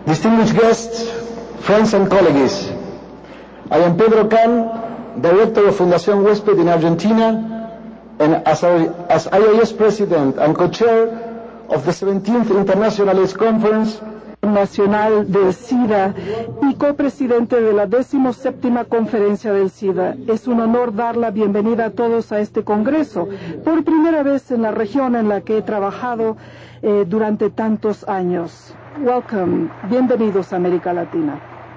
Distinguished guests, friends and colleagues, I am Pedro Can, Director of Fundación Huésped in Argentina, and as IAS President and co-chair of the 17th International AIDS Conference Nacional del SIDA y copresidente de la 17ª Conferencia del SIDA. Es un honor dar la bienvenida a todos a este congreso, por primera vez en la región en la que he trabajado durante tantos años. Welcome, bienvenidos a América Latina.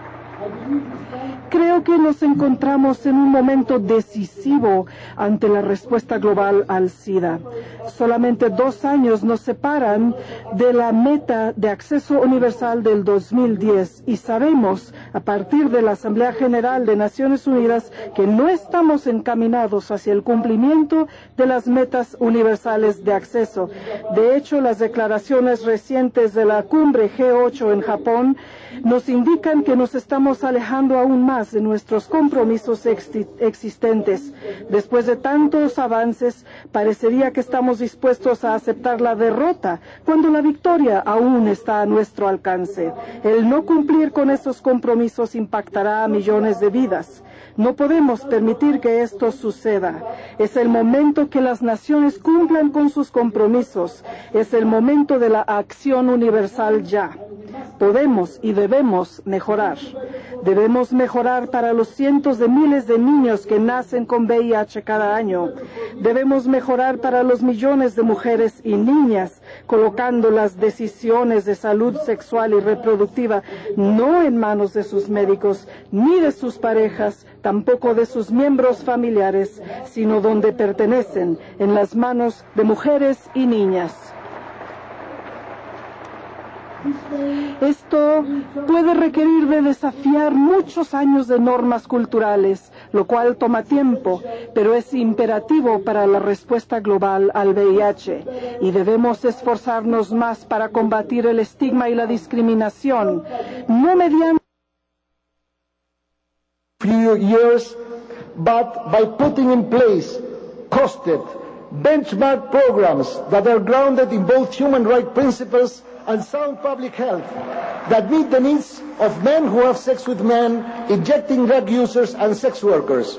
Creo que nos encontramos en un momento decisivo ante la respuesta global al SIDA. Solamente 2 años nos separan de la meta de acceso universal del 2010 y sabemos, a partir de la Asamblea General de Naciones Unidas, que no estamos encaminados hacia el cumplimiento de las metas universales de acceso. De hecho, las declaraciones recientes de la cumbre G8 en Japón nos indican que nos estamos alejando aún más de nuestros compromisos existentes. Después de tantos avances, parecería que estamos dispuestos a aceptar la derrota, cuando la victoria aún está a nuestro alcance. El no cumplir con esos compromisos impactará a millones de vidas. No podemos permitir que esto suceda. Es el momento que las naciones cumplan con sus compromisos. Es el momento de la acción universal ya. Podemos y debemos mejorar. Debemos mejorar para los cientos de miles de niños que nacen con VIH cada año. Debemos mejorar para los millones de mujeres y niñas, colocando las decisiones de salud sexual y reproductiva no en manos de sus médicos, ni de sus parejas, tampoco de sus miembros familiares, sino donde pertenecen, en las manos de mujeres y niñas. Esto puede requerir de desafiar muchos años de normas culturales, lo cual toma tiempo, pero es imperativo para la respuesta global al VIH, y debemos esforzarnos más para combatir el estigma y la discriminación, no mediante few years, but by putting in place costed benchmark programs that are grounded in both human rights principles and sound public health, that meet the needs of men who have sex with men, injecting drug users and sex workers.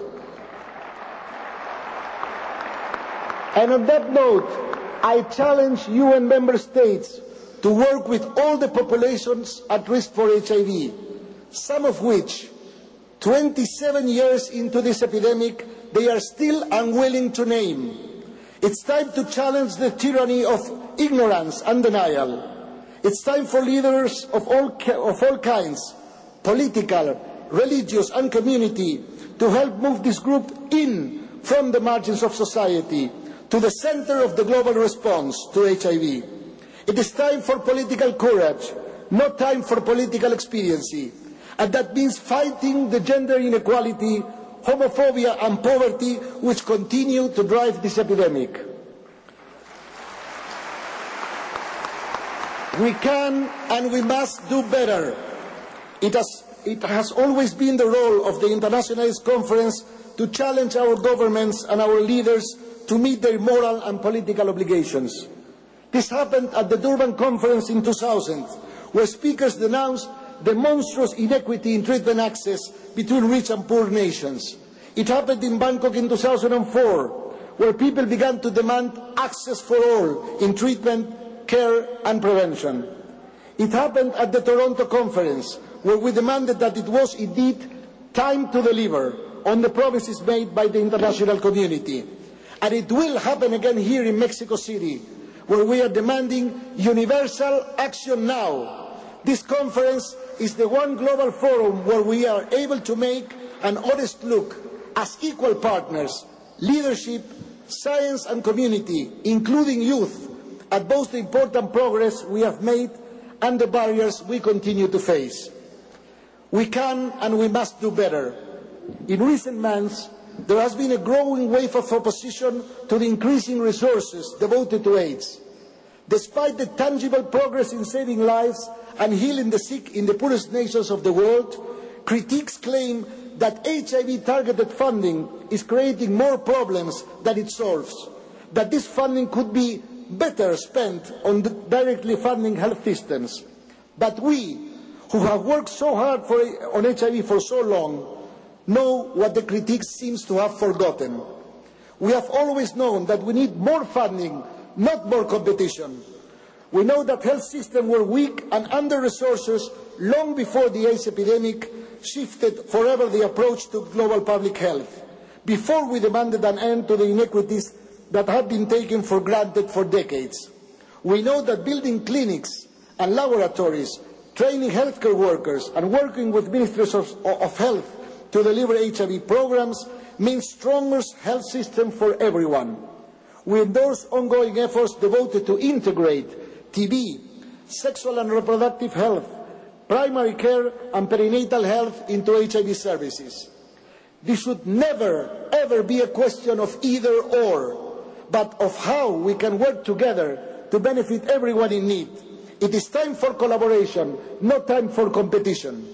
And on that note, I challenge UN member states to work with all the populations at risk for HIV, some of which, 27 years into this epidemic, they are still unwilling to name. It's time to challenge the tyranny of ignorance and denial. It's time for leaders of all kinds, political, religious and community, to help move this group in from the margins of society to the center of the global response to HIV. It is time for political courage, not time for political expediency. And that means fighting the gender inequality, homophobia and poverty which continue to drive this epidemic. We can and we must do better. It has always been the role of the International AIDS Conference to challenge our governments and our leaders to meet their moral and political obligations. This happened at the Durban Conference in 2000, where speakers denounced the monstrous inequity in treatment access between rich and poor nations. It happened in Bangkok in 2004, where people began to demand access for all in treatment, care and prevention. It happened at the Toronto Conference, where we demanded that it was indeed time to deliver on the promises made by the international community. And it will happen again here in Mexico City, where we are demanding universal action now. This conference is the one global forum where we are able to make an honest look as equal partners, leadership, science and community, including youth, at both the important progress we have made and the barriers we continue to face. We can and we must do better. In recent months, there has been a growing wave of opposition to the increasing resources devoted to AIDS. Despite the tangible progress in saving lives and healing the sick in the poorest nations of the world, critics claim that HIV-targeted funding is creating more problems than it solves, that this funding could be better spent on directly funding health systems. But we, who have worked so hard on HIV for so long, know what the critique seems to have forgotten. We have always known that we need more funding, not more competition. We know that health systems were weak and under-resourced long before the AIDS epidemic shifted forever the approach to global public health, before we demanded an end to the inequities that had been taken for granted for decades. We know that building clinics and laboratories, training healthcare workers, and working with ministries of health to deliver HIV programs means stronger health systems for everyone. We endorse ongoing efforts devoted to integrate TB, sexual and reproductive health, primary care and perinatal health into HIV services. This should never, ever be a question of either or, but of how we can work together to benefit everyone in need. It is time for collaboration, not time for competition.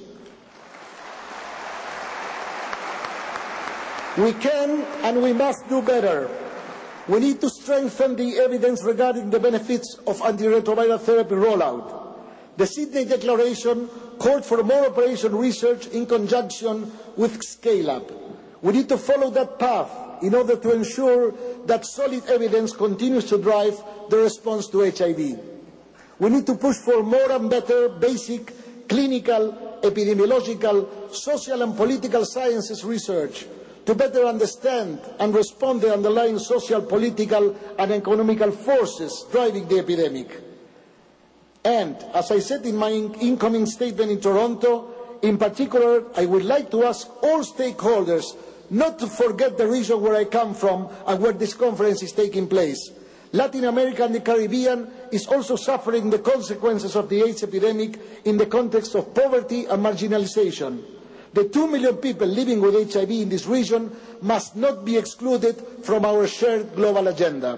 We can and we must do better. We need to strengthen the evidence regarding the benefits of antiretroviral therapy rollout. The Sydney Declaration called for more operation research in conjunction with scale-up. We need to follow that path in order to ensure that solid evidence continues to drive the response to HIV. We need to push for more and better basic clinical, epidemiological, social and political sciences research to better understand and respond to the underlying social, political and economical forces driving the epidemic. And, as I said in my incoming statement in Toronto, in particular, I would like to ask all stakeholders not to forget the region where I come from and where this conference is taking place. Latin America and the Caribbean is also suffering the consequences of the AIDS epidemic in the context of poverty and marginalization. The 2 million people living with HIV in this region must not be excluded from our shared global agenda.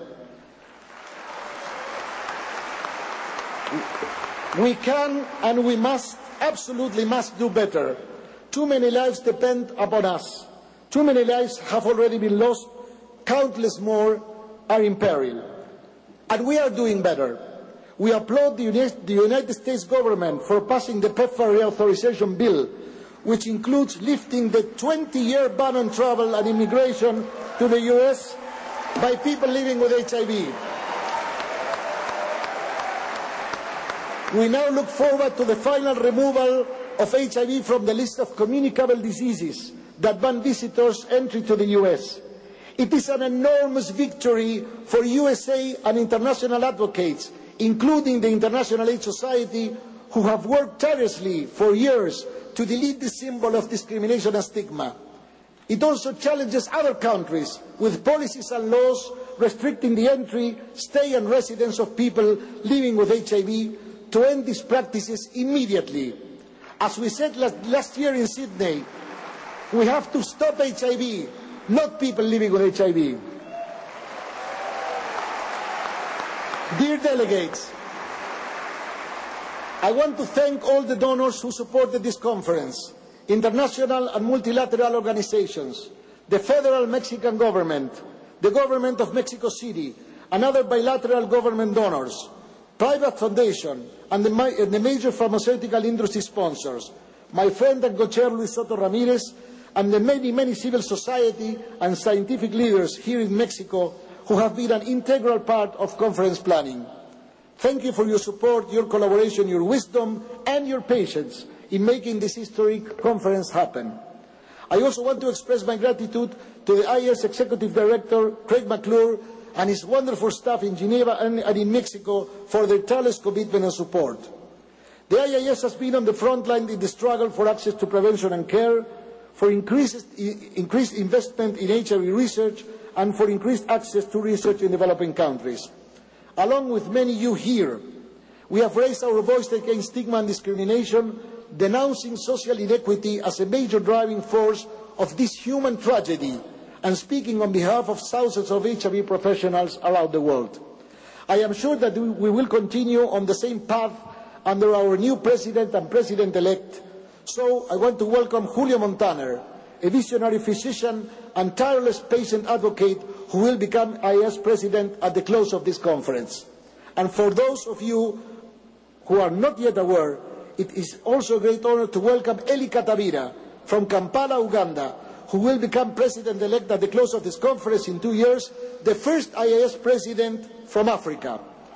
We can and we must, absolutely must do better. Too many lives depend upon us. Too many lives have already been lost. Countless more are in peril. And we are doing better. We applaud the United States government for passing the PEPFAR reauthorization bill, which includes lifting the 20-year ban on travel and immigration to the US by people living with HIV. We now look forward to the final removal of HIV from the list of communicable diseases that ban visitors' entry to the US. It is an enormous victory for USA and international advocates, including the International AIDS Society, who have worked tirelessly for years to delete the symbol of discrimination and stigma. It also challenges other countries with policies and laws restricting the entry, stay and residence of people living with HIV to end these practices immediately. As we said last year in Sydney, we have to stop HIV, not people living with HIV. Dear delegates, I want to thank all the donors who supported this conference, international and multilateral organizations, the federal Mexican government, the government of Mexico City, and other bilateral government donors, private foundations, and the major pharmaceutical industry sponsors, my friend and co-chair Luis Soto Ramirez, and the many civil society and scientific leaders here in Mexico who have been an integral part of conference planning. Thank you for your support, your collaboration, your wisdom, and your patience in making this historic conference happen. I also want to express my gratitude to the IAS Executive Director, Craig McClure, and his wonderful staff in Geneva and in Mexico for their tireless commitment and support. The IAS has been on the front line in the struggle for access to prevention and care, for increased investment in HIV research, and for increased access to research in developing countries. Along with many of you here, we have raised our voice against stigma and discrimination, denouncing social inequity as a major driving force of this human tragedy, and speaking on behalf of thousands of HIV professionals around the world. I am sure that we will continue on the same path under our new President and President-elect. So I want to welcome Julio Montaner, a visionary physician and tireless patient advocate who will become IAS President at the close of this conference. And for those of you who are not yet aware, it is also a great honor to welcome Eli Katabira from Kampala, Uganda, who will become President-elect at the close of this conference in 2 years, the first IAS President from Africa.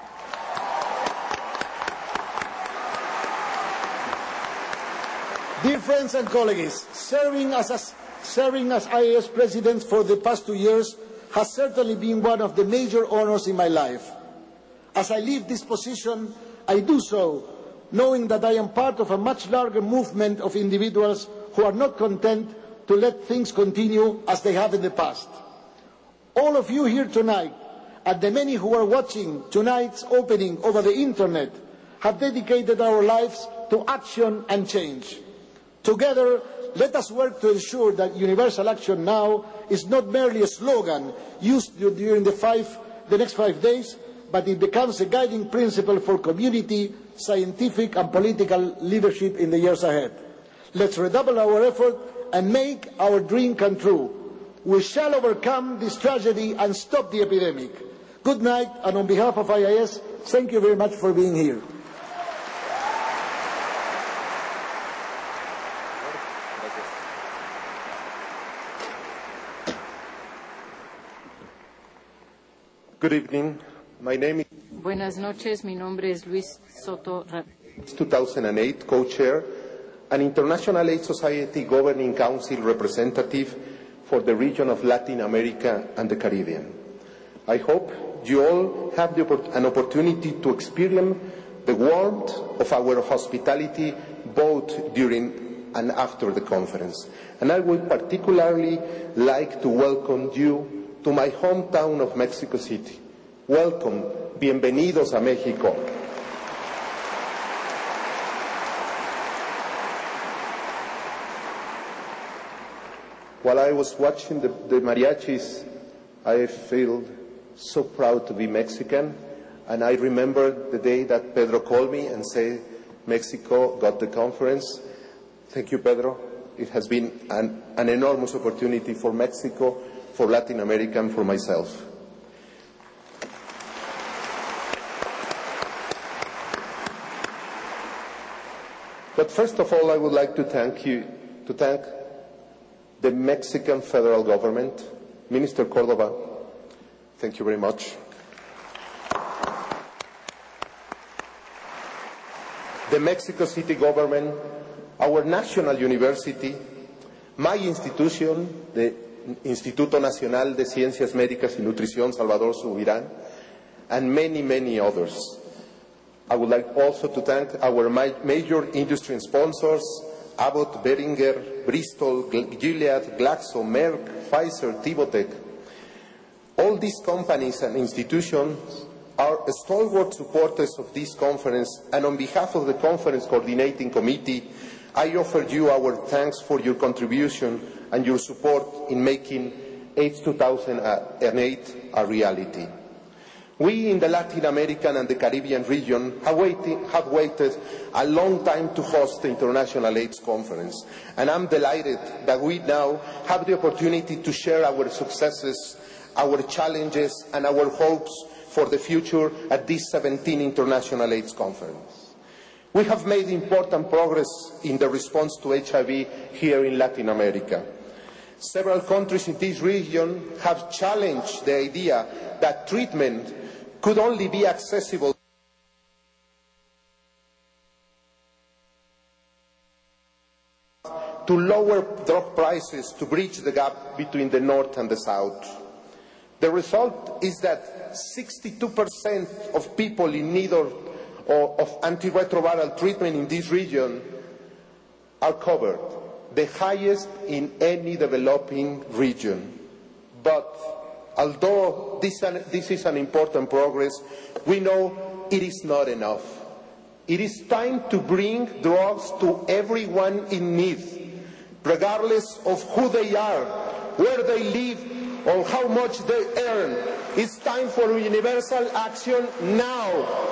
Dear friends and colleagues, serving as IAS President for the past 2 years has certainly been one of the major honors in my life. As I leave this position, I do so knowing that I am part of a much larger movement of individuals who are not content to let things continue as they have in the past. All of you here tonight, and the many who are watching tonight's opening over the internet, have dedicated our lives to action and change. Together, let us work to ensure that Universal Action Now is not merely a slogan used during the next 5 days, but it becomes a guiding principle for community, scientific and political leadership in the years ahead. Let's redouble our effort and make our dream come true. We shall overcome this tragedy and stop the epidemic. Good night, and on behalf of IAS, thank you very much for being here. Good evening. My name is... Buenas noches, mi nombre es Luis Soto. 2008 co-chair and International Aid Society Governing Council representative for the region of Latin America and the Caribbean. I hope you all have an opportunity to experience the warmth of our hospitality both during and after the conference. And I would particularly like to welcome you to my hometown of Mexico City. Welcome, bienvenidos a México. While I was watching the mariachis, I feel so proud to be Mexican, and I remember the day that Pedro called me and said, Mexico got the conference. Thank you, Pedro. It has been an enormous opportunity for Mexico, for Latin America, and for myself. But first of all, I would like to thank the Mexican federal government. Minister Cordova, thank you very much. The Mexico City government, our national university, my institution, the Instituto Nacional de Ciencias Médicas y Nutrición Salvador Subirán, and many, many others. I would like also to thank our major industry sponsors, Abbott, Behringer, Bristol, Gilead, Glaxo, Merck, Pfizer, Tivotec. All these companies and institutions are stalwart supporters of this conference, and on behalf of the conference coordinating committee, I offer you our thanks for your contribution and your support in making AIDS 2008 a reality. We in the Latin American and the Caribbean region have waited a long time to host the International AIDS Conference, and I'm delighted that we now have the opportunity to share our successes, our challenges, and our hopes for the future at this 17th International AIDS Conference. We have made important progress in the response to HIV here in Latin America. Several countries in this region have challenged the idea that treatment could only be accessible to lower drug prices to bridge the gap between the North and the South. The result is that 62% of people in need of antiretroviral treatment in this region are covered, the highest in any developing region. But although this is an important progress, we know it is not enough. It is time to bring drugs to everyone in need, regardless of who they are, where they live, or how much they earn. It's time for universal action now.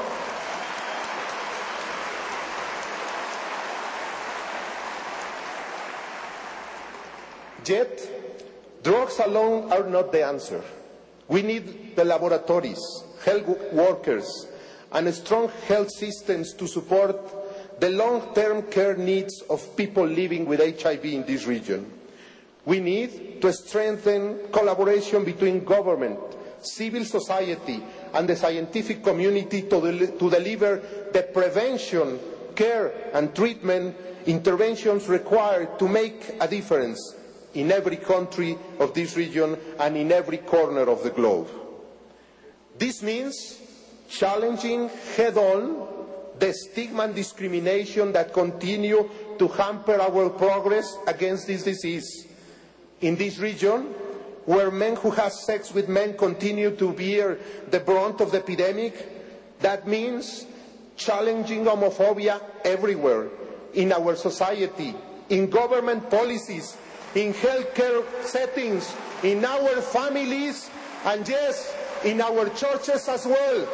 Yet, drugs alone are not the answer. We need the laboratories, health workers, and strong health systems to support the long-term care needs of people living with HIV in this region. We need to strengthen collaboration between government, civil society, and the scientific community to deliver the prevention, care, and treatment interventions required to make a difference in every country of this region and in every corner of the globe. This means challenging head-on the stigma and discrimination that continue to hamper our progress against this disease. In this region, where men who have sex with men continue to bear the brunt of the epidemic, that means challenging homophobia everywhere, in our society, in government policies, in healthcare settings, in our families, and yes, in our churches as well.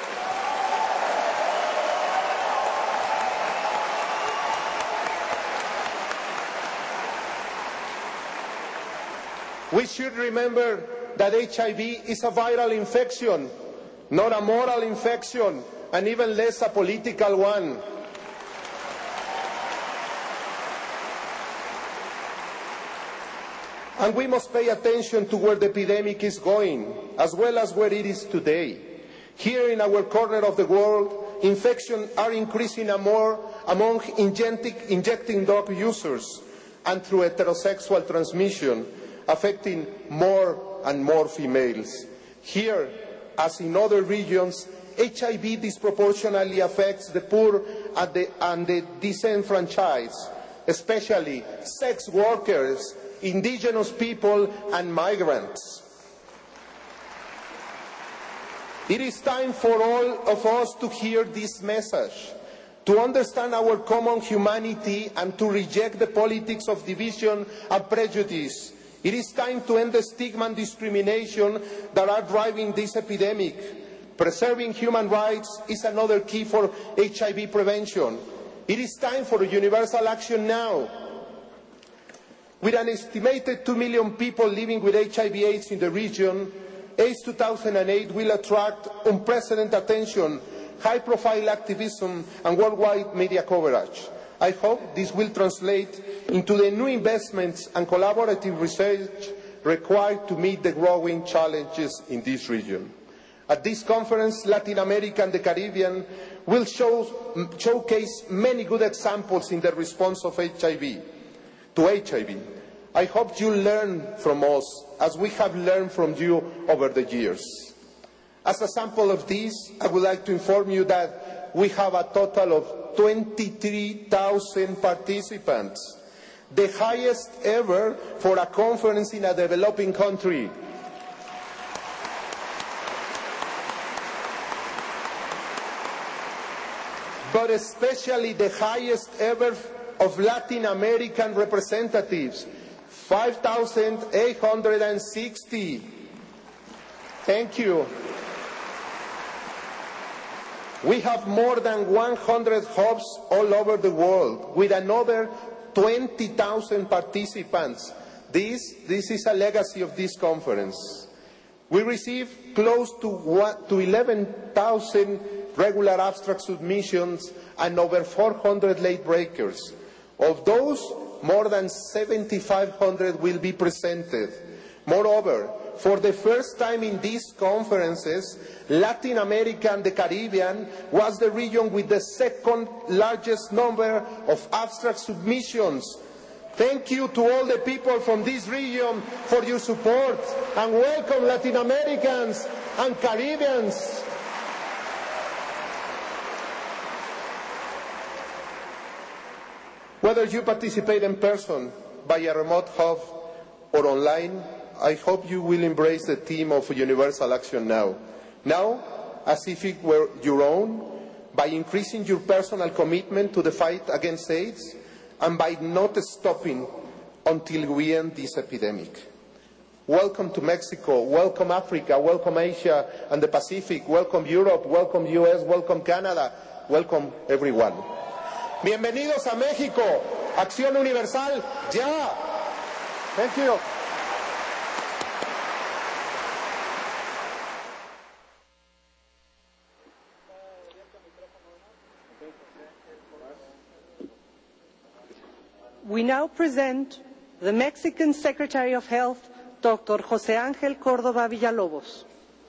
We should remember that HIV is a viral infection, not a moral infection, and even less a political one. And we must pay attention to where the epidemic is going, as well as where it is today. Here in our corner of the world, infections are increasing more among injecting drug users and through heterosexual transmission, affecting more and more females. Here, as in other regions, HIV disproportionately affects the poor and the disenfranchised, especially sex workers, indigenous people, and migrants. It is time for all of us to hear this message, to understand our common humanity and to reject the politics of division and prejudice. It is time to end the stigma and discrimination that are driving this epidemic. Preserving human rights is another key for HIV prevention. It is time for universal action now. With an estimated 2 million people living with HIV/AIDS in the region, AIDS 2008 will attract unprecedented attention, high-profile activism, and worldwide media coverage. I hope this will translate into the new investments and collaborative research required to meet the growing challenges in this region. At this conference, Latin America and the Caribbean will showcase many good examples in the response of to HIV. I hope you learn from us as we have learned from you over the years. As a sample of this, I would like to inform you that we have a total of 23,000 participants, the highest ever for a conference in a developing country. But especially the highest ever of Latin American representatives, 5,860. Thank you. We have more than 100 hubs all over the world, with another 20,000 participants. This is a legacy of this conference. We received close to 11,000 regular abstract submissions and over 400 late breakers. Of those, more than 7,500 will be presented. Moreover, for the first time in these conferences, Latin America and the Caribbean was the region with the second largest number of abstract submissions. Thank you to all the people from this region for your support, and welcome Latin Americans and Caribbeans. Whether you participate in person, by a remote hub, or online, I hope you will embrace the theme of universal action now. Now, as if it were your own, by increasing your personal commitment to the fight against AIDS, and by not stopping until we end this epidemic. Welcome to Mexico, welcome Africa, welcome Asia and the Pacific, welcome Europe, welcome US, welcome Canada, welcome everyone. Bienvenidos a México, Acción Universal, ya. Thank you. We now present the Mexican Secretary of Health, Dr. José Ángel Córdoba Villalobos.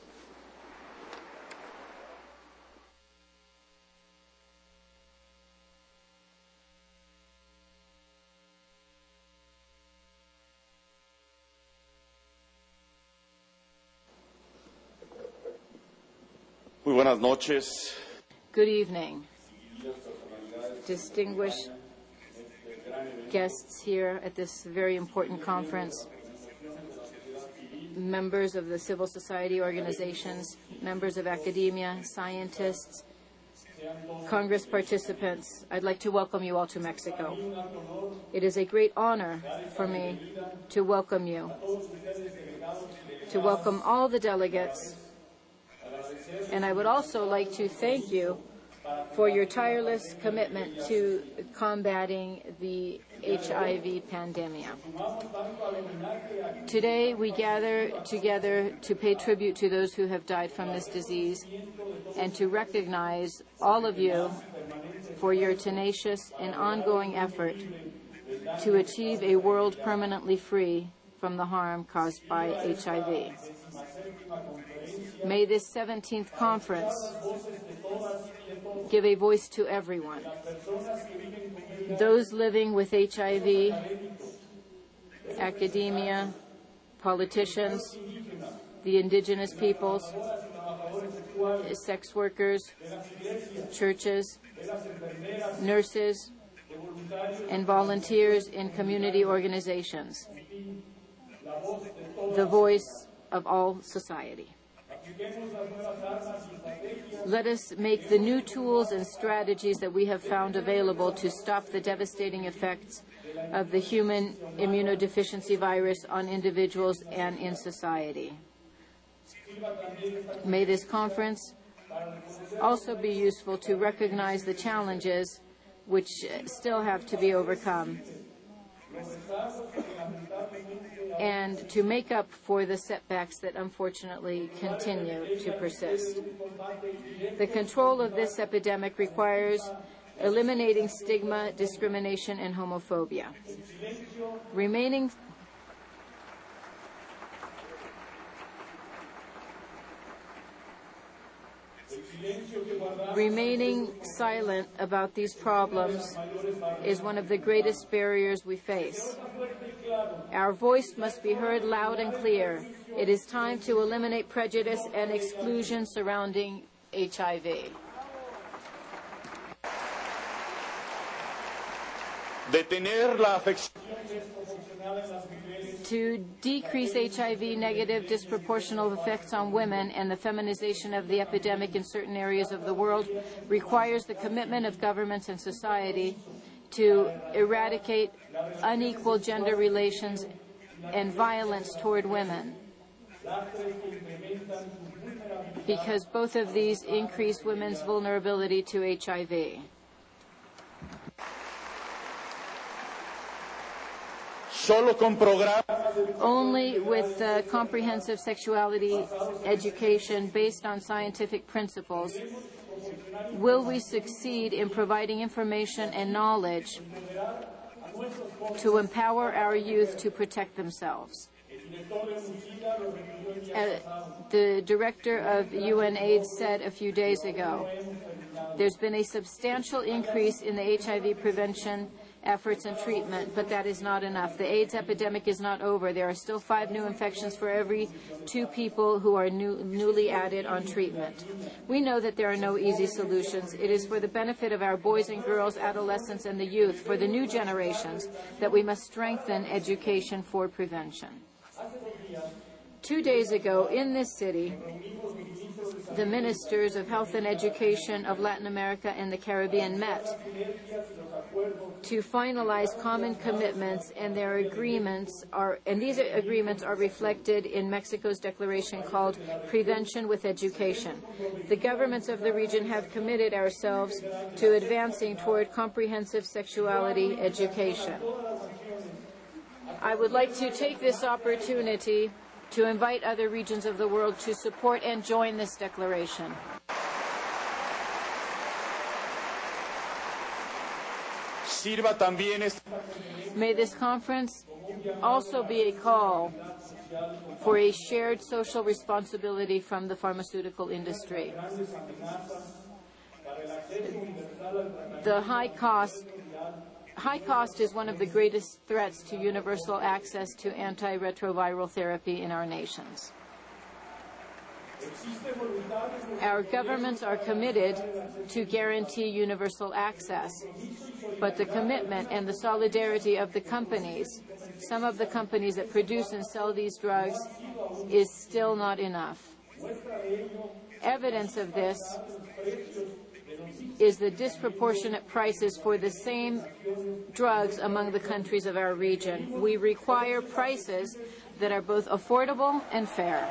Muy buenas noches. Good evening, distinguished guests here at this very important conference, members of the civil society organizations, members of academia, scientists, Congress participants. I'd like to welcome you all to Mexico. It is a great honor for me to welcome you, to welcome all the delegates. And I would also like to thank you for your tireless commitment to combating the HIV pandemic. Today we gather together to pay tribute to those who have died from this disease and to recognize all of you for your tenacious and ongoing effort to achieve a world permanently free from the harm caused by HIV. May this 17th conference give a voice to everyone. Those living with HIV, academia, politicians, the indigenous peoples, sex workers, churches, nurses, and volunteers in community organizations. The voice of all society. Let us make the new tools and strategies that we have found available to stop the devastating effects of the human immunodeficiency virus on individuals and in society. May this conference also be useful to recognize the challenges which still have to be overcome and to make up for the setbacks that unfortunately continue to persist. The control of this epidemic requires eliminating stigma, discrimination, and homophobia. Remaining silent about these problems is one of the greatest barriers we face. Our voice must be heard loud and clear. It is time to eliminate prejudice and exclusion surrounding HIV. To decrease HIV-negative disproportional effects on women and the feminization of the epidemic in certain areas of the world requires the commitment of governments and society to eradicate unequal gender relations and violence toward women, because both of these increase women's vulnerability to HIV. Only with comprehensive sexuality education based on scientific principles will we succeed in providing information and knowledge to empower our youth to protect themselves. The director of UNAIDS said a few days ago, there's been a substantial increase in the HIV prevention efforts and treatment, but that is not enough. The AIDS epidemic is not over. There are still 5 new infections for every 2 people who are newly added on treatment. We know that there are no easy solutions. It is for the benefit of our boys and girls, adolescents, and the youth, for the new generations, that we must strengthen education for prevention. 2 days ago, in this city, the ministers of health and education of Latin America and the Caribbean met to finalize common commitments, and these agreements are reflected in Mexico's declaration called Prevention with Education. The governments of the region have committed ourselves to advancing toward comprehensive sexuality education. I would like to take this opportunity to invite other regions of the world to support and join this declaration. sirva también May this conference also be a call for a shared social responsibility from the pharmaceutical industry. The high cost is one of the greatest threats to universal access to antiretroviral therapy in our nations. Our governments are committed to guarantee universal access, but the commitment and the solidarity of the companies, some of the companies that produce and sell these drugs, is still not enough. Evidence of this is the disproportionate prices for the same drugs among the countries of our region. We require prices that are both affordable and fair.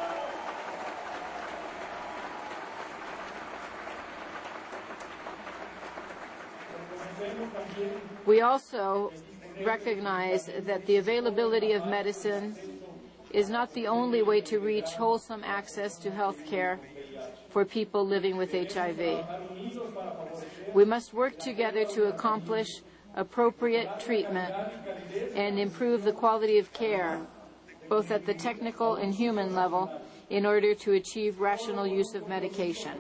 We also recognize that the availability of medicine is not the only way to reach wholesome access to health care for people living with HIV. We must work together to accomplish appropriate treatment and improve the quality of care, both at the technical and human level, in order to achieve rational use of medication.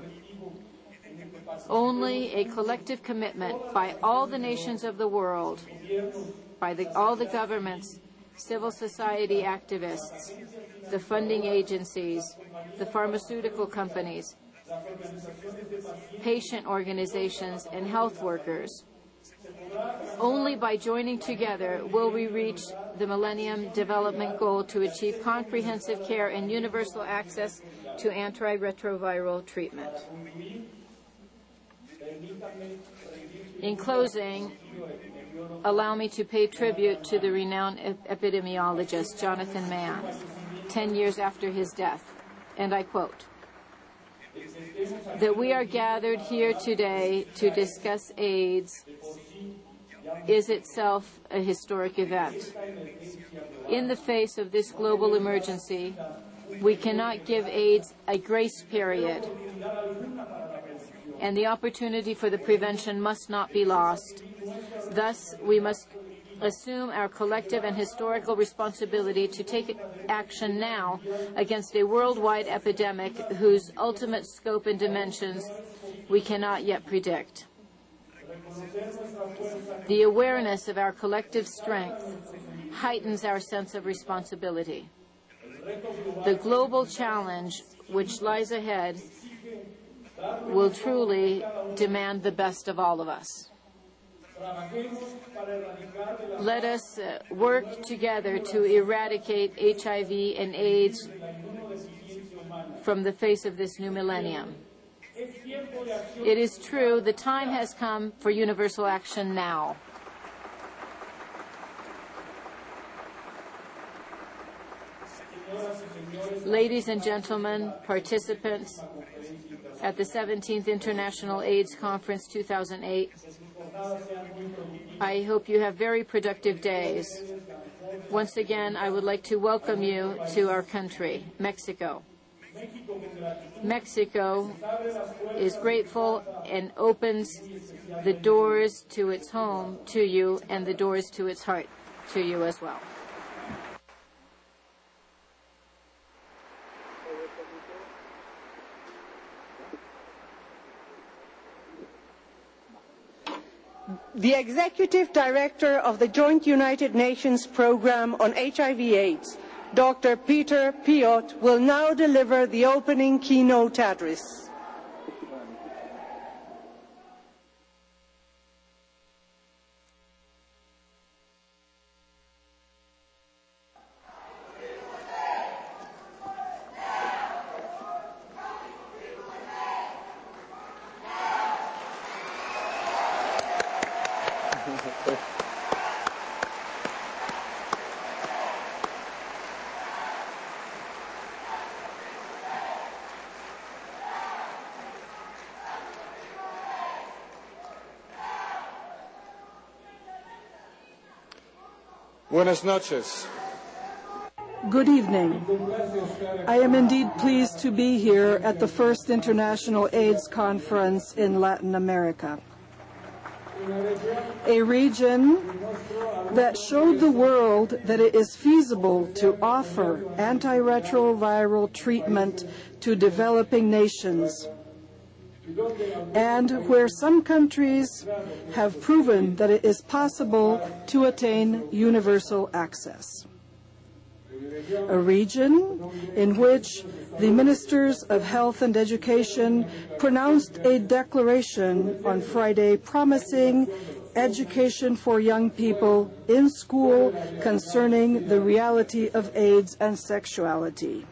Only a collective commitment by all the nations of the world, by all the governments, civil society activists, the funding agencies, the pharmaceutical companies, patient organizations, and health workers. Only by joining together will we reach the Millennium Development Goal to achieve comprehensive care and universal access to antiretroviral treatment. In closing, allow me to pay tribute to the renowned epidemiologist Jonathan Mann, 10 years after his death, and I quote, "That we are gathered here today to discuss AIDS is itself a historic event. In the face of this global emergency, we cannot give AIDS a grace period, and the opportunity for the prevention must not be lost. Thus, we must assume our collective and historical responsibility to take action now against a worldwide epidemic whose ultimate scope and dimensions we cannot yet predict. The awareness of our collective strength heightens our sense of responsibility. The global challenge which lies ahead will truly demand the best of all of us. Let us work together to eradicate HIV and AIDS from the face of this new millennium. It is true, the time has come for universal action now. Ladies and gentlemen, participants at the 17th International AIDS Conference 2008, I hope you have very productive days. Once again, I would like to welcome you to our country, Mexico. Mexico is grateful and opens the doors to its home to you and the doors to its heart to you as well. The Executive Director of the Joint United Nations Program on HIV/AIDS, Dr. Peter Piot, will now deliver the opening keynote address. Buenas noches. Good evening. I am indeed pleased to be here at the first International AIDS Conference in Latin America. A region that showed the world that it is feasible to offer antiretroviral treatment to developing nations, and where some countries have proven that it is possible to attain universal access. A region in which the ministers of health and education pronounced a declaration on Friday promising education for young people in school concerning the reality of AIDS and sexuality.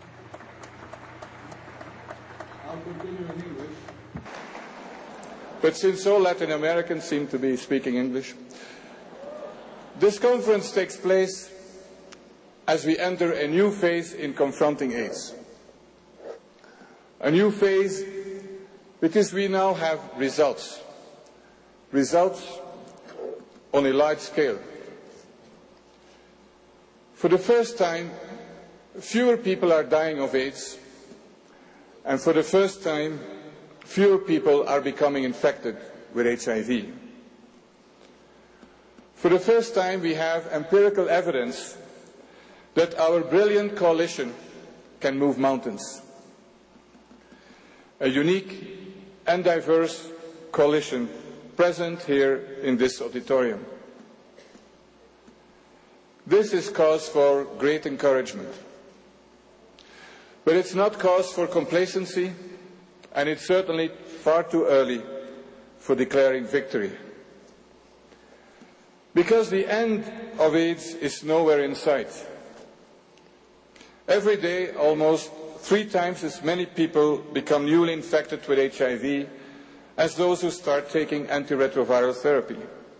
But since all Latin Americans seem to be speaking English, this conference takes place as we enter a new phase in confronting AIDS. A new phase because we now have results on a large scale. For the first time, fewer people are dying of AIDS, and for the first time, fewer people are becoming infected with HIV. For the first time, we have empirical evidence that our brilliant coalition can move mountains. A unique and diverse coalition present here in this auditorium. This is cause for great encouragement. But it's not cause for complacency, and it's certainly far too early for declaring victory. Because the end of AIDS is nowhere in sight. Every day, almost 3 times as many people become newly infected with HIV as those who start taking antiretroviral therapy.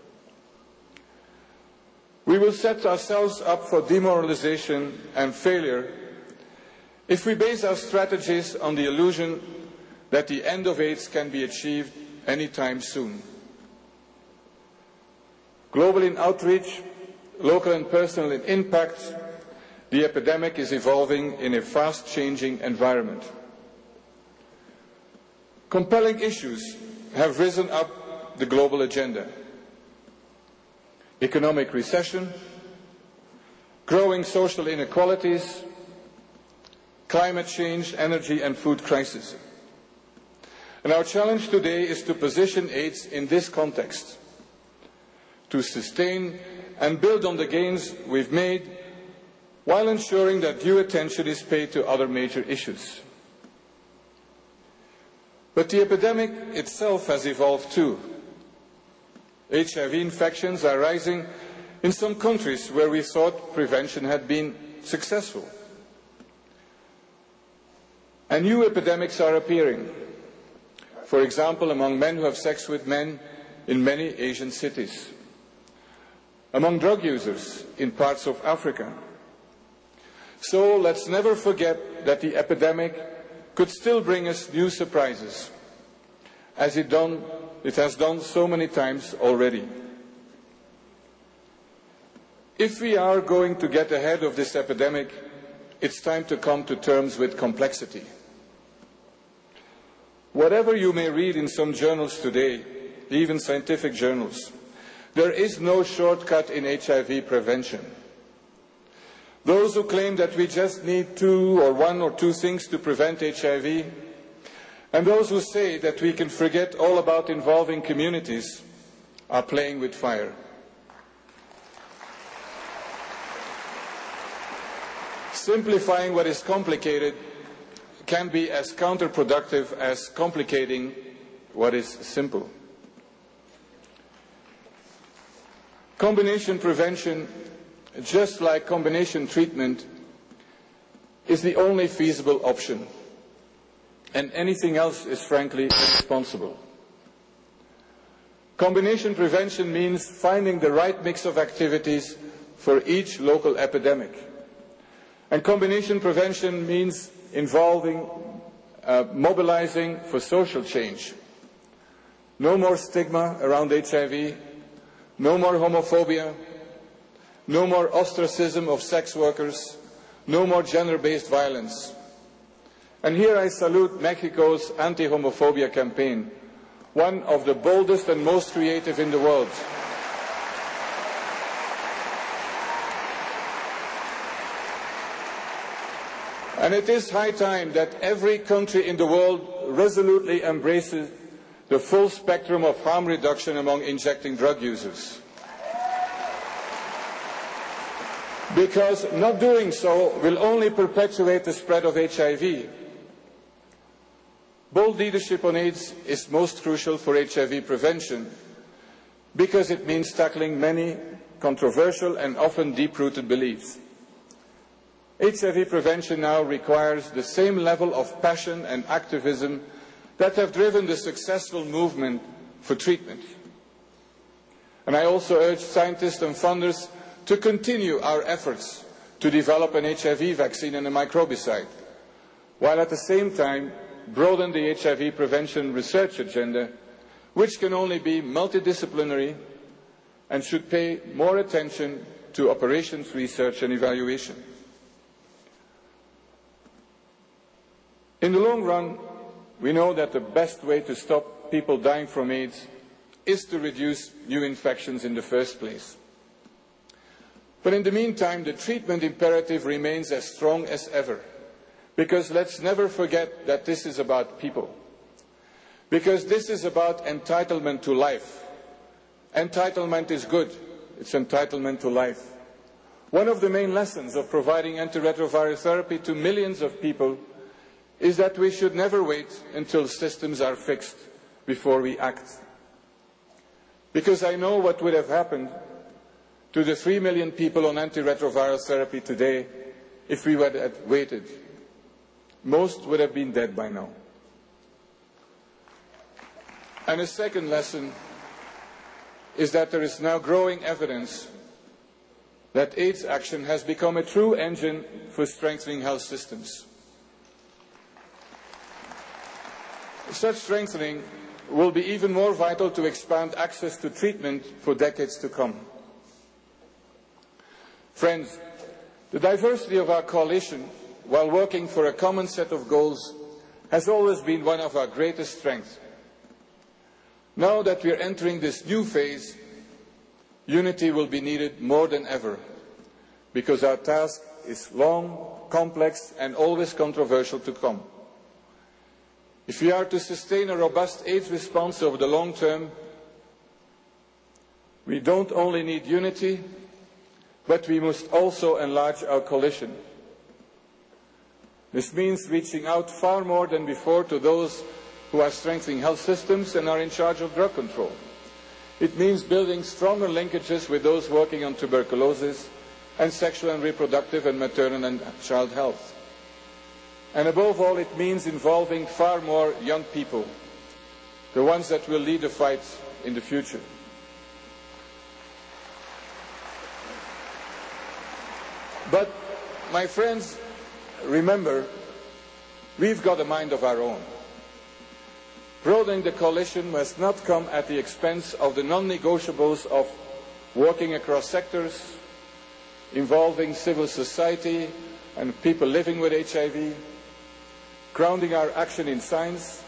We will set ourselves up for demoralization and failure if we base our strategies on the illusion that the end of AIDS can be achieved anytime soon. Global in outreach, local and personal in impact, the epidemic is evolving in a fast-changing environment. Compelling issues have risen up the global agenda. Economic recession, growing social inequalities, climate change, energy and food crisis. And our challenge today is to position AIDS in this context, to sustain and build on the gains we've made while ensuring that due attention is paid to other major issues. But the epidemic itself has evolved too. HIV infections are rising in some countries where we thought prevention had been successful. And new epidemics are appearing. For example, among men who have sex with men in many Asian cities, among drug users in parts of Africa. So let's never forget that the epidemic could still bring us new surprises, as it has done so many times already. If we are going to get ahead of this epidemic, it's time to come to terms with complexity. Whatever you may read in some journals today, even scientific journals, there is no shortcut in HIV prevention. Those who claim that we just need 1 or 2 things to prevent HIV, and those who say that we can forget all about involving communities, are playing with fire. Simplifying what is complicated can be as counterproductive as complicating what is simple. Combination prevention, just like combination treatment, is the only feasible option, and anything else is frankly irresponsible. Combination prevention means finding the right mix of activities for each local epidemic. And combination prevention means involving, mobilizing for social change. No more stigma around HIV, no more homophobia, no more ostracism of sex workers, no more gender-based violence. And here I salute Mexico's anti-homophobia campaign, one of the boldest and most creative in the world. And it is high time that every country in the world resolutely embraces the full spectrum of harm reduction among injecting drug users. Because not doing so will only perpetuate the spread of HIV. Bold leadership on AIDS is most crucial for HIV prevention because it means tackling many controversial and often deep-rooted beliefs. HIV prevention now requires the same level of passion and activism that have driven the successful movement for treatment. And I also urge scientists and funders to continue our efforts to develop an HIV vaccine and a microbicide, while at the same time broaden the HIV prevention research agenda, which can only be multidisciplinary and should pay more attention to operations research and evaluation. In the long run, we know that the best way to stop people dying from AIDS is to reduce new infections in the first place. But in the meantime, the treatment imperative remains as strong as ever, because let's never forget that this is about people. Because this is about entitlement to life. Entitlement is good. It's entitlement to life. One of the main lessons of providing antiretroviral therapy to millions of people is that we should never wait until systems are fixed before we act. Because I know what would have happened to the 3 million people on antiretroviral therapy today if we had waited. Most would have been dead by now. And a second lesson is that there is now growing evidence that AIDS action has become a true engine for strengthening health systems. Such strengthening will be even more vital to expand access to treatment for decades to come. Friends, the diversity of our coalition, while working for a common set of goals, has always been one of our greatest strengths. Now that we are entering this new phase, unity will be needed more than ever, because our task is long, complex, and always controversial to come. If we are to sustain a robust AIDS response over the long term, we don't only need unity, but we must also enlarge our coalition. This means reaching out far more than before to those who are strengthening health systems and are in charge of drug control. It means building stronger linkages with those working on tuberculosis and sexual and reproductive and maternal and child health. And above all, it means involving far more young people, the ones that will lead the fight in the future. But, my friends, remember, we've got a mind of our own. Broadening the coalition must not come at the expense of the non-negotiables of working across sectors, involving civil society and people living with HIV, grounding our action in science,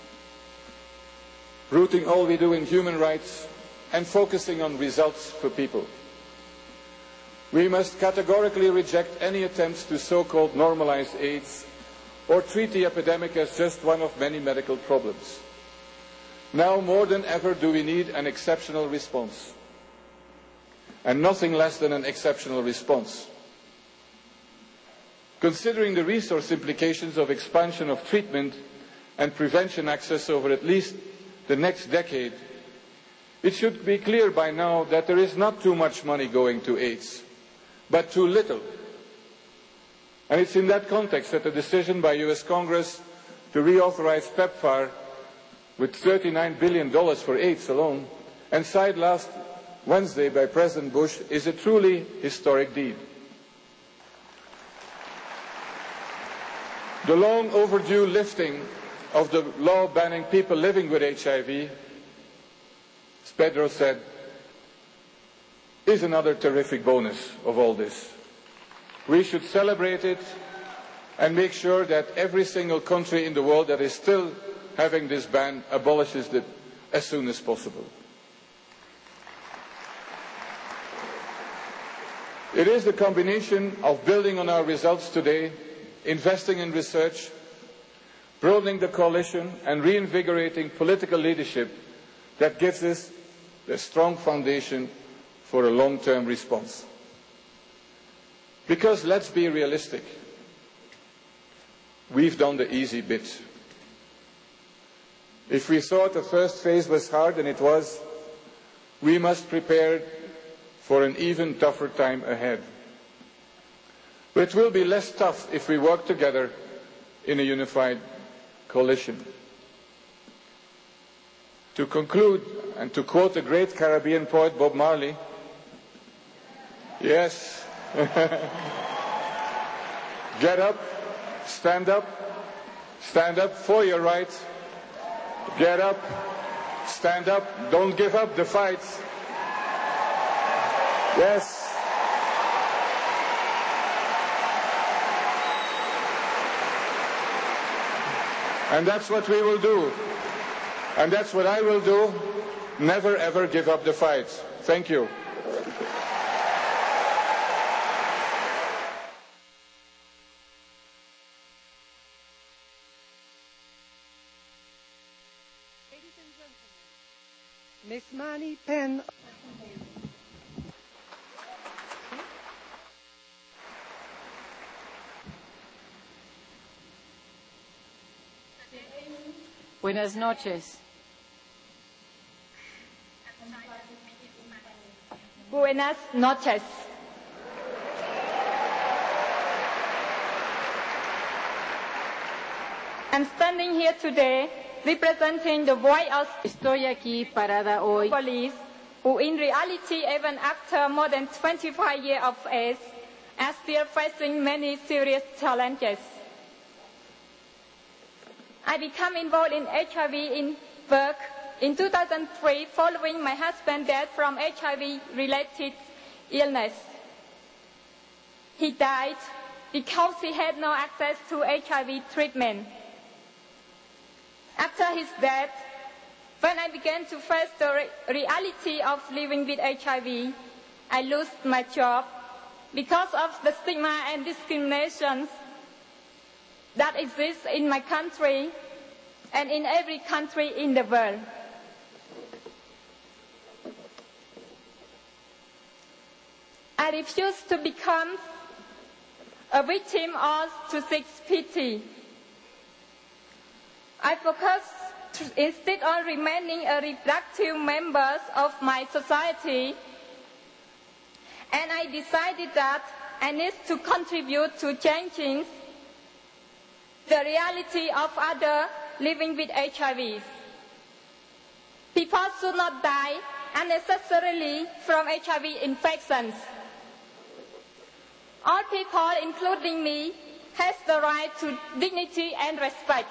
rooting all we do in human rights, and focusing on results for people. We must categorically reject any attempts to so-called normalize AIDS or treat the epidemic as just one of many medical problems. Now more than ever do we need an exceptional response, and nothing less than an exceptional response. Considering the resource implications of expansion of treatment and prevention access over at least the next decade, it should be clear by now that there is not too much money going to AIDS, but too little. And it's in that context that the decision by US Congress to reauthorize PEPFAR with $39 billion for AIDS alone, and signed last Wednesday by President Bush, is a truly historic deed. The long overdue lifting of the law banning people living with HIV, as Pedro said, is another terrific bonus of all this. We should celebrate it and make sure that every single country in the world that is still having this ban abolishes it as soon as possible. It is the combination of building on our results today, investing in research, broadening the coalition and reinvigorating political leadership that gives us the strong foundation for a long-term response. Because let's be realistic. We've done the easy bit. If we thought the first phase was hard, and it was, we must prepare for an even tougher time ahead. But it will be less tough if we work together in a unified coalition. To conclude, and to quote the great Caribbean poet Bob Marley, yes, get up, stand up for your rights, get up, stand up, don't give up the fight. Yes. And that's what we will do. And that's what I will do. Never ever give up the fight. Thank you. Ladies and gentlemen, Ms. Mani Pen. Buenas noches. Buenas noches. I'm standing here today representing the voice of Estoy aquí parada hoy police who in reality, even after more than 25 years of age, are still facing many serious challenges. I became involved in HIV in work in 2003 following my husband's death from HIV-related illness. He died because he had no access to HIV treatment. After his death, when I began to face the reality of living with HIV, I lost my job because of the stigma and discriminations that exists in my country and in every country in the world. I refuse to become a victim or to seek pity. I focus instead on remaining a reproductive member of my society, and I decided that I need to contribute to changing the reality of others living with HIV. People should not die unnecessarily from HIV infections. All people, including me, have the right to dignity and respect.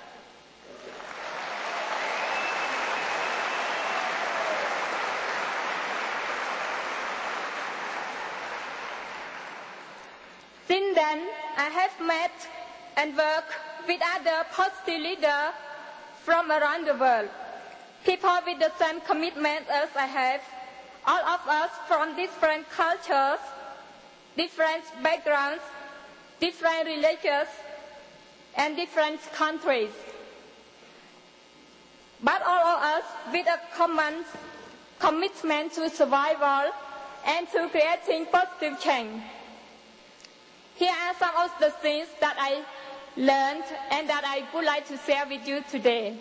Since then, I have met and worked with other positive leaders from around the world, people with the same commitment as I have, all of us from different cultures, different backgrounds, different religions, and different countries. But all of us with a common commitment to survival and to creating positive change. Here are some of the things that I learned and that I would like to share with you today.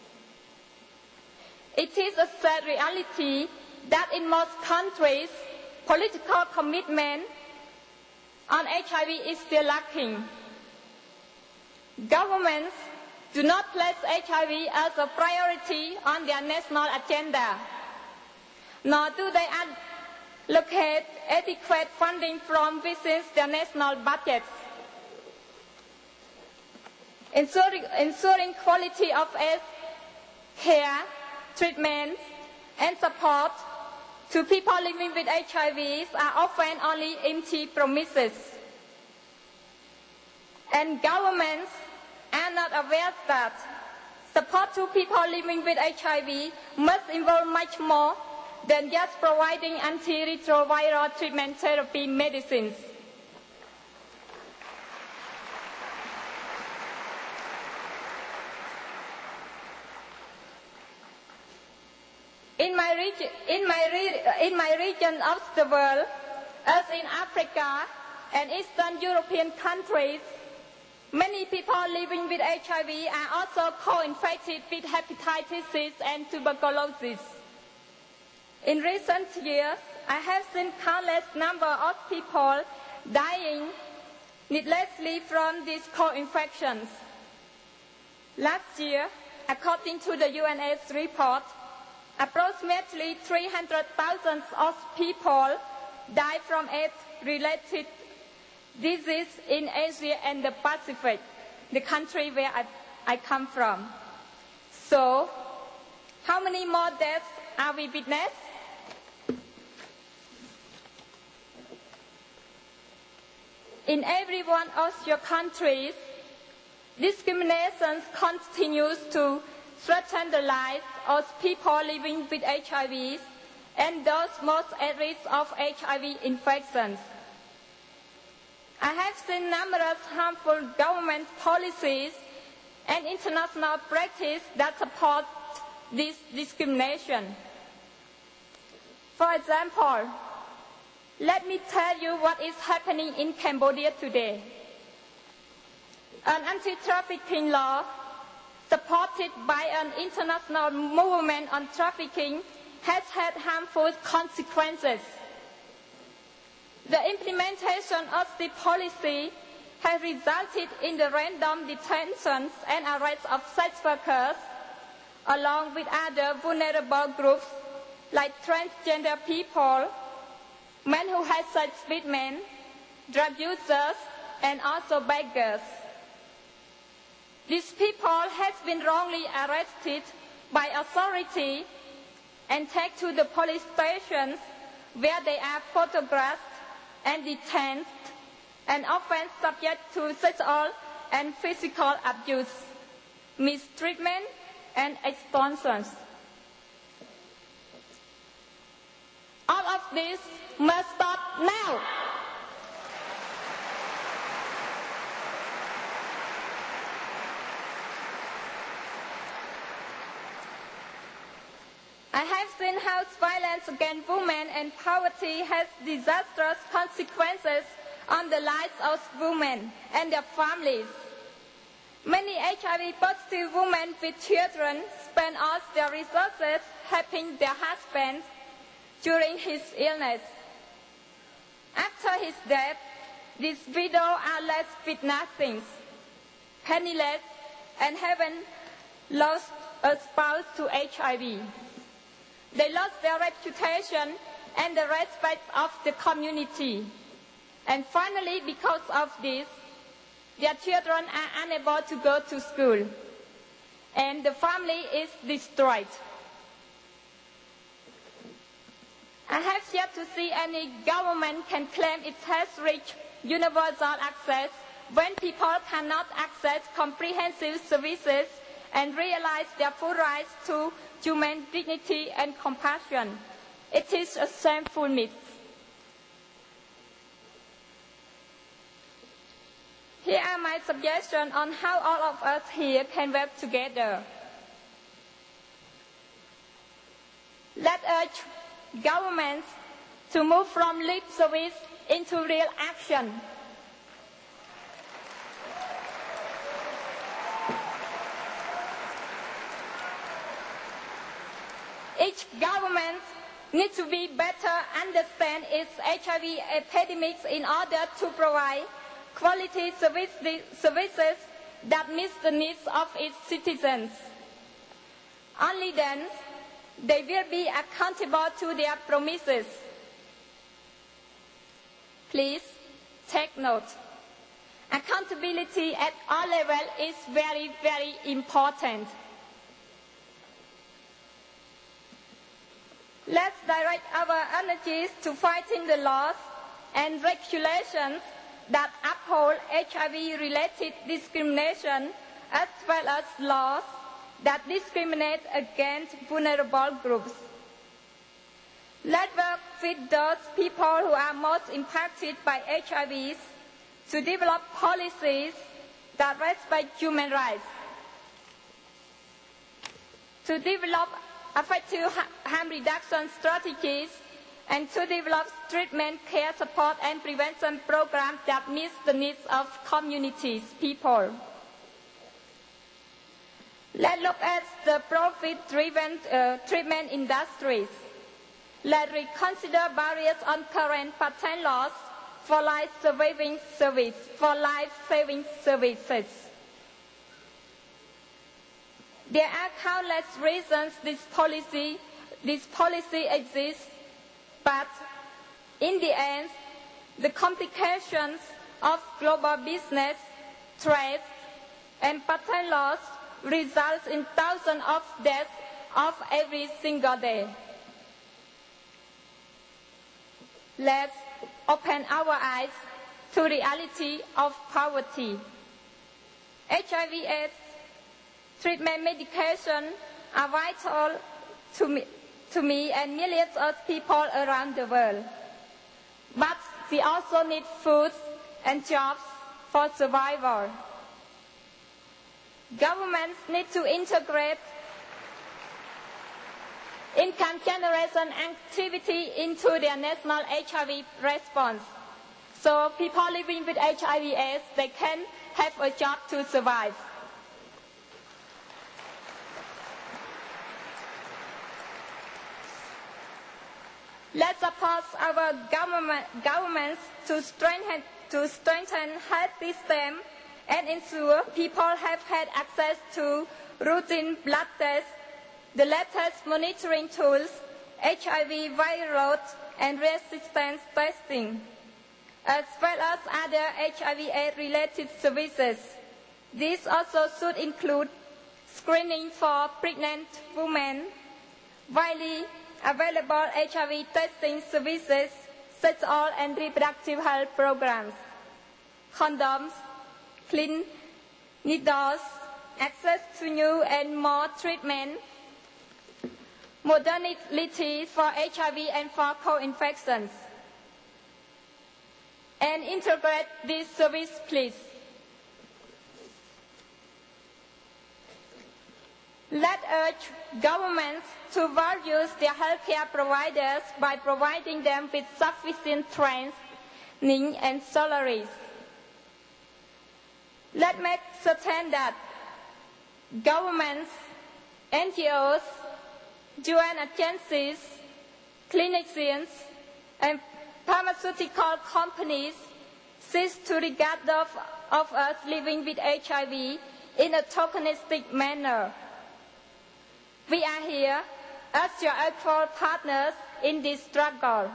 It is a sad reality that in most countries, political commitment on HIV is still lacking. Governments do not place HIV as a priority on their national agenda, nor do they allocate adequate funding from within their national budgets. Ensuring quality of health care, treatment, and support to people living with HIV are often only empty promises. And governments are not aware that Support to people living with HIV must involve much more than just providing antiretroviral treatment therapy medicines. In my region of the world, as in Africa and Eastern European countries, many people living with HIV are also co-infected with hepatitis C and tuberculosis. In recent years, I have seen countless number of people dying needlessly from these co-infections. Last year, according to the UNAIDS report, approximately 300,000 of people died from AIDS-related disease in Asia and the Pacific, the country where I come from. So, how many more deaths are we witnessing? In every one of your countries, discrimination continues to threaten the lives of people living with HIV and those most at risk of HIV infections. I have seen numerous harmful government policies and international practice that support this discrimination. For example, let me tell you what is happening in Cambodia today. An anti-trafficking law supported by an international movement on trafficking has had harmful consequences. The implementation of the policy has resulted in the random detentions and arrests of sex workers, along with other vulnerable groups like transgender people, men who have sex with men, drug users, and also beggars. These people have been wrongly arrested by authority and taken to the police stations where they are photographed and detained and often subject to sexual and physical abuse, mistreatment, and extortion. All of this must stop now. I have seen how violence against women and poverty has disastrous consequences on the lives of women and their families. Many HIV-positive women with children spend all their resources helping their husbands during his illness. After his death, these widows are left with nothing, penniless, and having lost a spouse to HIV. They lost their reputation and the respect of the community. And finally, because of this, their children are unable to go to school, and the family is destroyed. I have yet to see any government can claim it has reached universal access when people cannot access comprehensive services and realize their full rights to human dignity and compassion. It is a shameful myth. Here are my suggestions on how all of us here can work together. Let urge governments to move from lip service into real action. Each government needs to be better understand its HIV epidemics in order to provide quality services that meet the needs of its citizens. Only then they will be accountable to their promises. Please take note. Accountability at all levels is very, very important. Let's direct our energies to fighting the laws and regulations that uphold HIV-related discrimination, as well as laws that discriminate against vulnerable groups. Let's work with those people who are most impacted by HIVs to develop policies that respect human rights, to develop effective harm reduction strategies, and to develop treatment, care, support, and prevention programs that meet the needs of communities, people. Let's look at the profit-driven treatment industries. Let's reconsider barriers on current patent laws for life-saving services. There are countless reasons this policy exists, but in the end, the complications of global business, trade, and patent laws result in thousands of deaths of every single day. Let's open our eyes to the reality of poverty. HIV/AIDS treatment medication are vital to me and millions of people around the world. But we also need food and jobs for survival. Governments need to integrate income generation activity into their national HIV response. So people living with HIV/AIDS, they can have a job to survive. Let's support our governments to strengthen health system and ensure people have had access to routine blood tests, the latest monitoring tools, HIV viral and resistance testing, as well as other HIV/AIDS-related services. This also should include screening for pregnant women, widely available HIV testing services, sexual and reproductive health programs, condoms, clean needles, access to new and more treatment, modality for HIV and for co-infections. And integrate this service, please. Let's urge governments to value their healthcare providers by providing them with sufficient training and salaries. Let's make certain that governments, NGOs, UN agencies, clinicians, and pharmaceutical companies cease to regard those of us living with HIV in a tokenistic manner. We are here as your equal partners in this struggle.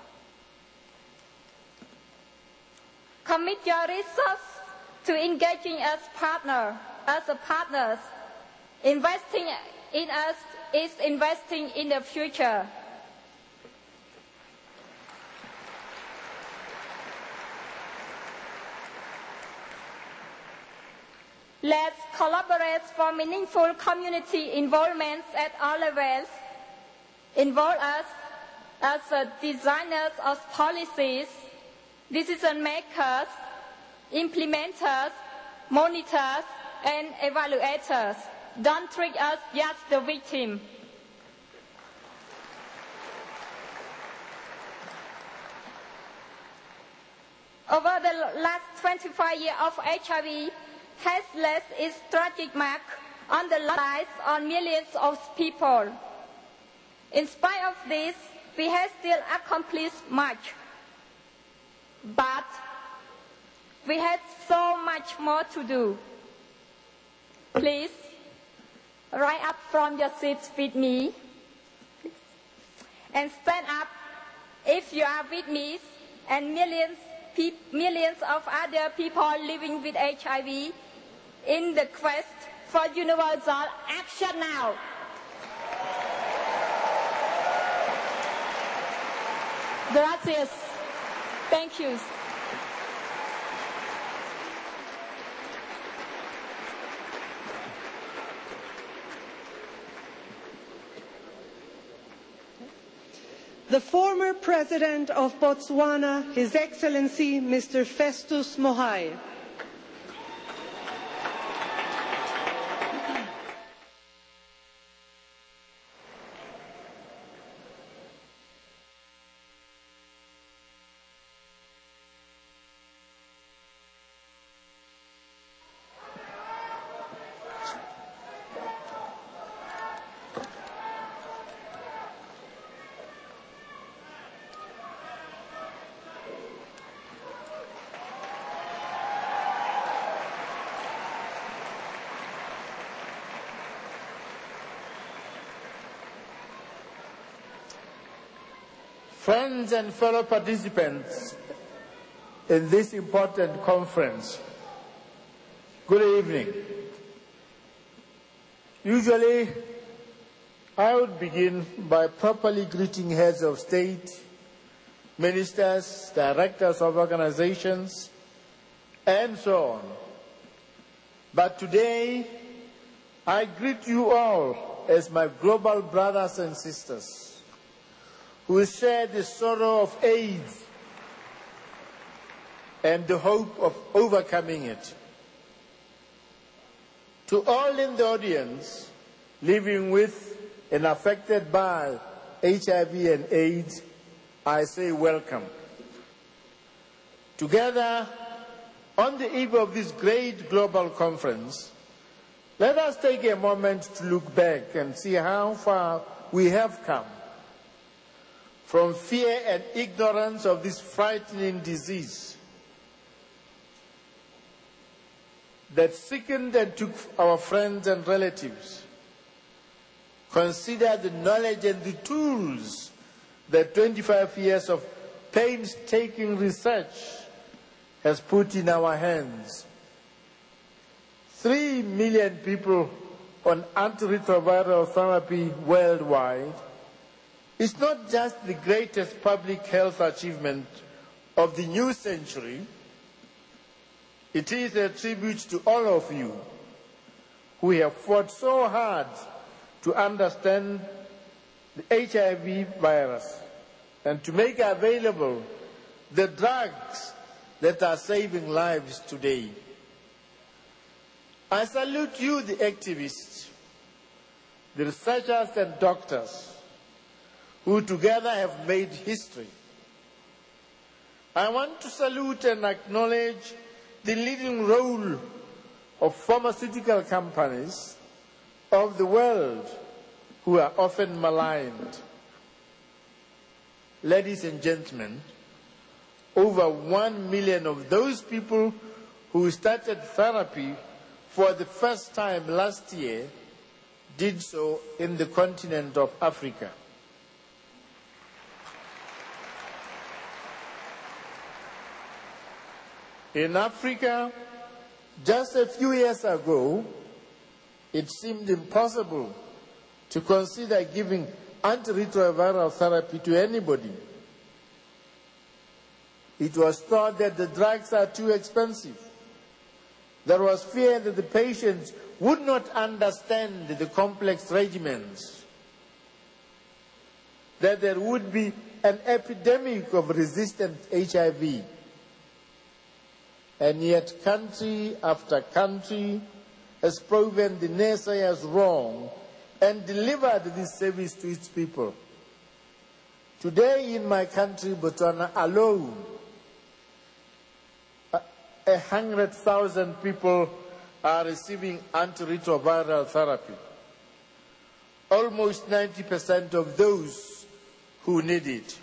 Commit your resources to engaging as partners. Investing in us is investing in the future. Let's collaborate for meaningful community involvement at all levels. Involve us as designers of policies, decision makers, implementers, monitors, and evaluators. Don't treat us as the victim. Over the last 25 years of HIV has left its tragic mark on the lives of millions of people. In spite of this, we have still accomplished much. But we have so much more to do. Please, rise up from your seats with me and stand up if you are with me and millions of other people living with HIV in the quest for universal action now. Gracias. Thank you. the former President of Botswana, His Excellency Mr. Festus Mogae. Friends and fellow participants in this important conference, good evening. Usually, I would begin by properly greeting heads of state, ministers, directors of organizations, and so on. But today, I greet you all as my global brothers and sisters who share the sorrow of AIDS and the hope of overcoming it. To all in the audience living with and affected by HIV and AIDS, I say welcome. Together, on the eve of this great global conference, let us take a moment to look back and see how far we have come from fear and ignorance of this frightening disease that sickened and took our friends and relatives. Consider the knowledge and the tools that 25 years of painstaking research has put in our hands. 3 million people on antiretroviral therapy worldwide is not just the greatest public health achievement of the new century, it is a tribute to all of you who have fought so hard to understand the HIV virus and to make available the drugs that are saving lives today. I salute you, the activists, the researchers and doctors who together have made history. I want to salute and acknowledge the leading role of pharmaceutical companies of the world who are often maligned. Ladies and gentlemen, over 1 million of those people who started therapy for the first time last year did so in the continent of Africa. In Africa, just a few years ago, it seemed impossible to consider giving antiretroviral therapy to anybody. It was thought that the drugs are too expensive. There was fear that the patients would not understand the complex regimens, that there would be an epidemic of resistant HIV. And yet country after country has proven the naysayers wrong and delivered this service to its people. Today in my country, Botswana alone, 100,000 people are receiving antiretroviral therapy. Almost 90% of those who need it.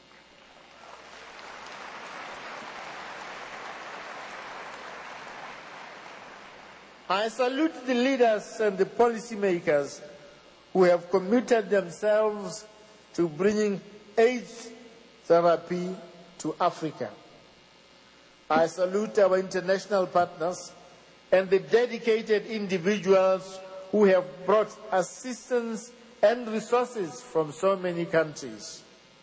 I salute the leaders and the policymakers who have committed themselves to bringing AIDS therapy to Africa. I salute our international partners and the dedicated individuals who have brought assistance and resources from so many countries.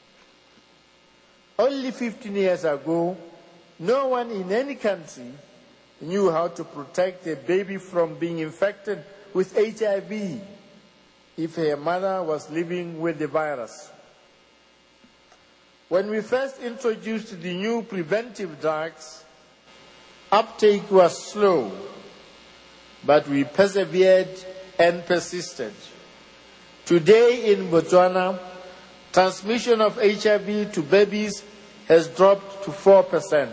Only 15 years ago, no one in any country knew how to protect a baby from being infected with HIV if her mother was living with the virus. When we first introduced the new preventive drugs, uptake was slow, but we persevered and persisted. Today in Botswana, transmission of HIV to babies has dropped to 4%.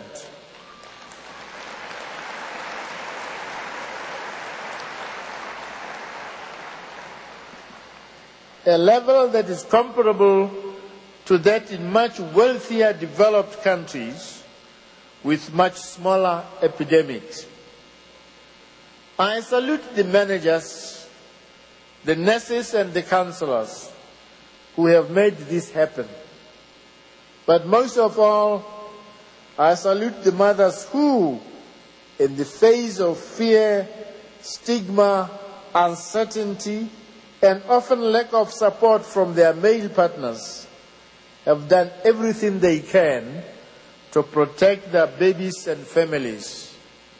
A level that is comparable to that in much wealthier developed countries with much smaller epidemics. I salute the managers, the nurses and the counselors who have made this happen. But most of all, I salute the mothers who, in the face of fear, stigma, uncertainty, and often lack of support from their male partners, have done everything they can to protect their babies and families.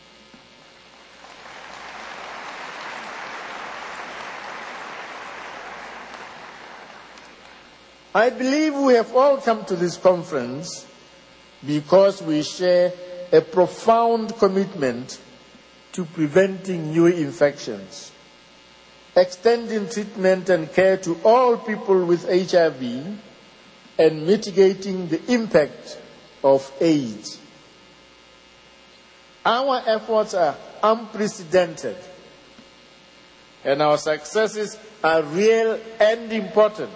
I believe we have all come to this conference because we share a profound commitment to preventing new infections, extending treatment and care to all people with HIV, and mitigating the impact of AIDS. Our efforts are unprecedented, and our successes are real and important.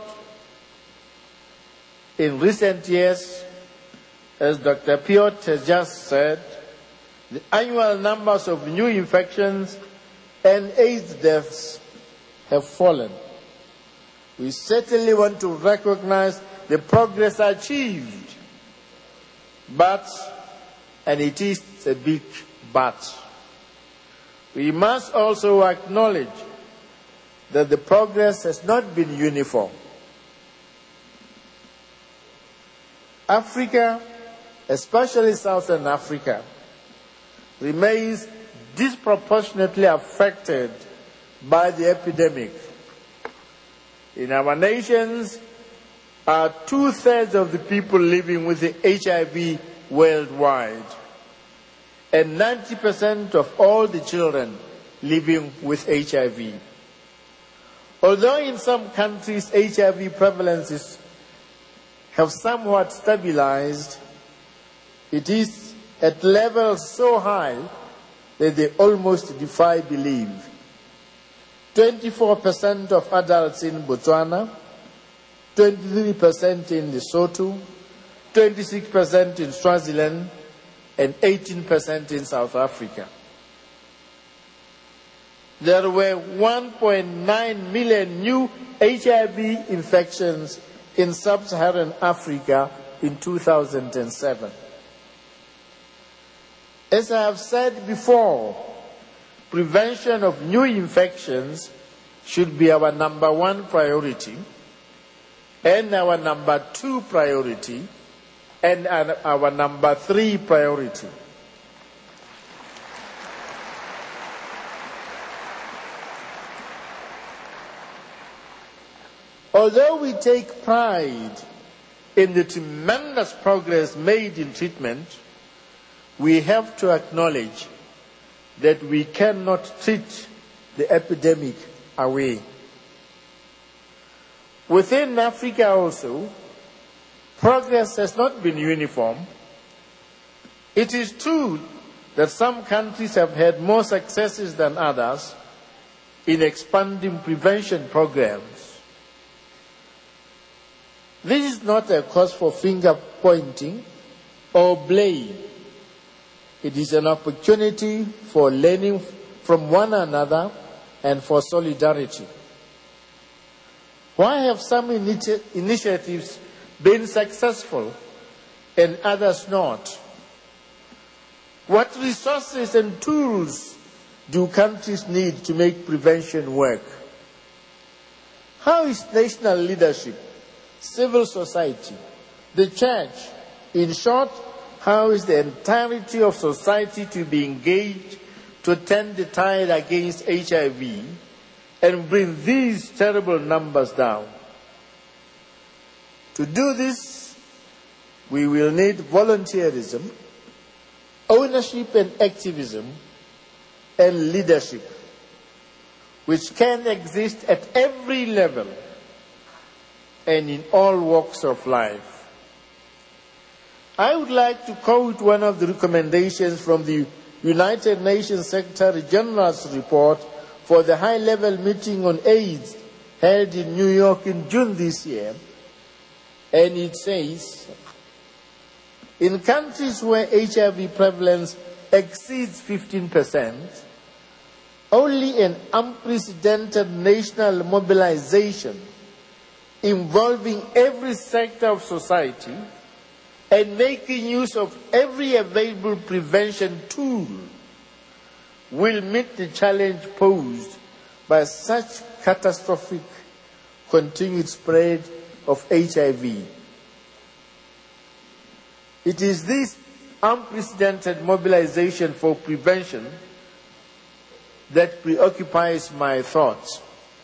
In recent years, as Dr. Piot has just said, the annual numbers of new infections and AIDS deaths have fallen. We certainly want to recognize the progress achieved, but, and it is a big but, we must also acknowledge that the progress has not been uniform. Africa, especially Southern Africa, remains disproportionately affected by the epidemic. In our nations, are 2/3 of the people living with the HIV worldwide, and 90% of all the children living with HIV. Although in some countries HIV prevalences have somewhat stabilized, it is at levels so high that they almost defy belief. 24% of adults in Botswana, 23% in Lesotho, 26% in Swaziland, and 18% in South Africa. There were 1.9 million new HIV infections in sub-Saharan Africa in 2007. As I have said before, prevention of new infections should be our number one priority, and our number two priority, and our number three priority. Although we take pride in the tremendous progress made in treatment, we have to acknowledge that we cannot treat the epidemic away. Within Africa also, progress has not been uniform. It is true that some countries have had more successes than others in expanding prevention programs. This is not a cause for finger pointing or blame. It is an opportunity for learning from one another and for solidarity. Why have some initiatives been successful and others not? What resources and tools do countries need to make prevention work? How is national leadership, civil society, the church, in short, how is the entirety of society to be engaged to turn the tide against HIV and bring these terrible numbers down? To do this, We will need volunteerism, ownership and activism, and leadership, which can exist at every level and in all walks of life. I would like to quote one of the recommendations from the United Nations Secretary General's report for the high-level meeting on AIDS held in New York in June this year, and it says, in countries where HIV prevalence exceeds 15%, only an unprecedented national mobilization involving every sector of society and making use of every available prevention tool will meet the challenge posed by such catastrophic continued spread of HIV. It is this unprecedented mobilization for prevention that preoccupies my thoughts.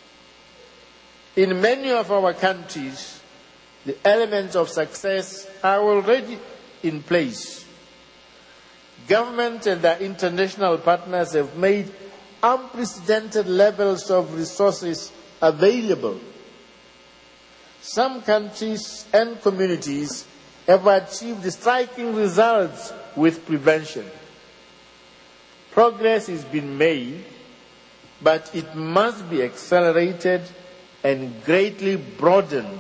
In many of our countries, the elements of success are already in place. Government and their international partners have made unprecedented levels of resources available. Some countries and communities have achieved striking results with prevention. Progress has been made, but it must be accelerated and greatly broadened.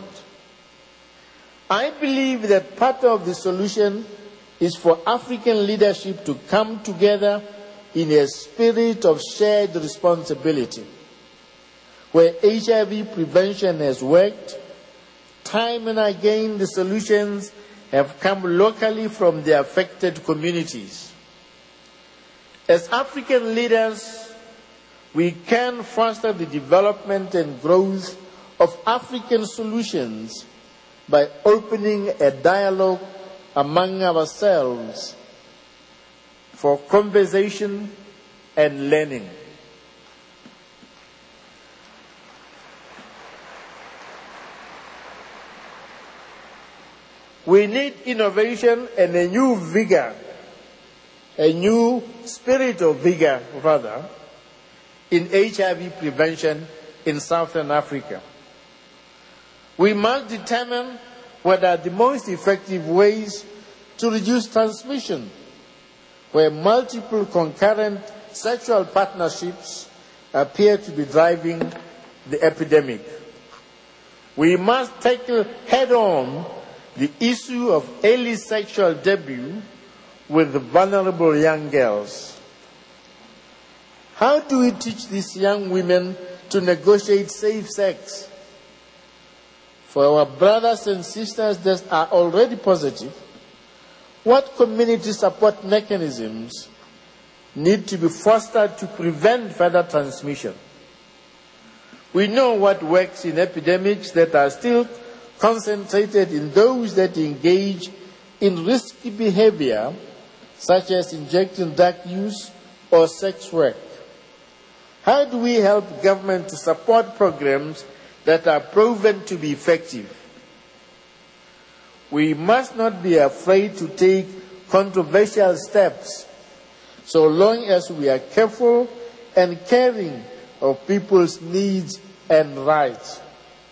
I believe that part of the solution is for African leadership to come together in a spirit of shared responsibility. Where HIV prevention has worked, time and again the solutions have come locally from the affected communities. As African leaders, we can foster the development and growth of African solutions by opening a dialogue among ourselves for conversation and learning. We need innovation and a new vigor, a new spirit of vigor, rather, in HIV prevention in Southern Africa. We must determine what are the most effective ways to reduce transmission, where multiple concurrent sexual partnerships appear to be driving the epidemic. We must tackle head-on the issue of early sexual debut with vulnerable young girls. How do we teach these young women to negotiate safe sex? For our brothers and sisters that are already positive, what community support mechanisms need to be fostered to prevent further transmission? We know what works in epidemics that are still concentrated in those that engage in risky behavior, such as injecting drug use or sex work. How do we help government to support programs that are proven to be effective? We must not be afraid to take controversial steps, so long as we are careful and caring of people's needs and rights.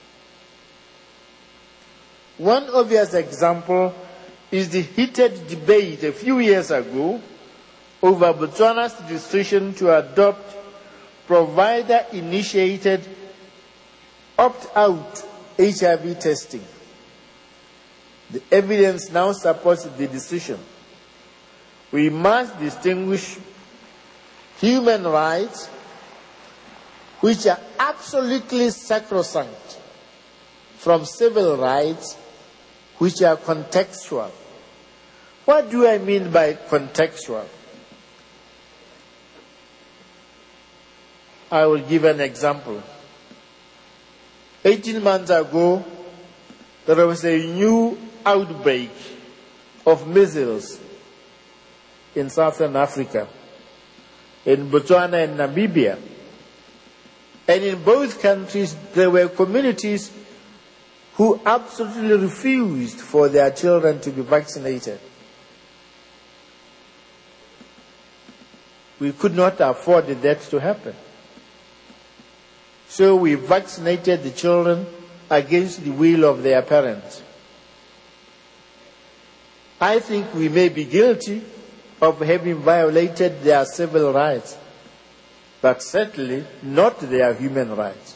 One obvious example is the heated debate a few years ago over Botswana's decision to adopt provider-initiated opt-out HIV testing. The evidence now supports the decision. We must distinguish human rights, which are absolutely sacrosanct, from civil rights, which are contextual. What do I mean by contextual? I will give an example. 18 months ago, there was a new outbreak of measles in Southern Africa, in Botswana and Namibia. And in both countries, there were communities who absolutely refused for their children to be vaccinated. We could not afford that to happen. So we vaccinated the children against the will of their parents. I think we may be guilty of having violated their civil rights, but certainly not their human rights.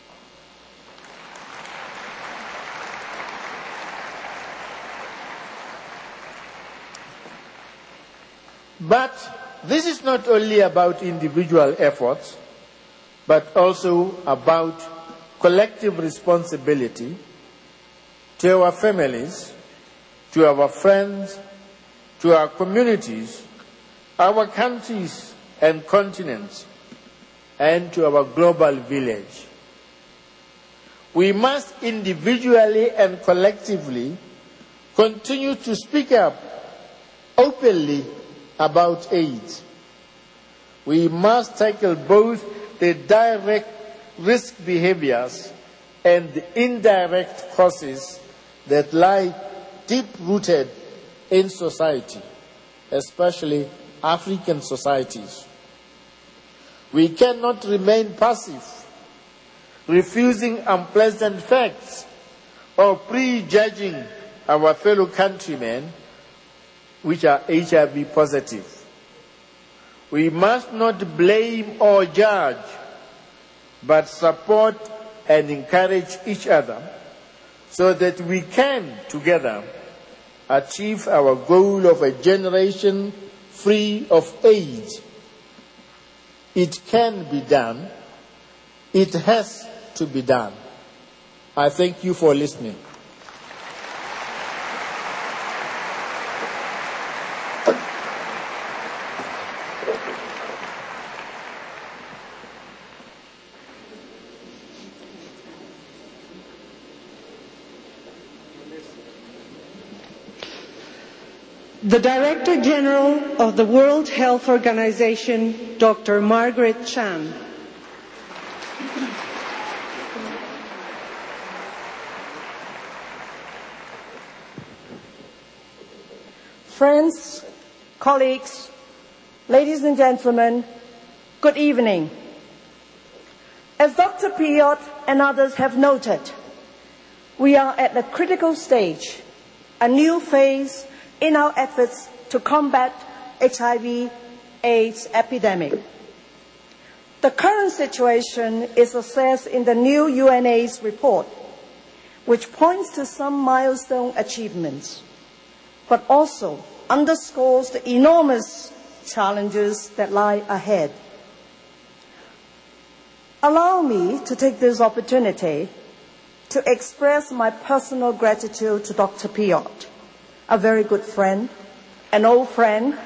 But this is not only about individual efforts, but also about collective responsibility to our families, to our friends, to our communities, our countries and continents, and to our global village. We must individually and collectively continue to speak up openly about AIDS. We must tackle both the direct risk behaviors and the indirect causes that lie deep-rooted in society, especially African societies. We cannot remain passive, refusing unpleasant facts or prejudging our fellow countrymen which are HIV positive. We must not blame or judge, but support and encourage each other so that we can, together, achieve our goal of a generation free of AIDS. It can be done. It has to be done. I thank you for listening. The Director General of the World Health Organization, Dr. Margaret Chan. Friends, colleagues, ladies and gentlemen, good evening. As Dr. Piot and others have noted, we are at a critical stage, a new phase in our efforts to combat HIV/AIDS epidemic. The current situation is assessed in the new UNAIDS report, which points to some milestone achievements, but also underscores the enormous challenges that lie ahead. Allow me to take this opportunity to express my personal gratitude to Dr. Piot, a very good friend, an old friend,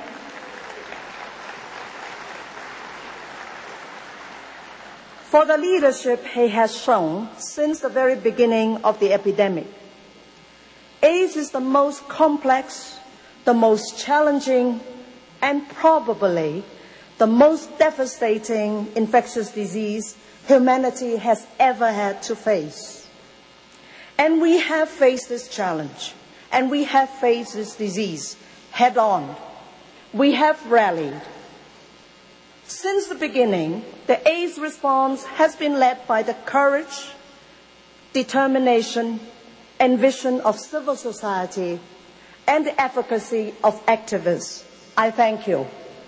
for the leadership he has shown since the very beginning of the epidemic. AIDS is the most complex, the most challenging, and probably the most devastating infectious disease humanity has ever had to face. And we have faced this challenge. And we have faced this disease head-on. We have rallied. Since the beginning, the AIDS response has been led by the courage, determination, and vision of civil society and the advocacy of activists. I thank you.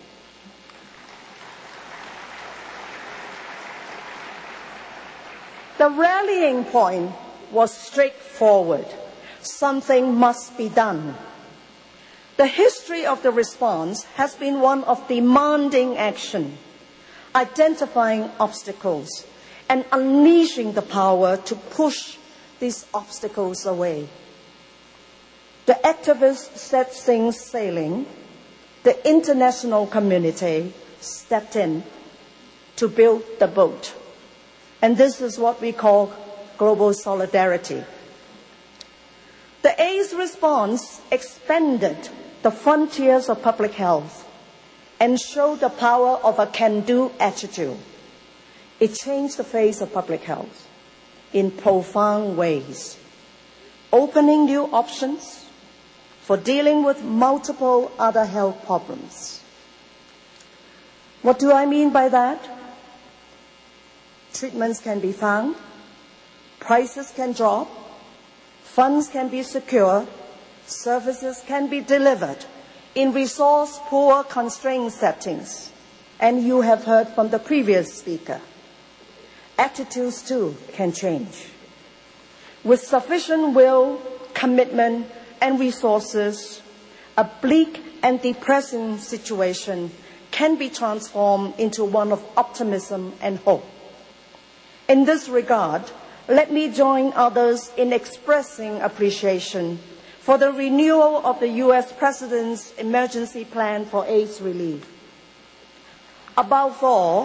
The rallying point was straightforward. Something must be done. The history of the response has been one of demanding action, identifying obstacles, and unleashing the power to push these obstacles away. The activists set things sailing. The international community stepped in to build the boat. And this is what we call global solidarity. The AIDS response expanded the frontiers of public health and showed the power of a can-do attitude. It changed the face of public health in profound ways. opening new options for dealing with multiple other health problems. What do I mean by that? Treatments can be found, prices can drop, funds can be secure, services can be delivered in resource-poor, constrained settings. And you have heard from the previous speaker. Attitudes, too, can change. With sufficient will, commitment, and resources, a bleak and depressing situation can be transformed into one of optimism and hope. In this regard, let me join others in expressing appreciation for the renewal of the U.S. President's emergency plan for AIDS relief. Above all,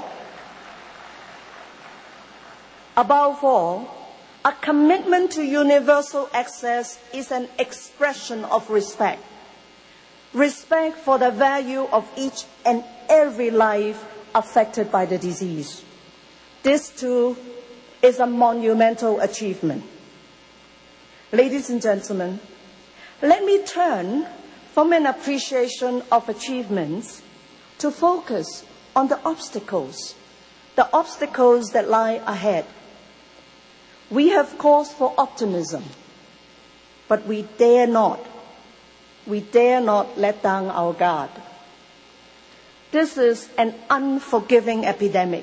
a commitment to universal access is an expression of respect. Respect for the value of each and every life affected by the disease. This, too, is a monumental achievement. Ladies and gentlemen, let me turn from an appreciation of achievements to focus on the obstacles that lie ahead. We have cause for optimism, but we dare not let down our guard. This is an unforgiving epidemic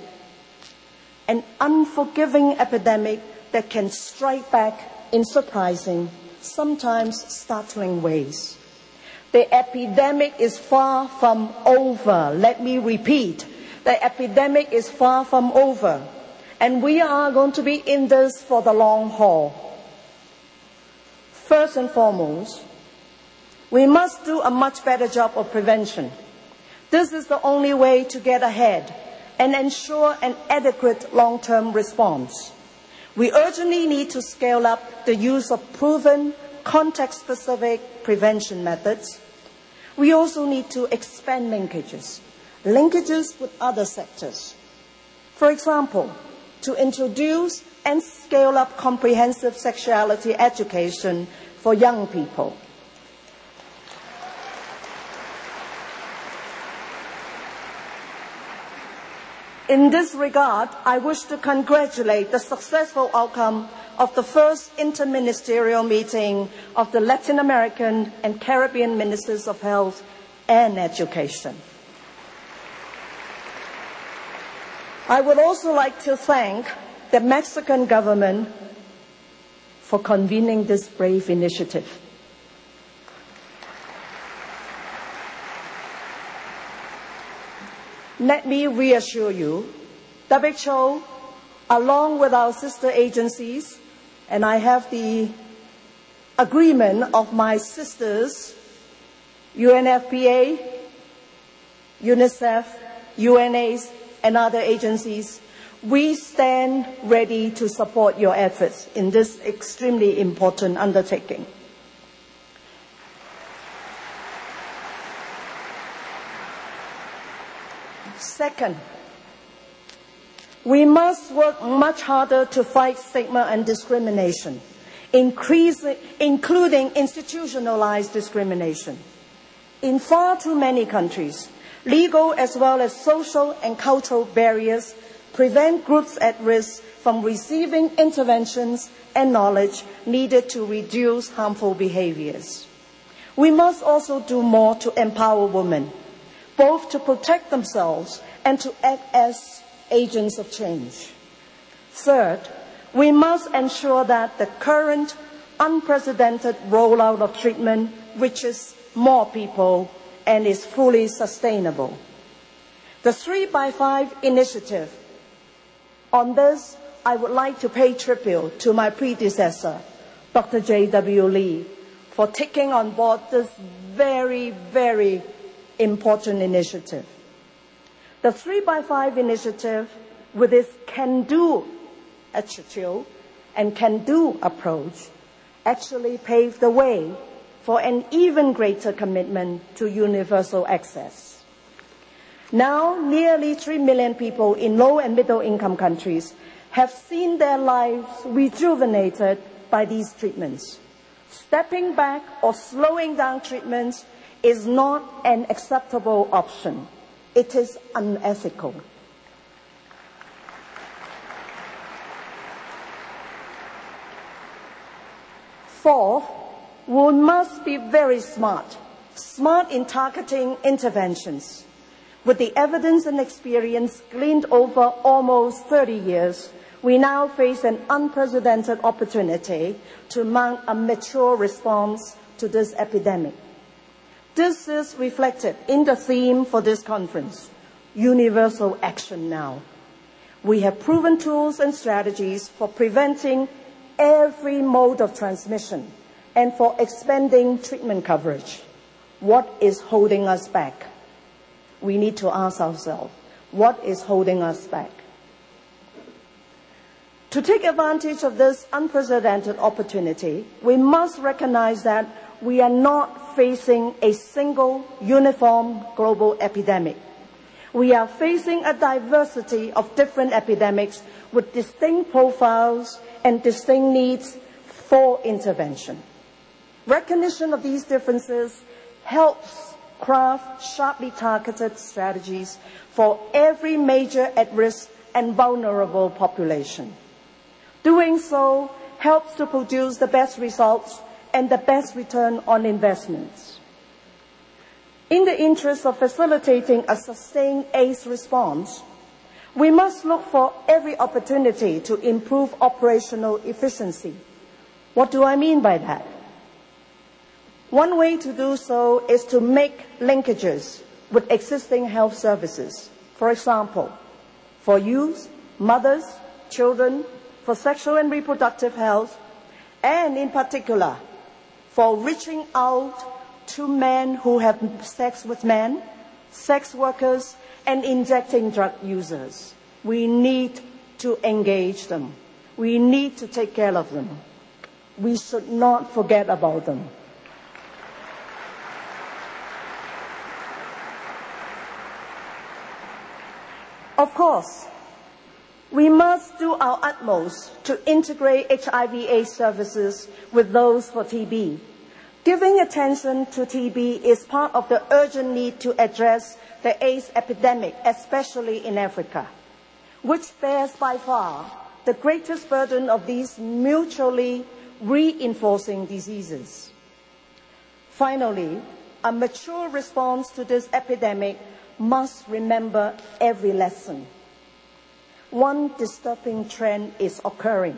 that can strike back in surprising, sometimes startling ways. The epidemic is far from over. Let me repeat, the epidemic is far from over, and we are going to be in this for the long haul. First and foremost, we must do a much better job of prevention. This is the only way to get ahead and ensure an adequate long-term response. We urgently need to scale up the use of proven, context-specific prevention methods. We also need to expand linkages with other sectors. For example, to introduce and scale up comprehensive sexuality education for young people. In this regard, I wish to congratulate the successful outcome of the first interministerial meeting of the Latin American and Caribbean Ministers of Health and Education. I would also like to thank the Mexican government for convening this brave initiative. Let me reassure you, WHO, along with our sister agencies, and I have the agreement of my sisters, UNFPA, UNICEF, UNAIDS, and other agencies, we stand ready to support your efforts in this extremely important undertaking. Second, we must work much harder to fight stigma and discrimination, including institutionalized discrimination. In far too many countries, legal as well as social and cultural barriers prevent groups at risk from receiving interventions and knowledge needed to reduce harmful behaviors. We must also do more to empower women, both to protect themselves and to act as agents of change. Third, we must ensure that the current unprecedented rollout of treatment reaches more people and is fully sustainable. The 3x5 initiative. On this, I would like to pay tribute to my predecessor, Dr. J.W. Lee, for taking on board this very, very important initiative. The 3x5 initiative, with its can-do attitude and can-do approach, actually paved the way for an even greater commitment to universal access. Now, nearly 3 million people in low and middle income countries have seen their lives rejuvenated by these treatments. Stepping back or slowing down treatments is not an acceptable option. It is unethical. Fourth, we must be very smart in targeting interventions. With the evidence and experience gleaned over almost 30 years, we now face an unprecedented opportunity to mount a mature response to this epidemic. This is reflected in the theme for this conference, Universal Action Now. We have proven tools and strategies for preventing every mode of transmission and for expanding treatment coverage. What is holding us back? We need to ask ourselves, what is holding us back? To take advantage of this unprecedented opportunity, we must recognize that we are not facing a single uniform global epidemic. We are facing a diversity of different epidemics with distinct profiles and distinct needs for intervention. Recognition of these differences helps craft sharply targeted strategies for every major at-risk and vulnerable population. Doing so helps to produce the best results and the best return on investments. In the interest of facilitating a sustained AIDS response, we must look for every opportunity to improve operational efficiency. What do I mean by that? One way to do so is to make linkages with existing health services. For example, for youth, mothers, children, for sexual and reproductive health, and in particular, for reaching out to men who have sex with men, sex workers, and injecting drug users. We need to engage them. We need to take care of them. We should not forget about them. Of course, we must do our utmost to integrate HIV/AIDS services with those for TB. Giving attention to TB is part of the urgent need to address the AIDS epidemic, especially in Africa, which bears by far the greatest burden of these mutually reinforcing diseases. Finally, a mature response to this epidemic must remember every lesson. One disturbing trend is occurring.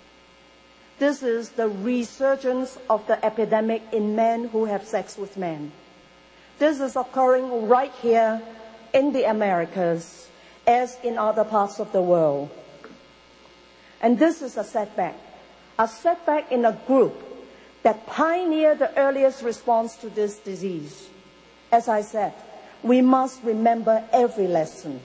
This is the resurgence of the epidemic in men who have sex with men. This is occurring right here in the Americas, as in other parts of the world. And this is a setback in a group that pioneered the earliest response to this disease. As I said, we must remember every lesson.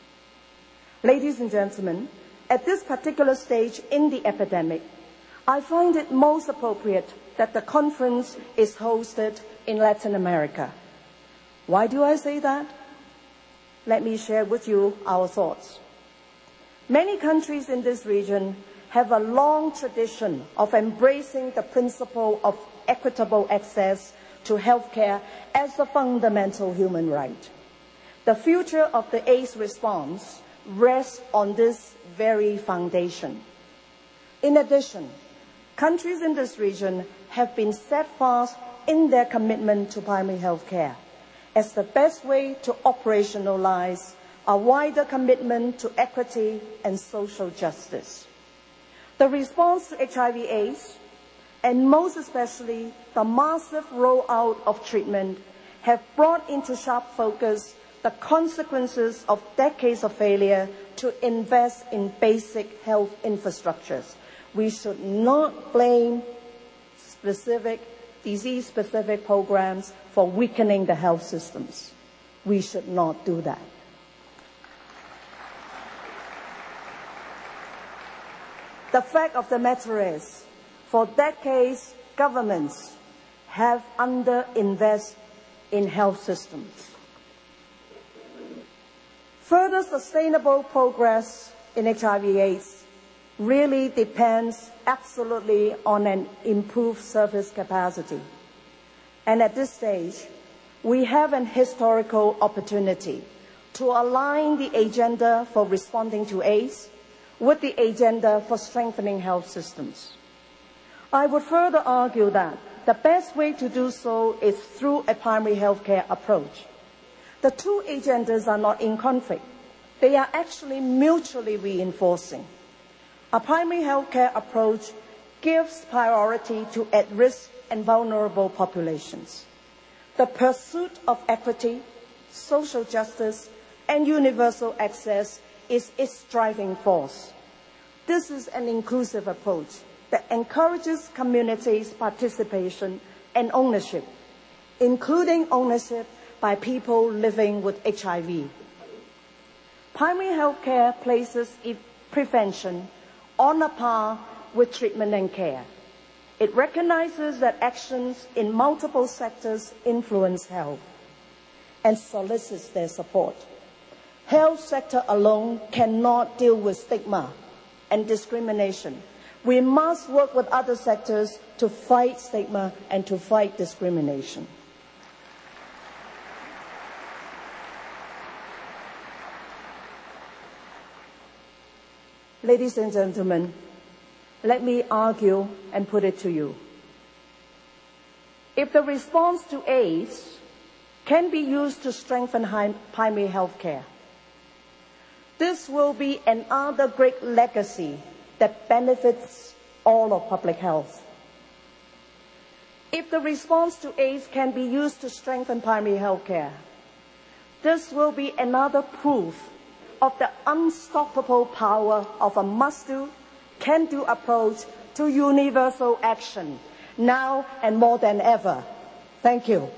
Ladies and gentlemen, at this particular stage in the epidemic, I find it most appropriate that the conference is hosted in Latin America. Why do I say that? Let me share with you our thoughts. Many countries in this region have a long tradition of embracing the principle of equitable access to health care as a fundamental human right. The future of the AIDS response rests on this very foundation. In addition, countries in this region have been steadfast in their commitment to primary health care as the best way to operationalize a wider commitment to equity and social justice. The response to HIV/AIDS, and most especially the massive rollout of treatment, have brought into sharp focus the consequences of decades of failure to invest in basic health infrastructures. We should not blame disease-specific programs for weakening the health systems. We should not do that. The fact of the matter is, for decades, governments have underinvested in health systems. Further sustainable progress in HIV/AIDS really depends absolutely on an improved service capacity. And at this stage, we have an historical opportunity to align the agenda for responding to AIDS with the agenda for strengthening health systems. I would further argue that the best way to do so is through a primary health care approach. The two agendas are not in conflict. They are actually mutually reinforcing. A primary health care approach gives priority to at-risk and vulnerable populations. The pursuit of equity, social justice, and universal access is its driving force. This is an inclusive approach that encourages communities' participation and ownership, including ownership by people living with HIV. Primary health care places prevention on a par with treatment and care. It recognizes that actions in multiple sectors influence health and solicits their support. Health sector alone cannot deal with stigma and discrimination. We must work with other sectors to fight stigma and to fight discrimination. Ladies and gentlemen, let me argue and put it to you. If the response to AIDS can be used to strengthen primary health care, this will be another great legacy that benefits all of public health. If the response to AIDS can be used to strengthen primary health care, this will be another proof of the unstoppable power of a must-do, can-do approach to universal action, now and more than ever. Thank you.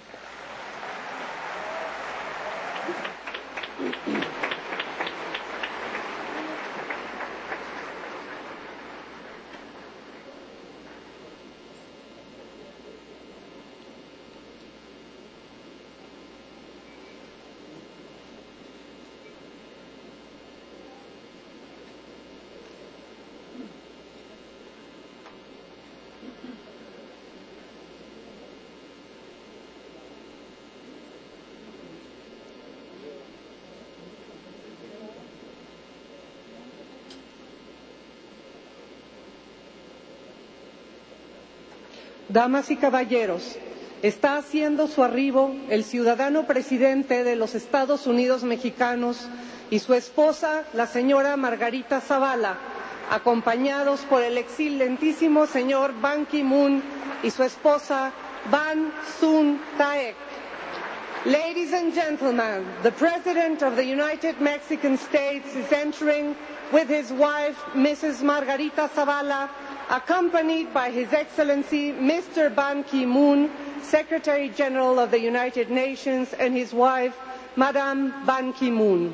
Damas y caballeros, está haciendo su arribo el ciudadano presidente de los Estados Unidos mexicanos y su esposa, la señora Margarita Zavala, acompañados por el excelentísimo señor Ban Ki-moon y su esposa Ban Sun Taek. Ladies and gentlemen, the President of the United Mexican States is entering with his wife, Mrs. Margarita Zavala, accompanied by His Excellency Mr. Ban Ki-moon, Secretary General of the United Nations, and his wife, Madame Ban Ki-moon.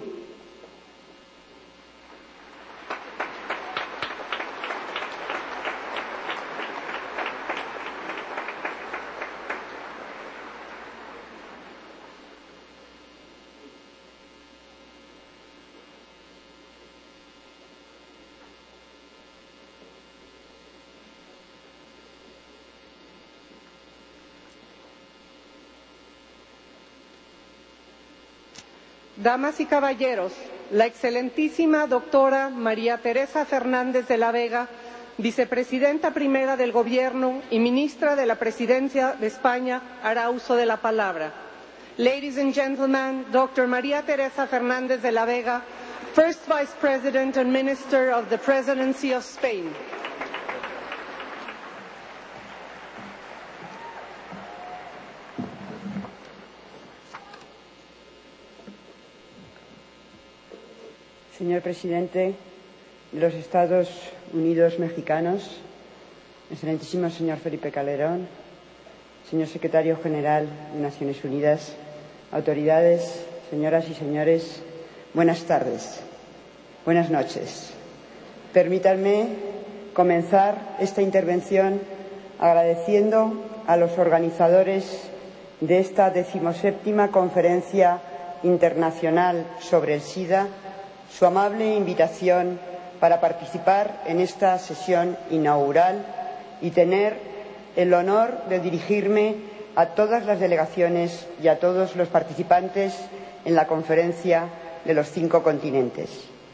Damas y caballeros, la excelentísima doctora María Teresa Fernández de la Vega, vicepresidenta primera del Gobierno y ministra de la Presidencia de España, hará uso de la palabra. Ladies and gentlemen, Dr. María Teresa Fernández de la Vega, First Vice President and Minister of the Presidency of Spain. Señor presidente de los Estados Unidos mexicanos, excelentísimo señor Felipe Calderón, señor secretario general de Naciones Unidas, autoridades, señoras y señores, buenas tardes, buenas noches. Permítanme comenzar esta intervención agradeciendo a los organizadores de esta 17ª Conferencia Internacional sobre el SIDA su amable invitación para participar en esta sesión inaugural y tener el honor de dirigirme a todas las delegaciones y a todos los participantes en la Conferencia de los 5 continentes.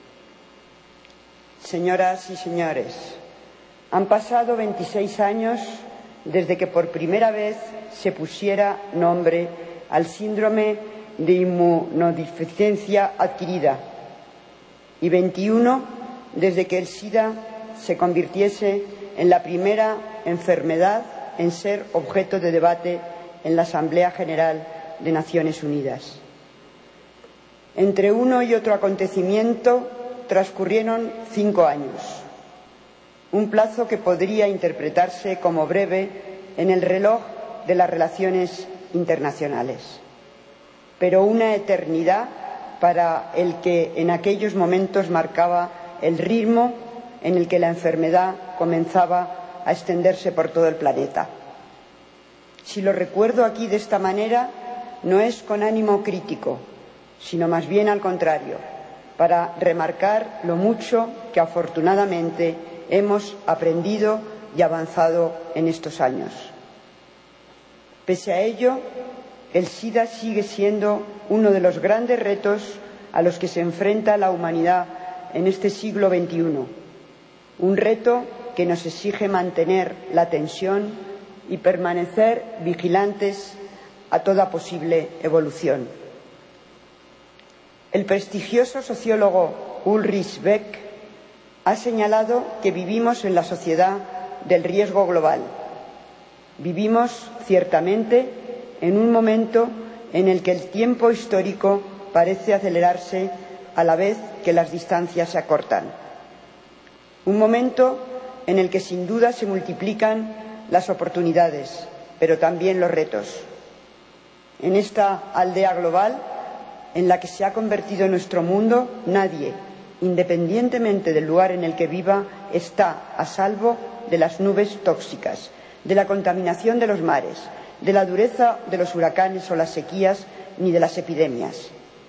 Señoras y señores, han pasado 26 años desde que por primera vez se pusiera nombre al síndrome de inmunodeficiencia adquirida y 21 desde que el SIDA se convirtiese en la primera enfermedad en ser objeto de debate en la Asamblea General de Naciones Unidas. Entre uno y otro acontecimiento transcurrieron 5 años, un plazo que podría interpretarse como breve en el reloj de las relaciones internacionales, pero una eternidad para el que en aquellos momentos marcaba el ritmo en el que la enfermedad comenzaba a extenderse por todo el planeta. Si lo recuerdo aquí de esta manera, no es con ánimo crítico, sino más bien al contrario, para remarcar lo mucho que afortunadamente hemos aprendido y avanzado en estos años. Pese a ello, el SIDA sigue siendo uno de los grandes retos a los que se enfrenta la humanidad en este siglo XXI, un reto que nos exige mantener la tensión y permanecer vigilantes a toda posible evolución. El prestigioso sociólogo Ulrich Beck ha señalado que vivimos en la sociedad del riesgo global. Vivimos, ciertamente, en un momento en el que el tiempo histórico parece acelerarse a la vez que las distancias se acortan. Un momento en el que sin duda se multiplican las oportunidades, pero también los retos. En esta aldea global en la que se ha convertido nuestro mundo, nadie, independientemente del lugar en el que viva, está a salvo de las nubes tóxicas, de la contaminación de los mares, de la dureza de los huracanes o las sequías, ni de las epidemias.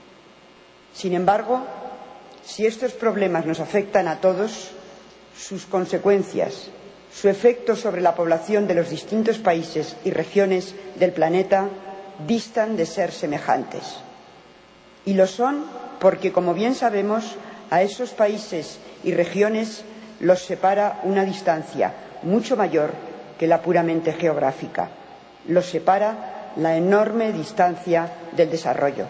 Sin embargo, si estos problemas nos afectan a todos, sus consecuencias, su efecto sobre la población de los distintos países y regiones del planeta distan de ser semejantes. Y lo son porque, como bien sabemos, a esos países y regiones los separa una distancia mucho mayor que la puramente geográfica. Los separa la enorme distancia del desarrollo.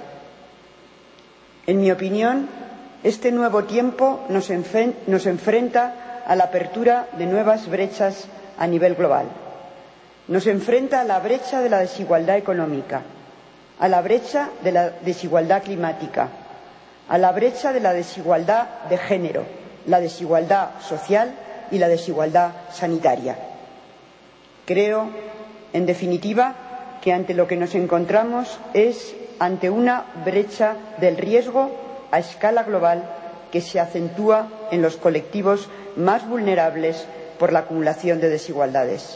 En mi opinión, este nuevo tiempo nos enfrenta a la apertura de nuevas brechas a nivel global. Nos enfrenta a la brecha de la desigualdad económica, a la brecha de la desigualdad climática, a la brecha de la desigualdad de género, la desigualdad social y la desigualdad sanitaria. Creo, en definitiva, que ante lo que nos encontramos es ante una brecha del riesgo a escala global que se acentúa en los colectivos más vulnerables por la acumulación de desigualdades.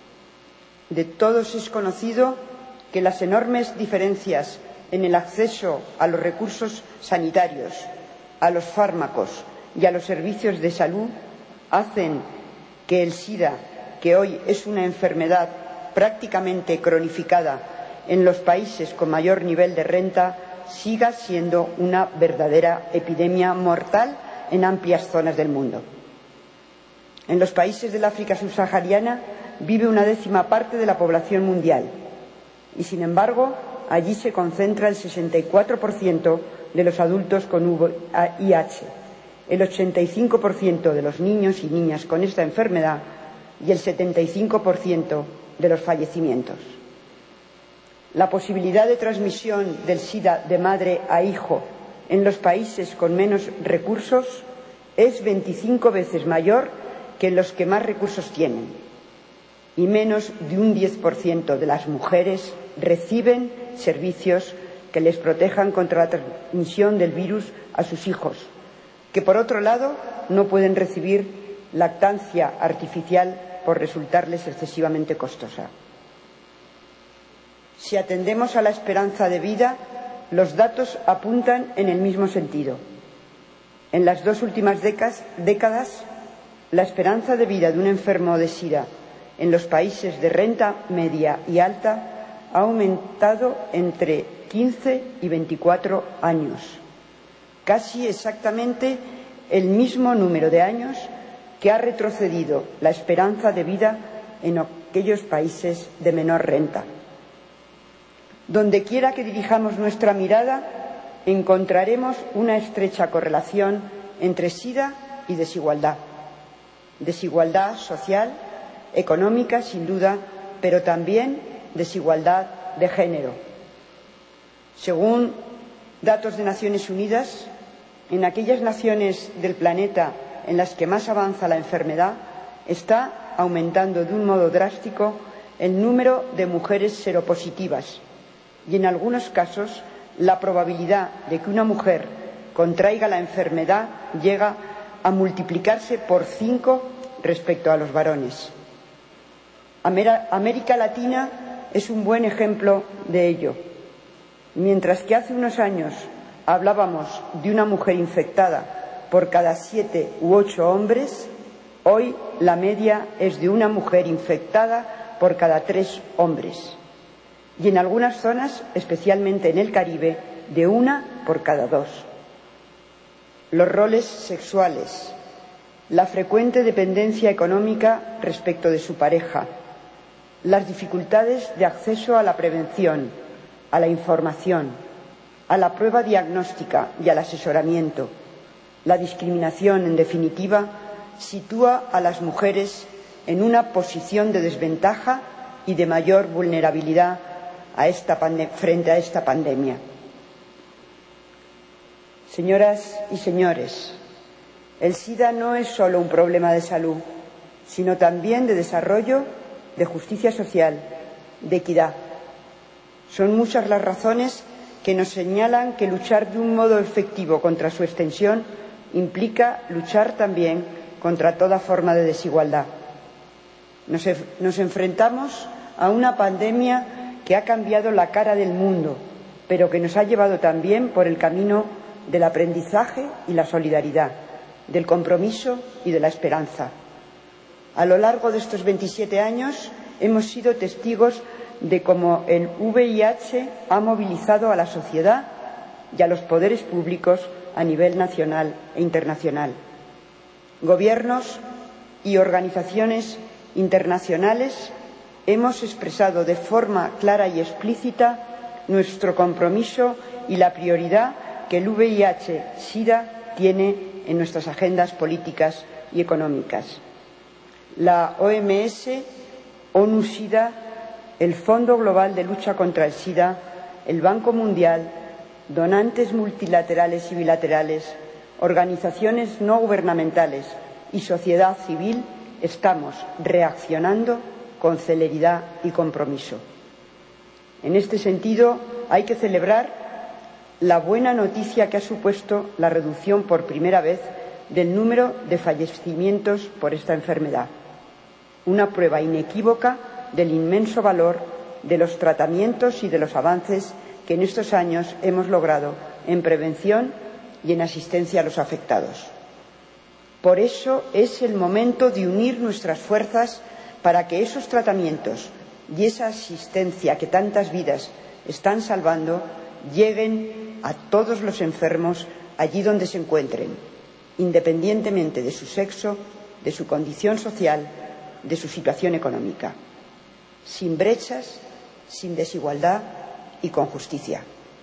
De todos es conocido que las enormes diferencias en el acceso a los recursos sanitarios, a los fármacos y a los servicios de salud hacen que el SIDA, que hoy es una enfermedad prácticamente cronificada en los países con mayor nivel de renta, siga siendo una verdadera epidemia mortal en amplias zonas del mundo. En los países del África subsahariana vive una 10ª parte de la población mundial y, sin embargo, allí se concentra el 64% de los adultos con VIH, el 85% de los niños y niñas con esta enfermedad y el 75% de los fallecimientos. La posibilidad de transmisión del SIDA de madre a hijo en los países con menos recursos es 25 veces mayor que en los que más recursos tienen, y menos de un 10% de las mujeres reciben servicios que les protejan contra la transmisión del virus a sus hijos, que por otro lado no pueden recibir lactancia artificial por resultarles excesivamente costosa. Si atendemos a la esperanza de vida, los datos apuntan en el mismo sentido. En las 2 últimas décadas, la esperanza de vida de un enfermo de SIDA en los países de renta media y alta ha aumentado entre 15 y 24 años, casi exactamente el mismo número de años que ha retrocedido la esperanza de vida en aquellos países de menor renta. Donde quiera que dirijamos nuestra mirada, encontraremos una estrecha correlación entre SIDA y desigualdad. Desigualdad social, económica, sin duda, pero también desigualdad de género. Según datos de Naciones Unidas, en aquellas naciones del planeta en las que más avanza la enfermedad, está aumentando de un modo drástico el número de mujeres seropositivas y, en algunos casos, la probabilidad de que una mujer contraiga la enfermedad llega a multiplicarse por 5 respecto a los varones. América Latina es un buen ejemplo de ello. Mientras que hace unos años hablábamos de una mujer infectada por cada 7 u 8 hombres, hoy la media es de una mujer infectada por cada 3 hombres. Y en algunas zonas, especialmente en el Caribe, de 1 por cada 2. Los roles sexuales, la frecuente dependencia económica respecto de su pareja, las dificultades de acceso a la prevención, a la información, a la prueba diagnóstica y al asesoramiento, la discriminación, en definitiva, sitúa a las mujeres en una posición de desventaja y de mayor vulnerabilidad frente a esta pandemia. Señoras y señores, el SIDA no es solo un problema de salud, sino también de desarrollo, de justicia social, de equidad. Son muchas las razones que nos señalan que luchar de un modo efectivo contra su extensión implica luchar también contra toda forma de desigualdad. Nos enfrentamos a una pandemia que ha cambiado la cara del mundo, pero que nos ha llevado también por el camino del aprendizaje y la solidaridad, del compromiso y de la esperanza. A lo largo de estos 27 años hemos sido testigos de cómo el VIH ha movilizado a la sociedad y a los poderes públicos a nivel nacional e internacional. Gobiernos y organizaciones internacionales hemos expresado de forma clara y explícita nuestro compromiso y la prioridad que el VIH-Sida tiene en nuestras agendas políticas y económicas. La OMS, ONU-Sida, el Fondo Global de Lucha contra el SIDA, el Banco Mundial, donantes multilaterales y bilaterales, organizaciones no gubernamentales y sociedad civil estamos reaccionando con celeridad y compromiso. En este sentido, hay que celebrar la buena noticia que ha supuesto la reducción por primera vez del número de fallecimientos por esta enfermedad, una prueba inequívoca del inmenso valor de los tratamientos y de los avances que en estos años hemos logrado en prevención y en asistencia a los afectados. Por eso es el momento de unir nuestras fuerzas para que esos tratamientos y esa asistencia que tantas vidas están salvando lleguen a todos los enfermos allí donde se encuentren, independientemente de su sexo, de su condición social, de su situación económica, sin brechas, sin desigualdad y con justicia.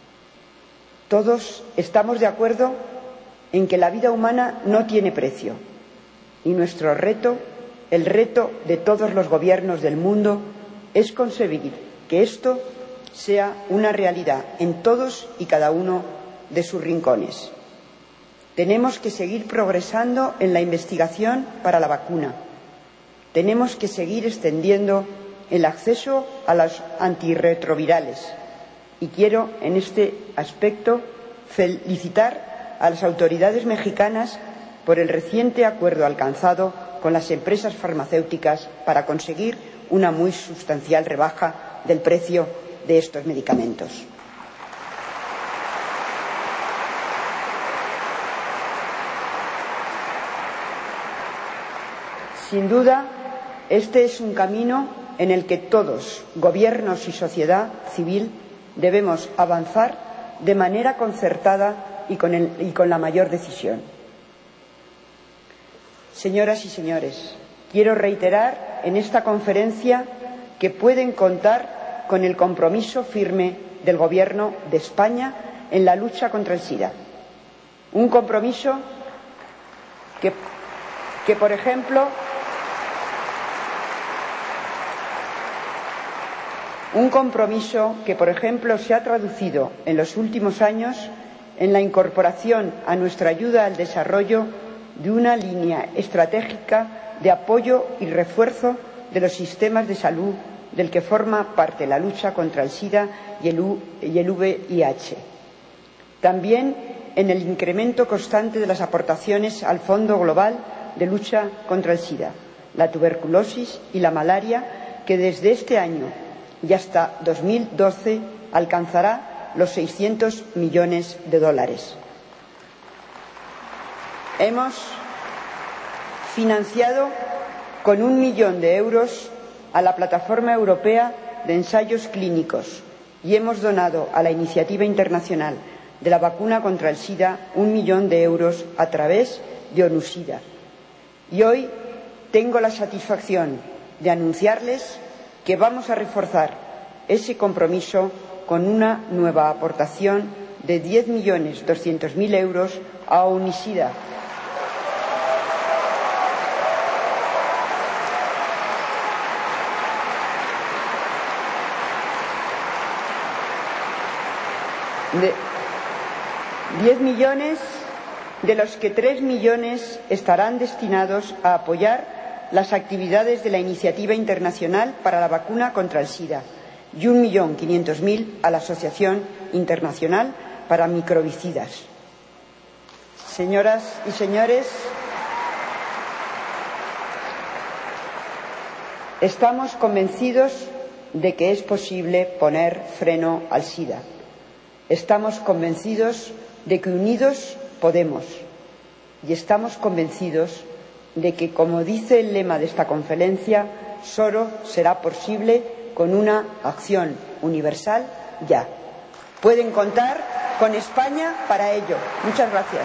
Todos estamos de acuerdo en que la vida humana no tiene precio y nuestro reto, el reto de todos los gobiernos del mundo, es conseguir que esto sea una realidad en todos y cada uno de sus rincones. Tenemos que seguir progresando en la investigación para la vacuna. Tenemos que seguir extendiendo el acceso a los antirretrovirales. Y quiero, en este aspecto, felicitar a las autoridades mexicanas por el reciente acuerdo alcanzado con las empresas farmacéuticas para conseguir una muy sustancial rebaja del precio de estos medicamentos. Sin duda, este es un camino en el que todos, gobiernos y sociedad civil, debemos avanzar de manera concertada y con la mayor decisión. Señoras y señores, quiero reiterar en esta conferencia que pueden contar con el compromiso firme del Gobierno de España en la lucha contra el SIDA. Un compromiso que por ejemplo, se ha traducido en los últimos años en la incorporación a nuestra ayuda al desarrollo de una línea estratégica de apoyo y refuerzo de los sistemas de salud del que forma parte la lucha contra el SIDA y el VIH. También en el incremento constante de las aportaciones al Fondo Global de Lucha contra el SIDA, la tuberculosis y la malaria, que desde este año y hasta 2012 alcanzará los 600 millones de dólares. Hemos financiado con 1 millón de euros a la Plataforma Europea de Ensayos Clínicos y hemos donado a la Iniciativa Internacional de la Vacuna contra el SIDA 1 millón de euros a través de ONUSIDA. Y hoy tengo la satisfacción de anunciarles que vamos a reforzar ese compromiso con una nueva aportación de 10.200.000 euros a ONUSIDA. De 10 millones, de los que 3 millones estarán destinados a apoyar las actividades de la Iniciativa Internacional para la Vacuna contra el SIDA y 1.500.000 a la Asociación Internacional para Microbicidas. Señoras y señores, estamos convencidos de que es posible poner freno al SIDA. Estamos convencidos de que unidos podemos y estamos convencidos de que, como dice el lema de esta conferencia, solo será posible con una acción universal ya. Pueden contar con España para ello. Muchas gracias.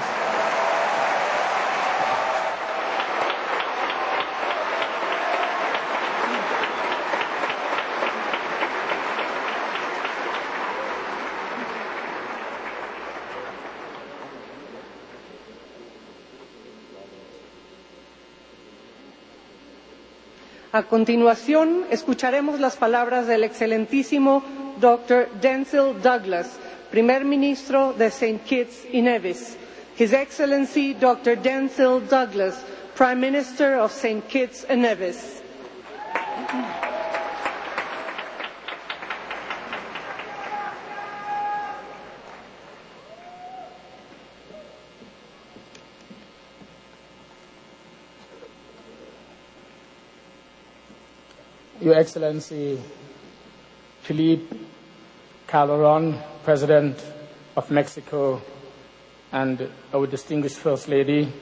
A continuación, escucharemos las palabras del excelentísimo Dr. Denzil Douglas, Primer Ministro de St. Kitts y Nevis. His Excellency Dr. Denzil Douglas, Prime Minister of St. Kitts and Nevis. Your Excellency Felipe Calderon, President of Mexico, and our distinguished First Lady,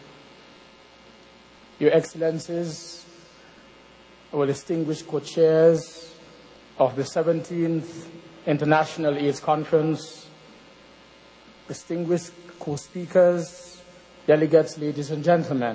Your Excellencies, our distinguished co-chairs of the 17th International AIDS Conference, distinguished co-speakers, delegates, ladies and gentlemen.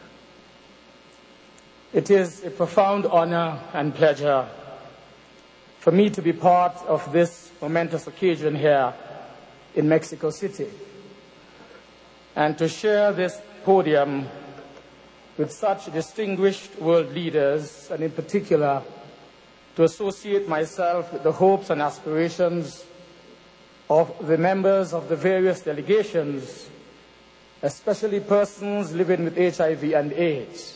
It is a profound honor and pleasure for me to be part of this momentous occasion here in Mexico City and to share this podium with such distinguished world leaders, and in particular to associate myself with the hopes and aspirations of the members of the various delegations, especially persons living with HIV and AIDS.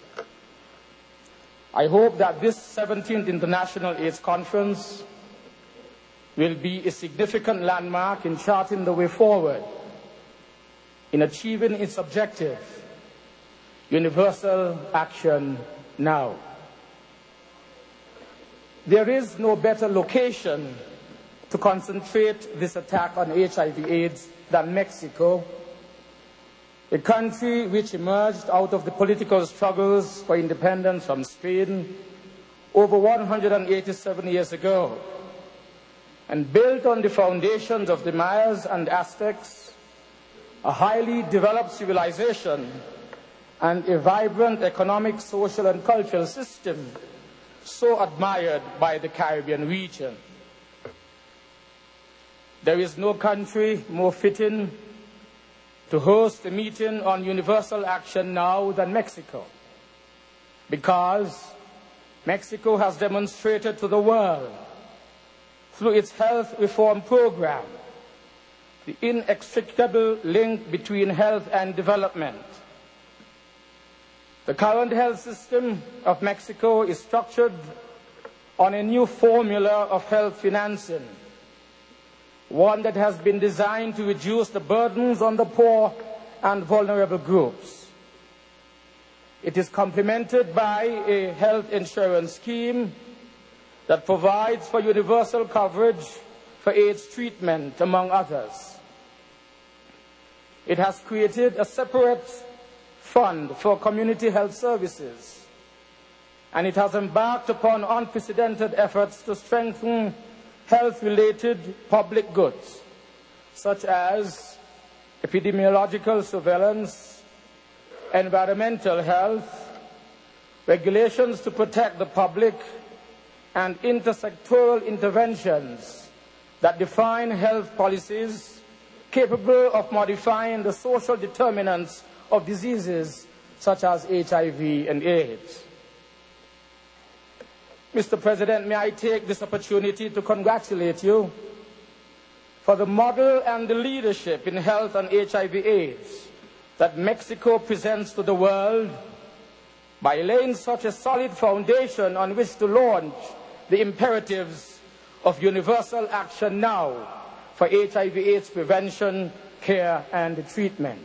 I hope that this 17th International AIDS Conference will be a significant landmark in charting the way forward in achieving its objective, universal action now. There is no better location to concentrate this attack on HIV/AIDS than Mexico, a country which emerged out of the political struggles for independence from Spain over 187 years ago, and built on the foundations of the Mayas and Aztecs, a highly developed civilization and a vibrant economic, social, and cultural system so admired by the Caribbean region. There is no country more fitting to host a meeting on universal action now than Mexico, because Mexico has demonstrated to the world through its health reform program the inextricable link between health and development. The current health system of Mexico is structured on a new formula of health financing, one that has been designed to reduce the burdens on the poor and vulnerable groups. It is complemented by a health insurance scheme that provides for universal coverage for AIDS treatment, among others. It has created a separate fund for community health services, and it has embarked upon unprecedented efforts to strengthen health-related public goods, such as epidemiological surveillance, environmental health, regulations to protect the public, and intersectoral interventions that define health policies capable of modifying the social determinants of diseases such as HIV and AIDS. Mr. President, may I take this opportunity to congratulate you for the model and the leadership in health and HIV/AIDS that Mexico presents to the world by laying such a solid foundation on which to launch the imperatives of universal action now for HIV/AIDS prevention, care, and treatment.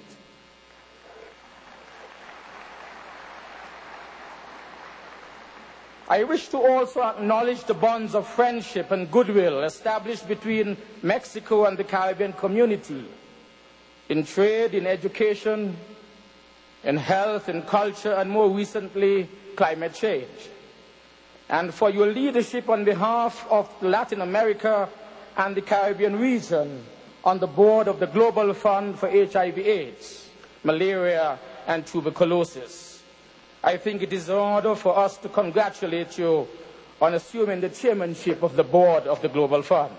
I wish to also acknowledge the bonds of friendship and goodwill established between Mexico and the Caribbean community in trade, in education, in health, in culture, and more recently, climate change. And for your leadership on behalf of Latin America and the Caribbean region on the board of the Global Fund for HIV/AIDS, malaria, and tuberculosis. I think it is an honor for us to congratulate you on assuming the chairmanship of the board of the Global Fund.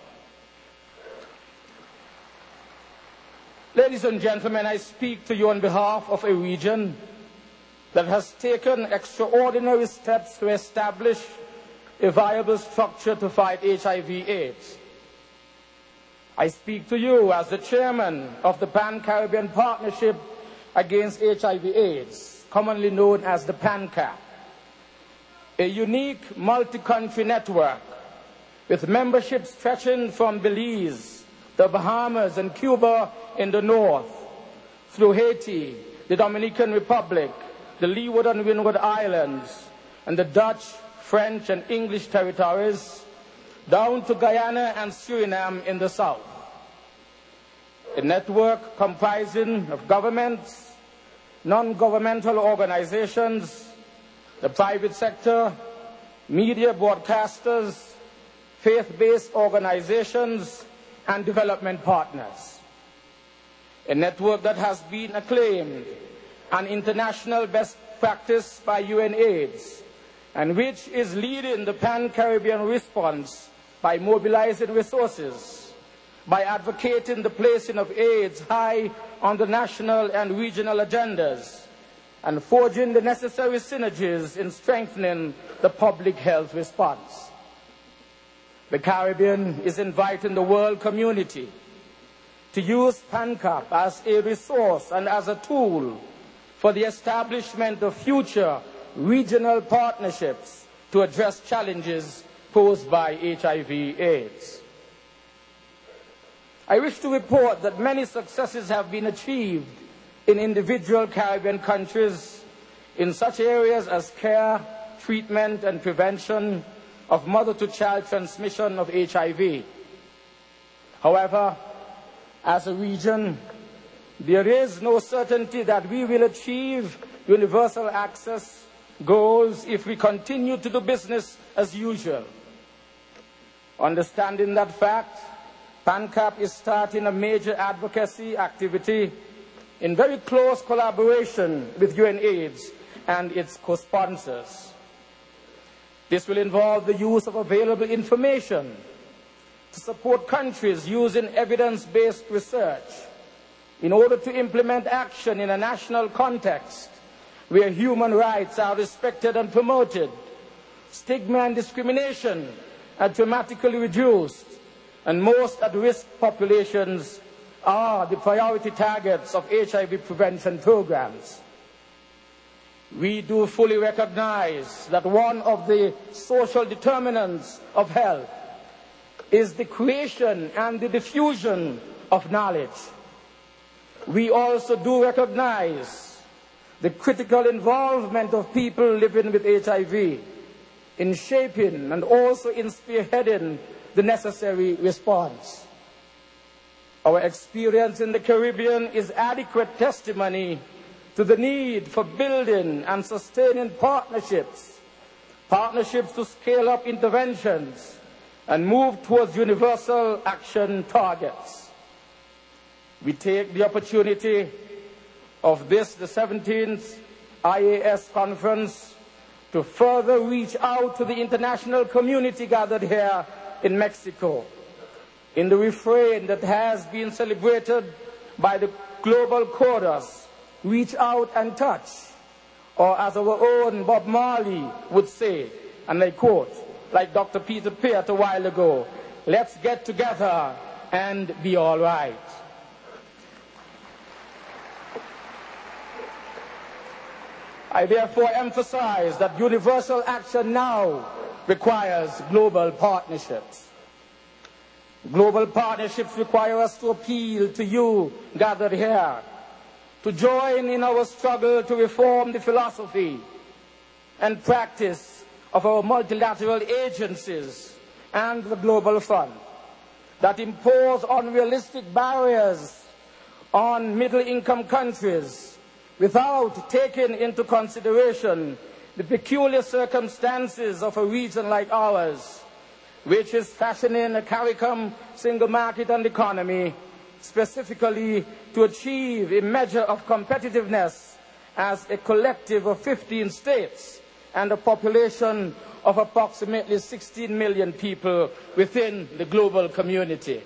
Ladies and gentlemen, I speak to you on behalf of a region that has taken extraordinary steps to establish a viable structure to fight HIV/AIDS. I speak to you as the chairman of the Pan-Caribbean Partnership Against HIV/AIDS, commonly known as the PANCAP, a unique multi-country network with membership stretching from Belize, the Bahamas, and Cuba in the north, through Haiti, the Dominican Republic, the Leeward and Windward Islands, and the Dutch, French, and English territories, down to Guyana and Suriname in the south. A network comprising of governments, non-governmental organizations, the private sector, media broadcasters, faith-based organizations, and development partners. A network that has been acclaimed an international best practice by UNAIDS, and which is leading the Pan-Caribbean response by mobilizing resources, by advocating the placing of AIDS high on the national and regional agendas, and forging the necessary synergies in strengthening the public health response. The Caribbean is inviting the world community to use PANCAP as a resource and as a tool for the establishment of future regional partnerships to address challenges posed by HIV/AIDS. I wish to report that many successes have been achieved in individual Caribbean countries in such areas as care, treatment, and prevention of mother-to-child transmission of HIV. However, as a region, There is no certainty that we will achieve universal access goals if we continue to do business as usual. Understanding that fact, PANCAP is starting a major advocacy activity in very close collaboration with UNAIDS and its co-sponsors. This will involve the use of available information to support countries using evidence-based research in order to implement action in a national context where human rights are respected and promoted, stigma and discrimination are dramatically reduced, and most at-risk populations are the priority targets of HIV prevention programs. We do fully recognize that one of the social determinants of health is the creation and the diffusion of knowledge. We also do recognize the critical involvement of people living with HIV in shaping and also in spearheading the necessary response. Our experience in the Caribbean is adequate testimony to the need for building and sustaining partnerships to scale up interventions and move towards universal action targets. We take the opportunity of this, the 17th IAS conference, to further reach out to the international community gathered here in Mexico, in the refrain that has been celebrated by the global chorus, reach out and touch, or as our own Bob Marley would say, and I quote, like Dr. Peter Peart a while ago, let's get together and be all right. I therefore emphasize that universal action now requires global partnerships. Global partnerships require us to appeal to you gathered here, to join in our struggle to reform the philosophy and practice of our multilateral agencies and the Global Fund that impose unrealistic barriers on middle-income countries without taking into consideration the peculiar circumstances of a region like ours, which is fashioning a CARICOM single market and economy specifically to achieve a measure of competitiveness as a collective of 15 states and a population of approximately 16 million people within the global community.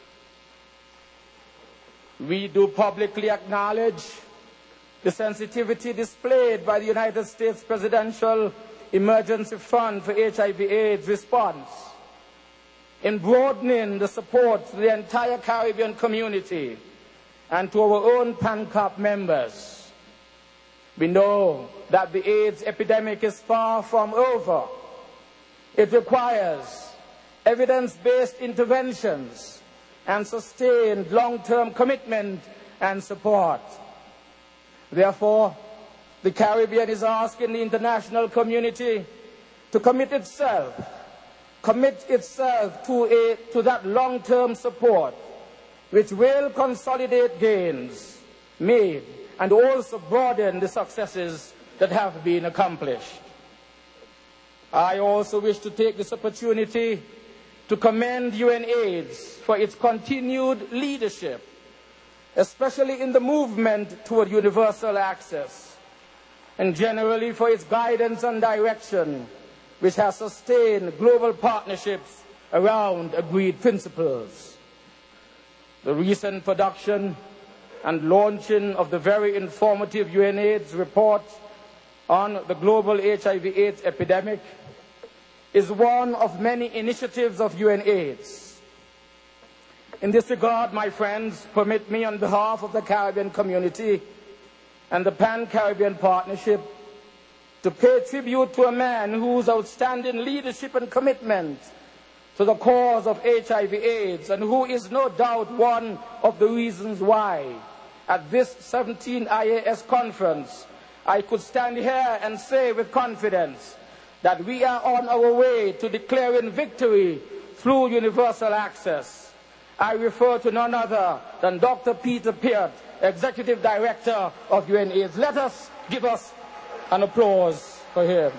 We do publicly acknowledge the sensitivity displayed by the United States Presidential Emergency Fund for HIV/AIDS response in broadening the support to the entire Caribbean community and to our own PANCAP members. We know that the AIDS epidemic is far from over. It requires evidence-based interventions and sustained long-term commitment and support. Therefore, the Caribbean is asking the international community to commit itself to that long-term support, which will consolidate gains made and also broaden the successes that have been accomplished. I also wish to take this opportunity to commend UNAIDS for its continued leadership, especially in the movement toward universal access, and generally for its guidance and direction, which has sustained global partnerships around agreed principles. The recent production and launching of the very informative UNAIDS report on the global HIV/AIDS epidemic is one of many initiatives of UNAIDS. In this regard, my friends, permit me on behalf of the Caribbean community and the Pan-Caribbean Partnership to pay tribute to a man whose outstanding leadership and commitment to the cause of HIV/AIDS, and who is no doubt one of the reasons why at this 17th IAS conference I could stand here and say with confidence that we are on our way to declaring victory through universal access. I refer to none other than Dr. Peter Peart, Executive Director of UNAIDS. Let us give us an applause for him.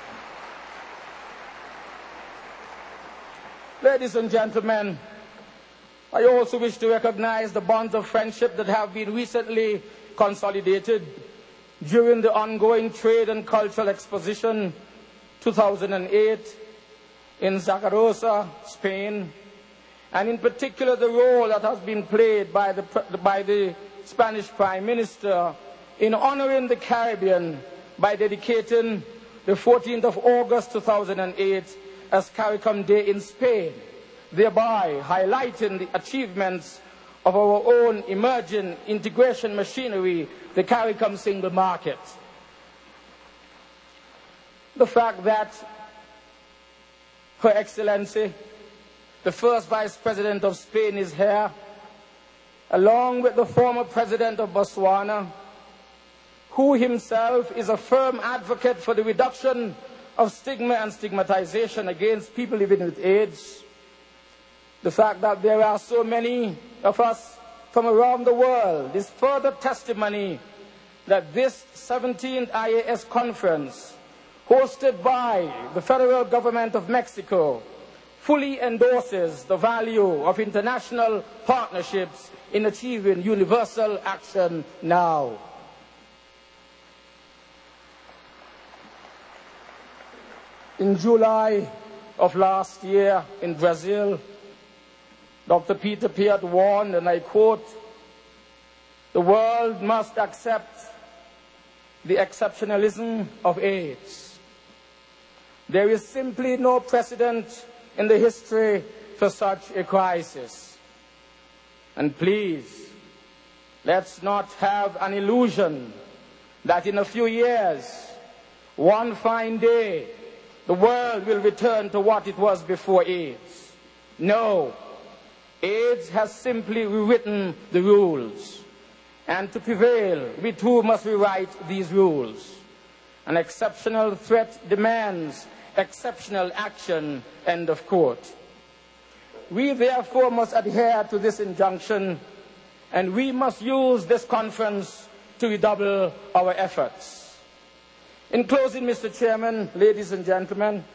Ladies and gentlemen, I also wish to recognize the bonds of friendship that have been recently consolidated during the ongoing Trade and Cultural Exposition 2008 in Zaragoza, Spain, and in particular the role that has been played by the Spanish Prime Minister in honoring the Caribbean by dedicating the 14th of August 2008 as CARICOM Day in Spain, thereby highlighting the achievements of our own emerging integration machinery, the CARICOM single market. The fact that Her Excellency, the first Vice President of Spain, is here, along with the former President of Botswana, who himself is a firm advocate for the reduction of stigma and stigmatization against people living with AIDS. The fact that there are so many of us from around the world is further testimony that this 17th IAS conference, hosted by the federal government of Mexico, fully endorses the value of international partnerships in achieving universal action now. In July of last year in Brazil, Dr. Peter Piot warned, and I quote, "The world must accept the exceptionalism of AIDS. There is simply no precedent in the history for such a crisis. And please, let's not have an illusion that in a few years, one fine day, the world will return to what it was before AIDS. No, AIDS has simply rewritten the rules. And to prevail, we too must rewrite these rules. An exceptional threat demands exceptional action," end of quote. We therefore must adhere to this injunction, and we must use this conference to redouble our efforts. In closing, Mr. Chairman, ladies and gentlemen,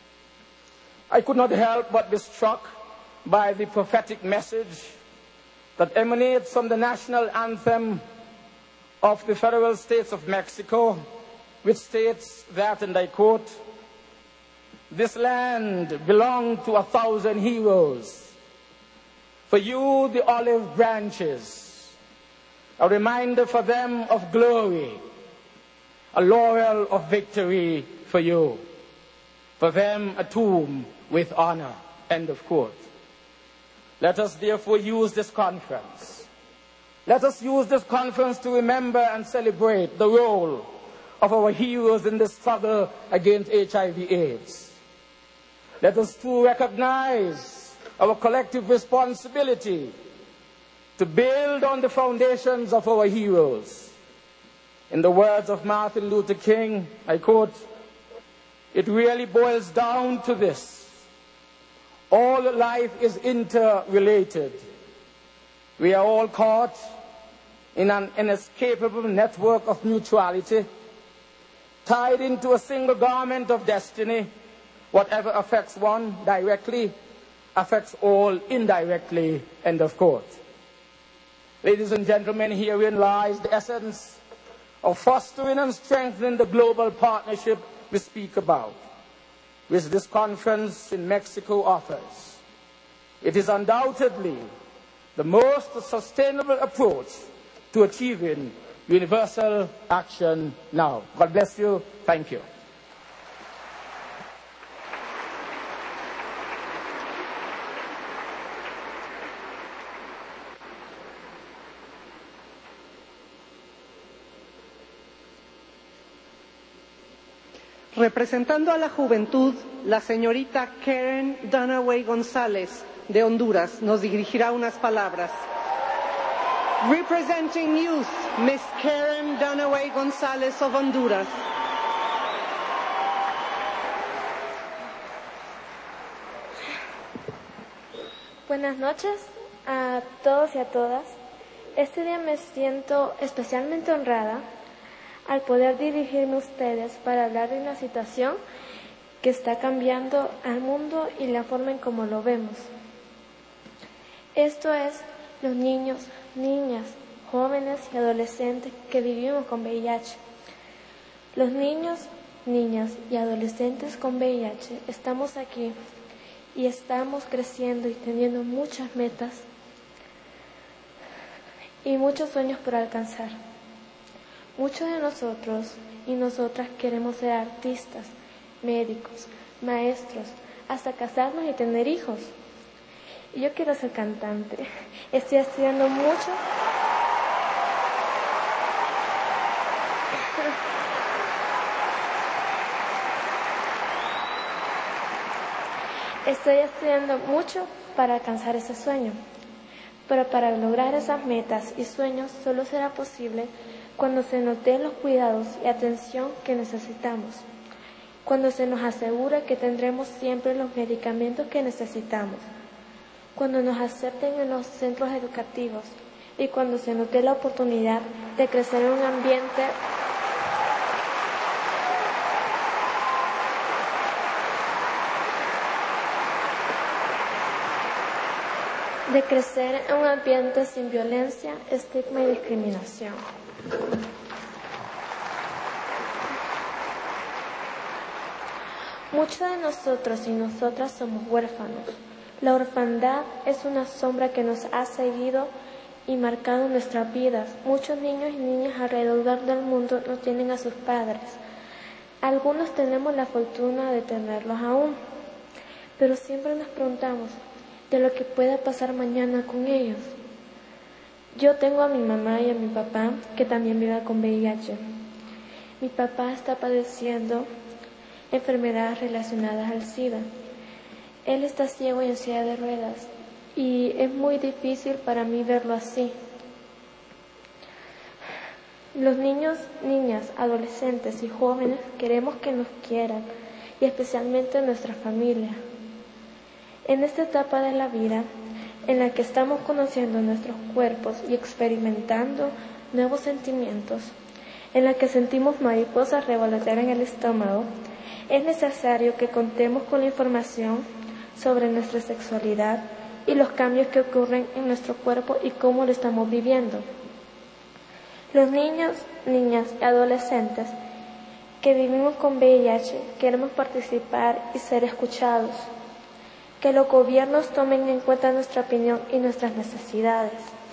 I could not help but be struck by the prophetic message that emanates from the national anthem of the federal states of Mexico, which states that, and I quote, "This land belonged to 1,000 heroes. For you, the olive branches, a reminder for them of glory, a laurel of victory for you. For them, a tomb with honor," end of quote. Let us therefore use this conference. Let us use this conference to remember and celebrate the role of our heroes in the struggle against HIV/AIDS. Let us too recognize our collective responsibility to build on the foundations of our heroes. In the words of Martin Luther King, I quote, "It really boils down to this. All life is interrelated. We are all caught in an inescapable network of mutuality, tied into a single garment of destiny. Whatever affects one directly affects all indirectly," end of quote. Ladies and gentlemen, herein lies the essence of fostering and strengthening the global partnership we speak about, which this conference in Mexico offers. It is undoubtedly the most sustainable approach to achieving universal action now. God bless you. Thank you. Representando a la juventud, la señorita Karen Dunaway González, de Honduras, nos dirigirá unas palabras. Representing youth, Miss Karen Dunaway González of Honduras. Buenas noches a todos y a todas. Este día me siento especialmente honrada al poder dirigirme a ustedes para hablar de una situación que está cambiando al mundo y la forma en cómo lo vemos. Esto es los niños, niñas, jóvenes y adolescentes que vivimos con VIH. Los niños, niñas y adolescentes con VIH estamos aquí y estamos creciendo y teniendo muchas metas y muchos sueños por alcanzar. Muchos de nosotros y nosotras queremos ser artistas, médicos, maestros, hasta casarnos y tener hijos. Y yo quiero ser cantante. Estoy estudiando mucho. Estoy estudiando mucho para alcanzar ese sueño. Pero para lograr esas metas y sueños solo será posible cuando se nos den los cuidados y atención que necesitamos. Cuando se nos asegura que tendremos siempre los medicamentos que necesitamos. Cuando nos acepten en los centros educativos y cuando se nos dé la oportunidad de crecer en un ambiente sin violencia, estigma y discriminación. Muchos de nosotros y nosotras somos huérfanos. La orfandad es una sombra que nos ha seguido y marcado nuestras vidas. Muchos niños y niñas alrededor del mundo no tienen a sus padres. Algunos tenemos la fortuna de tenerlos aún, pero siempre nos preguntamos de lo que pueda pasar mañana con ellos. Yo tengo a mi mamá y a mi papá que también viven con VIH. Mi papá está padeciendo enfermedades relacionadas al SIDA. Él está ciego y en silla de ruedas y es muy difícil para mí verlo así. Los niños, niñas, adolescentes y jóvenes queremos que nos quieran y especialmente nuestra familia. En esta etapa de la vida, en la que estamos conociendo nuestros cuerpos y experimentando nuevos sentimientos, en la que sentimos mariposas revolotear en el estómago, es necesario que contemos con la información sobre nuestra sexualidad y los cambios que ocurren en nuestro cuerpo y cómo lo estamos viviendo. Los niños, niñas y adolescentes que vivimos con VIH queremos participar y ser escuchados. Que los gobiernos tomen en cuenta nuestra opinión y nuestras necesidades.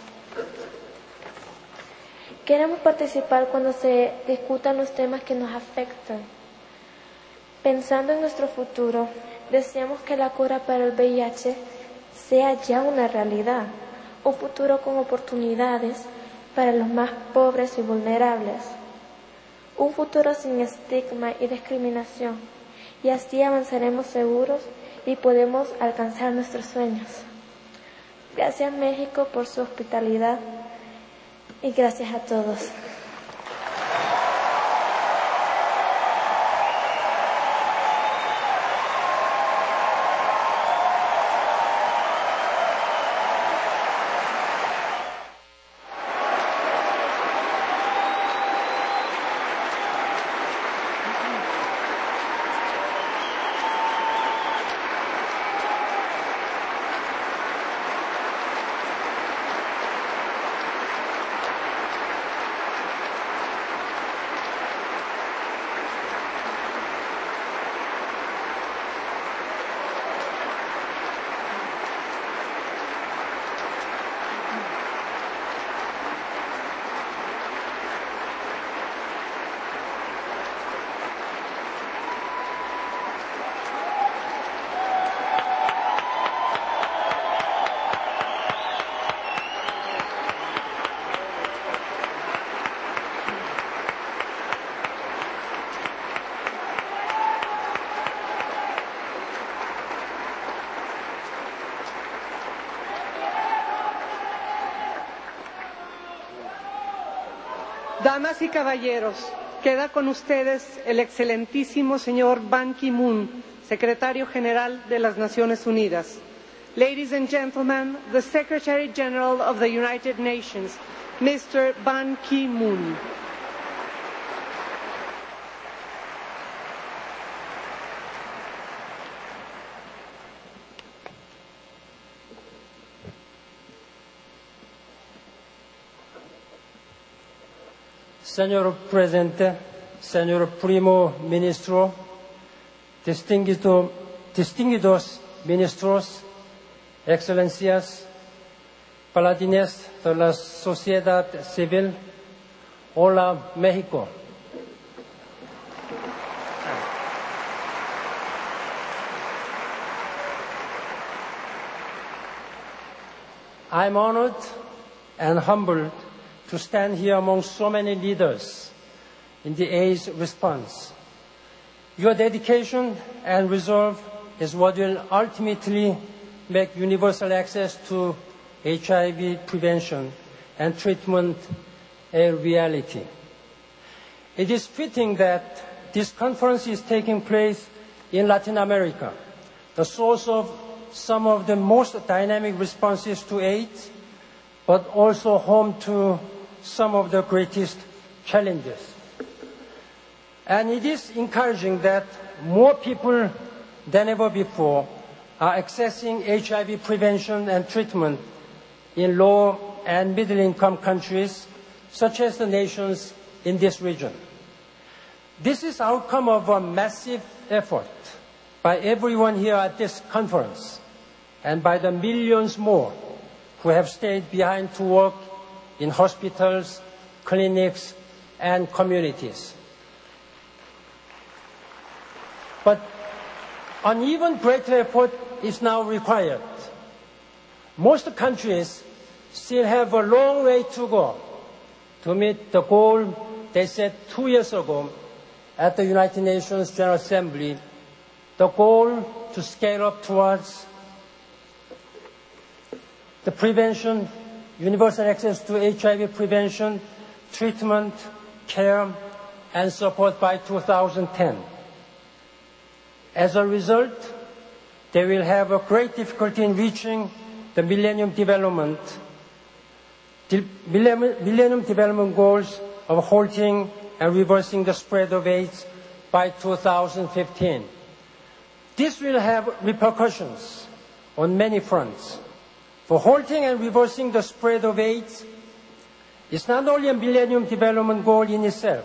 Queremos participar cuando se discutan los temas que nos afectan. Pensando en nuestro futuro, deseamos que la cura para el VIH sea ya una realidad, un futuro con oportunidades para los más pobres y vulnerables, un futuro sin estigma y discriminación, y así avanzaremos seguros y podemos alcanzar nuestros sueños. Gracias México por su hospitalidad y gracias a todos. Damas y caballeros, queda con ustedes el excelentísimo señor Ban Ki-moon, secretario general de las Naciones Unidas. Ladies and gentlemen, the Secretary General of the United Nations, Mr. Ban Ki-moon. Señor Presidente, Señor Primo Ministro, distinguidos ministros, Excelencias, paladines de la sociedad civil, hola México. I'm honored and humbled to stand here among so many leaders in the AIDS response. Your dedication and resolve is what will ultimately make universal access to HIV prevention and treatment a reality. It is fitting that this conference is taking place in Latin America, the source of some of the most dynamic responses to AIDS, but also home to some of the greatest challenges. And it is encouraging that more people than ever before are accessing HIV prevention and treatment in low and middle-income countries, such as the nations in this region. This is the outcome of a massive effort by everyone here at this conference and by the millions more who have stayed behind to work in hospitals, clinics, and communities. But an even greater effort is now required. Most countries still have a long way to go to meet the goal they set 2 years ago at the United Nations General Assembly, the goal to scale up towards the prevention, universal access to HIV prevention, treatment, care, and support by 2010. As a result, they will have a great difficulty in reaching the Millennium Development Goals of halting and reversing the spread of AIDS by 2015. This will have repercussions on many fronts. For halting and reversing the spread of AIDS is not only a Millennium Development Goal in itself.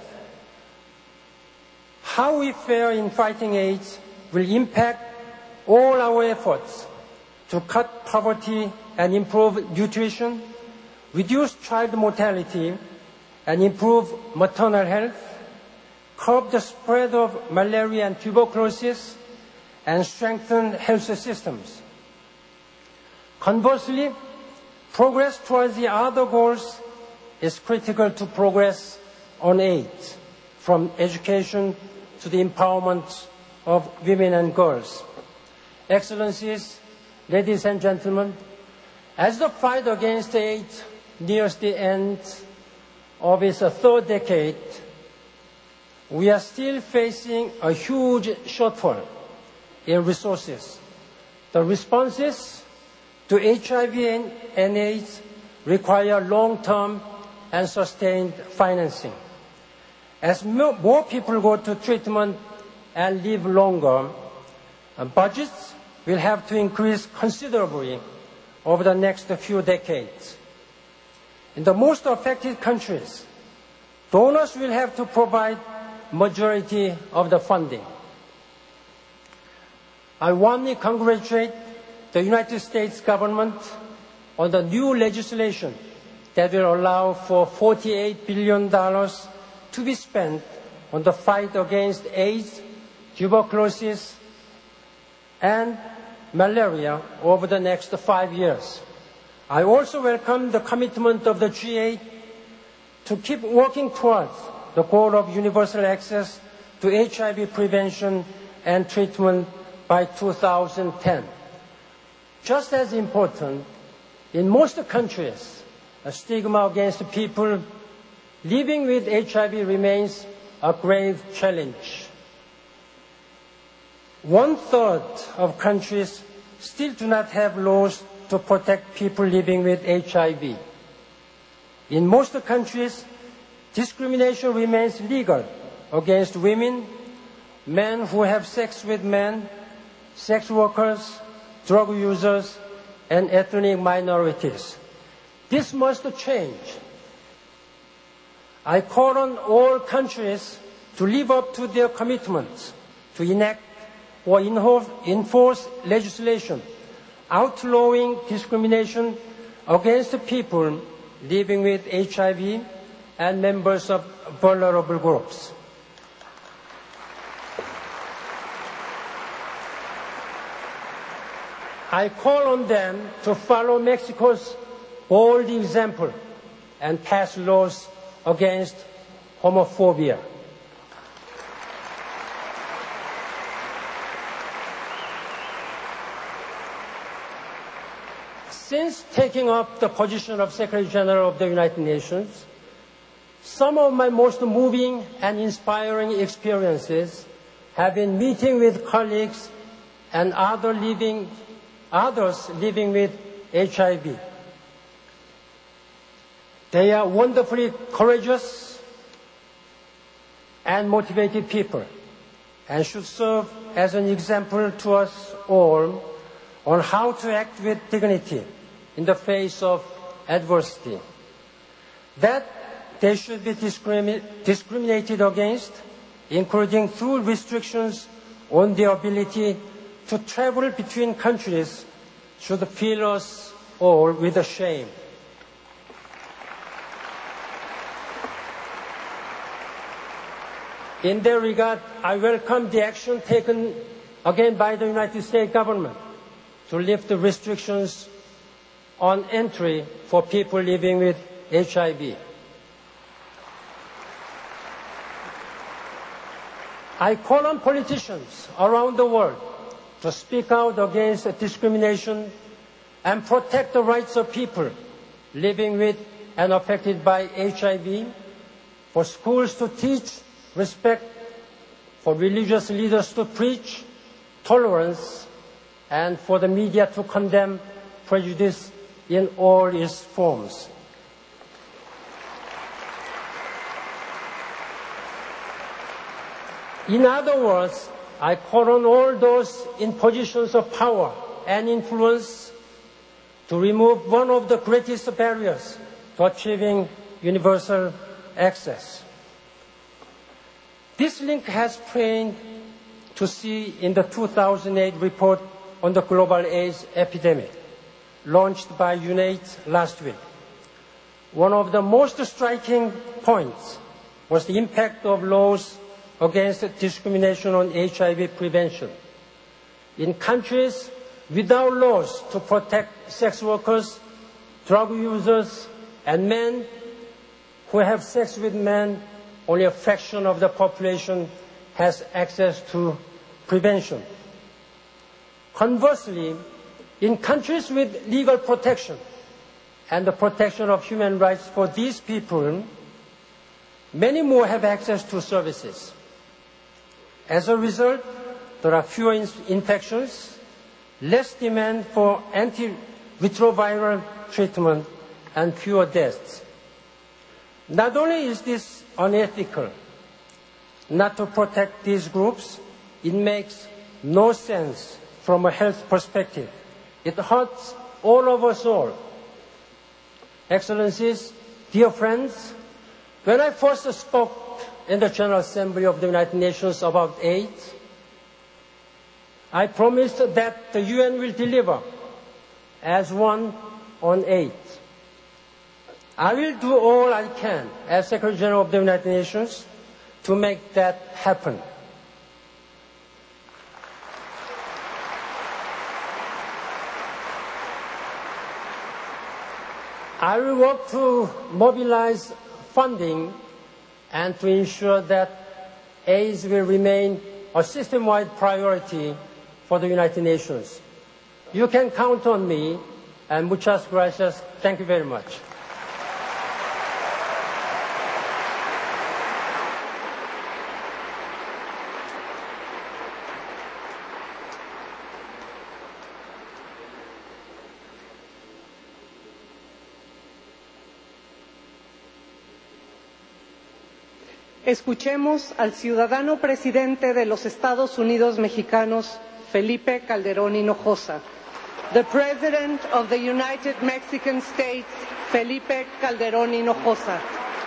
How we fare in fighting AIDS will impact all our efforts to cut poverty and improve nutrition, reduce child mortality, and improve maternal health, curb the spread of malaria and tuberculosis, and strengthen health systems. Conversely, progress towards the other goals is critical to progress on AIDS, from education to the empowerment of women and girls. Excellencies, ladies and gentlemen, as the fight against AIDS nears the end of its third decade, we are still facing a huge shortfall in resources. The responses to HIV and AIDS require long-term and sustained financing. As more people go to treatment and live longer, budgets will have to increase considerably over the next few decades. In the most affected countries, donors will have to provide majority of the funding. I warmly congratulate the United States government on the new legislation that will allow for $48 billion to be spent on the fight against AIDS, tuberculosis, and malaria over the next 5 years. I also welcome the commitment of the G8 to keep working towards the goal of universal access to HIV prevention and treatment by 2010. Just as important, in most countries, a stigma against people living with HIV remains a grave challenge. 1/3 of countries still do not have laws to protect people living with HIV. In most countries, discrimination remains legal against women, men who have sex with men, sex workers, drug users, and ethnic minorities. This must change. I call on all countries to live up to their commitments to enact or enforce legislation outlawing discrimination against people living with HIV and members of vulnerable groups. I call on them to follow Mexico's bold example and pass laws against homophobia. Since taking up the position of Secretary General of the United Nations, some of my most moving and inspiring experiences have been meeting with colleagues and others living with HIV. They are wonderfully courageous and motivated people and should serve as an example to us all on how to act with dignity in the face of adversity. That they should be discriminated against, including through restrictions on their ability to travel between countries, should fill us all with shame. In that regard, I welcome the action taken again by the United States government to lift the restrictions on entry for people living with HIV. I call on politicians around the world to speak out against discrimination and protect the rights of people living with and affected by HIV, for schools to teach respect, for religious leaders to preach tolerance, and for the media to condemn prejudice in all its forms. In other words, I call on all those in positions of power and influence to remove one of the greatest barriers to achieving universal access. This link has plain to see in the 2008 report on the global AIDS epidemic, launched by UNAIDS last week. One of the most striking points was the impact of laws against discrimination on HIV prevention. In countries without laws to protect sex workers, drug users, and men who have sex with men, only a fraction of the population has access to prevention. Conversely, in countries with legal protection and the protection of human rights for these people, many more have access to services. As a result, there are fewer infections, less demand for antiretroviral treatment, and fewer deaths. Not only is this unethical not to protect these groups, it makes no sense from a health perspective. It hurts all of us all. Excellencies, dear friends, when I first spoke in the General Assembly of the United Nations about AIDS, I promised that the UN will deliver as one on AIDS. I will do all I can as Secretary General of the United Nations to make that happen. I will work to mobilize funding and to ensure that AIDS will remain a system-wide priority for the United Nations. You can count on me, and muchas gracias. Thank you very much. Escuchemos al ciudadano presidente de los Estados Unidos mexicanos, Felipe Calderón Hinojosa. The President of the United Mexican States, Felipe Calderón Hinojosa.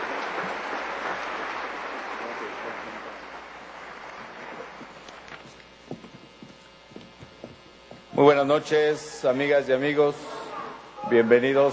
Muy buenas noches, amigas y amigos. Bienvenidos.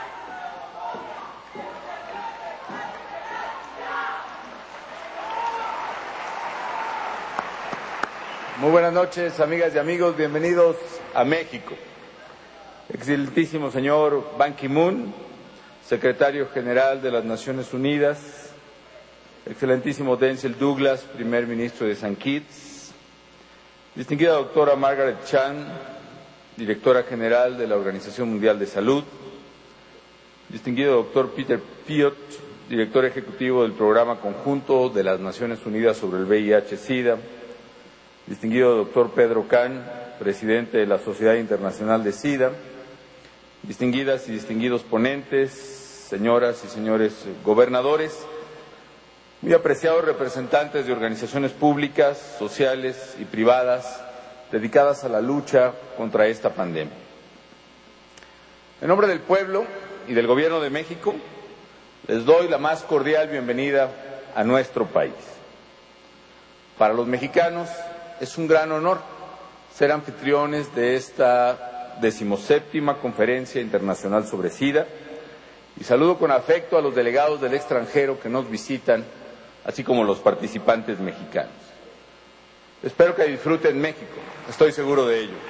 Muy buenas noches, amigas y amigos. Bienvenidos a México. Excelentísimo señor Ban Ki-moon, secretario general de las Naciones Unidas. Excelentísimo Denzel Douglas, primer ministro de St. Kitts. Distinguida doctora Margaret Chan, directora general de la Organización Mundial de Salud. Distinguido doctor Peter Piot, director ejecutivo del Programa Conjunto de las Naciones Unidas sobre el VIH-Sida. Distinguido doctor Pedro Can, presidente de la Sociedad Internacional de SIDA. Distinguidas y distinguidos ponentes, señoras y señores gobernadores, muy apreciados representantes de organizaciones públicas, sociales y privadas dedicadas a la lucha contra esta pandemia. En nombre del pueblo y del Gobierno de México, les doy la más cordial bienvenida a nuestro país. Para los mexicanos es un gran honor ser anfitriones de esta 17ª Conferencia Internacional sobre SIDA y saludo con afecto a los delegados del extranjero que nos visitan, así como los participantes mexicanos. Espero que disfruten México, estoy seguro de ello.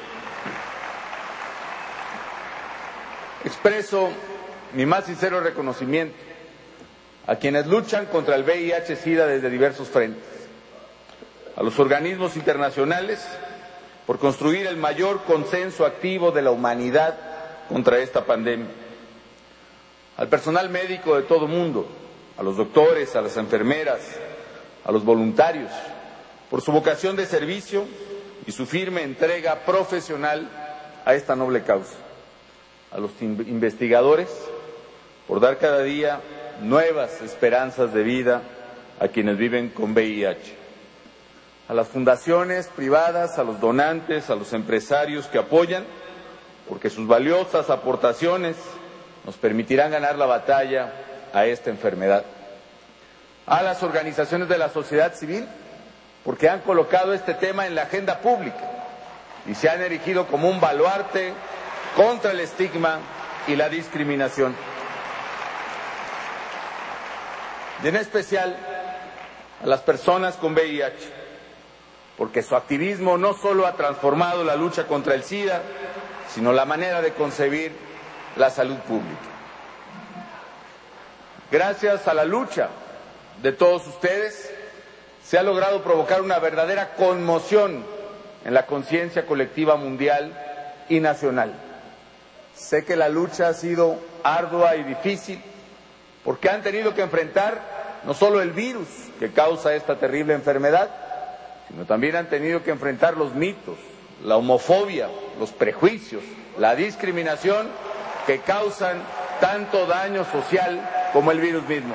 Expreso mi más sincero reconocimiento a quienes luchan contra el VIH-Sida desde diversos frentes, a los organismos internacionales por construir el mayor consenso activo de la humanidad contra esta pandemia, al personal médico de todo mundo, a los doctores, a las enfermeras, a los voluntarios, por su vocación de servicio y su firme entrega profesional a esta noble causa, a los investigadores, por dar cada día nuevas esperanzas de vida a quienes viven con VIH, a las fundaciones privadas, a los donantes, a los empresarios que apoyan, porque sus valiosas aportaciones nos permitirán ganar la batalla a esta enfermedad, a las organizaciones de la sociedad civil, porque han colocado este tema en la agenda pública y se han erigido como un baluarte contra el estigma y la discriminación. Y en especial a las personas con VIH, porque su activismo no solo ha transformado la lucha contra el SIDA, sino la manera de concebir la salud pública. Gracias a la lucha de todos ustedes, se ha logrado provocar una verdadera conmoción en la conciencia colectiva mundial y nacional. Sé que la lucha ha sido ardua y difícil, porque han tenido que enfrentar no solo el virus que causa esta terrible enfermedad, sino también han tenido que enfrentar los mitos, la homofobia, los prejuicios, la discriminación que causan tanto daño social como el virus mismo.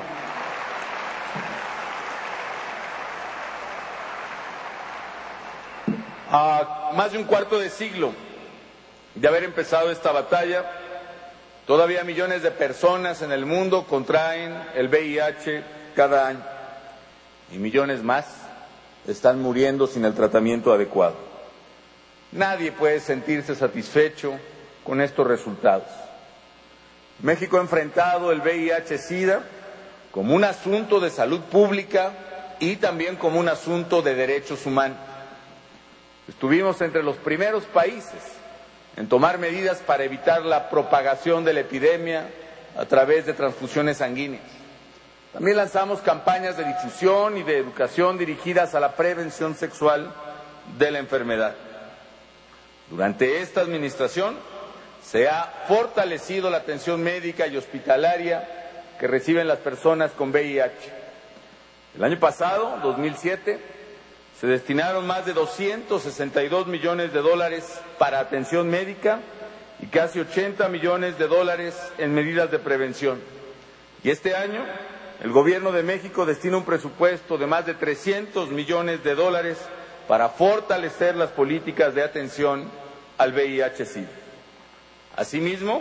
A más de un cuarto de siglo de haber empezado esta batalla, todavía millones de personas en el mundo contraen el VIH cada año y millones más están muriendo sin el tratamiento adecuado. Nadie puede sentirse satisfecho con estos resultados. México ha enfrentado el VIH-Sida como un asunto de salud pública y también como un asunto de derechos humanos. Estuvimos entre los primeros países en tomar medidas para evitar la propagación de la epidemia a través de transfusiones sanguíneas. También lanzamos campañas de difusión y de educación dirigidas a la prevención sexual de la enfermedad. Durante esta administración se ha fortalecido la atención médica y hospitalaria que reciben las personas con VIH. El año pasado, 2007, se destinaron más de 262 millones de dólares para atención médica y casi 80 millones de dólares en medidas de prevención. Y este año el Gobierno de México destina un presupuesto de más de $300 millones para fortalecer las políticas de atención al VIH-Sida. Asimismo,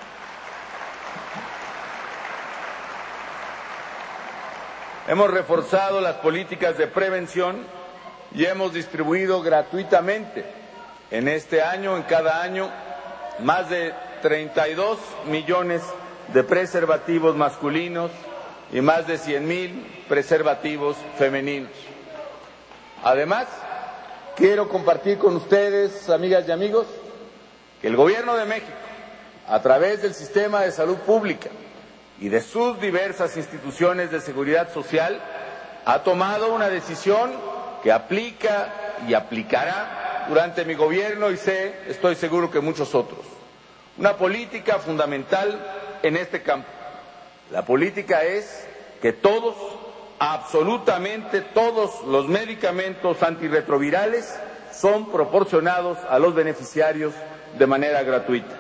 hemos reforzado las políticas de prevención y hemos distribuido gratuitamente en este año, en cada año, más de 32 millones de preservativos masculinos y más de 100,000 preservativos femeninos. Además, quiero compartir con ustedes, amigas y amigos, que el Gobierno de México, a través del sistema de salud pública y de sus diversas instituciones de seguridad social, ha tomado una decisión que aplica y aplicará durante mi gobierno y estoy seguro que muchos otros. Una política fundamental en este campo. La política es que todos, absolutamente todos los medicamentos antirretrovirales son proporcionados a los beneficiarios de manera gratuita.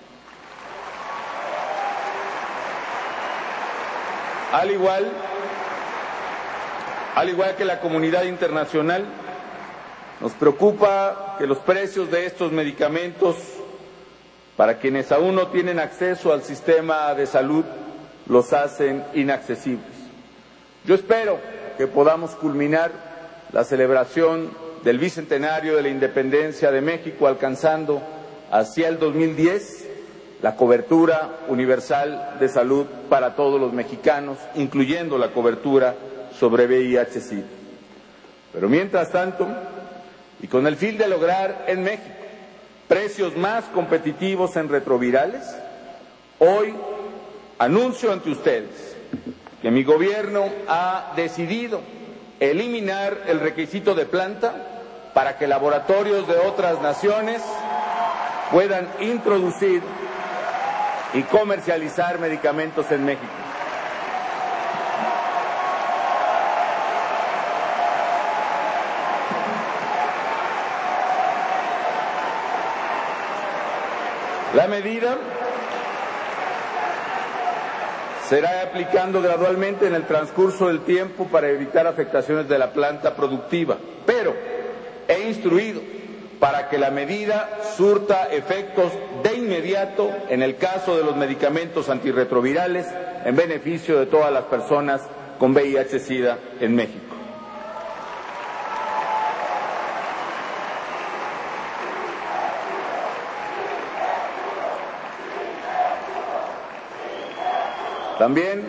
Al igual que la comunidad internacional, nos preocupa que los precios de estos medicamentos, para quienes aún no tienen acceso al sistema de salud, los hacen inaccesibles. Yo espero que podamos culminar la celebración del bicentenario de la independencia de México, alcanzando hacia el 2010 la cobertura universal de salud para todos los mexicanos, incluyendo la cobertura sobre VIH-Sida. Pero mientras tanto, y con el fin de lograr en México precios más competitivos en retrovirales, hoy anuncio ante ustedes que mi gobierno ha decidido eliminar el requisito de planta para que laboratorios de otras naciones puedan introducir y comercializar medicamentos en México. La medida se irá aplicando gradualmente en el transcurso del tiempo para evitar afectaciones de la planta productiva, pero he instruido para que la medida surta efectos de inmediato en el caso de los medicamentos antirretrovirales en beneficio de todas las personas con VIH-Sida en México. También,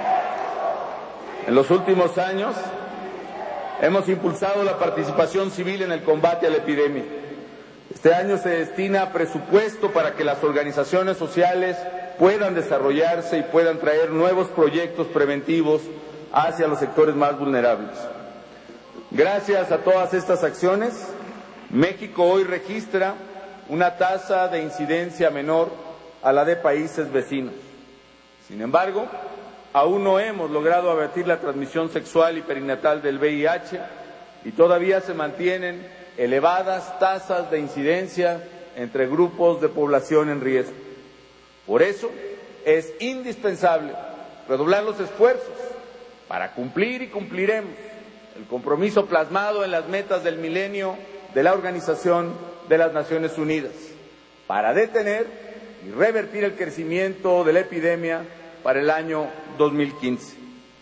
en los últimos años, hemos impulsado la participación civil en el combate a la epidemia. Este año se destina presupuesto para que las organizaciones sociales puedan desarrollarse y puedan traer nuevos proyectos preventivos hacia los sectores más vulnerables. Gracias a todas estas acciones, México hoy registra una tasa de incidencia menor a la de países vecinos. Sin embargo, aún no hemos logrado abatir la transmisión sexual y perinatal del VIH y todavía se mantienen elevadas tasas de incidencia entre grupos de población en riesgo. Por eso, es indispensable redoblar los esfuerzos para cumplir y cumpliremos el compromiso plasmado en las metas del milenio de la Organización de las Naciones Unidas, para detener y revertir el crecimiento de la epidemia para el año 2015.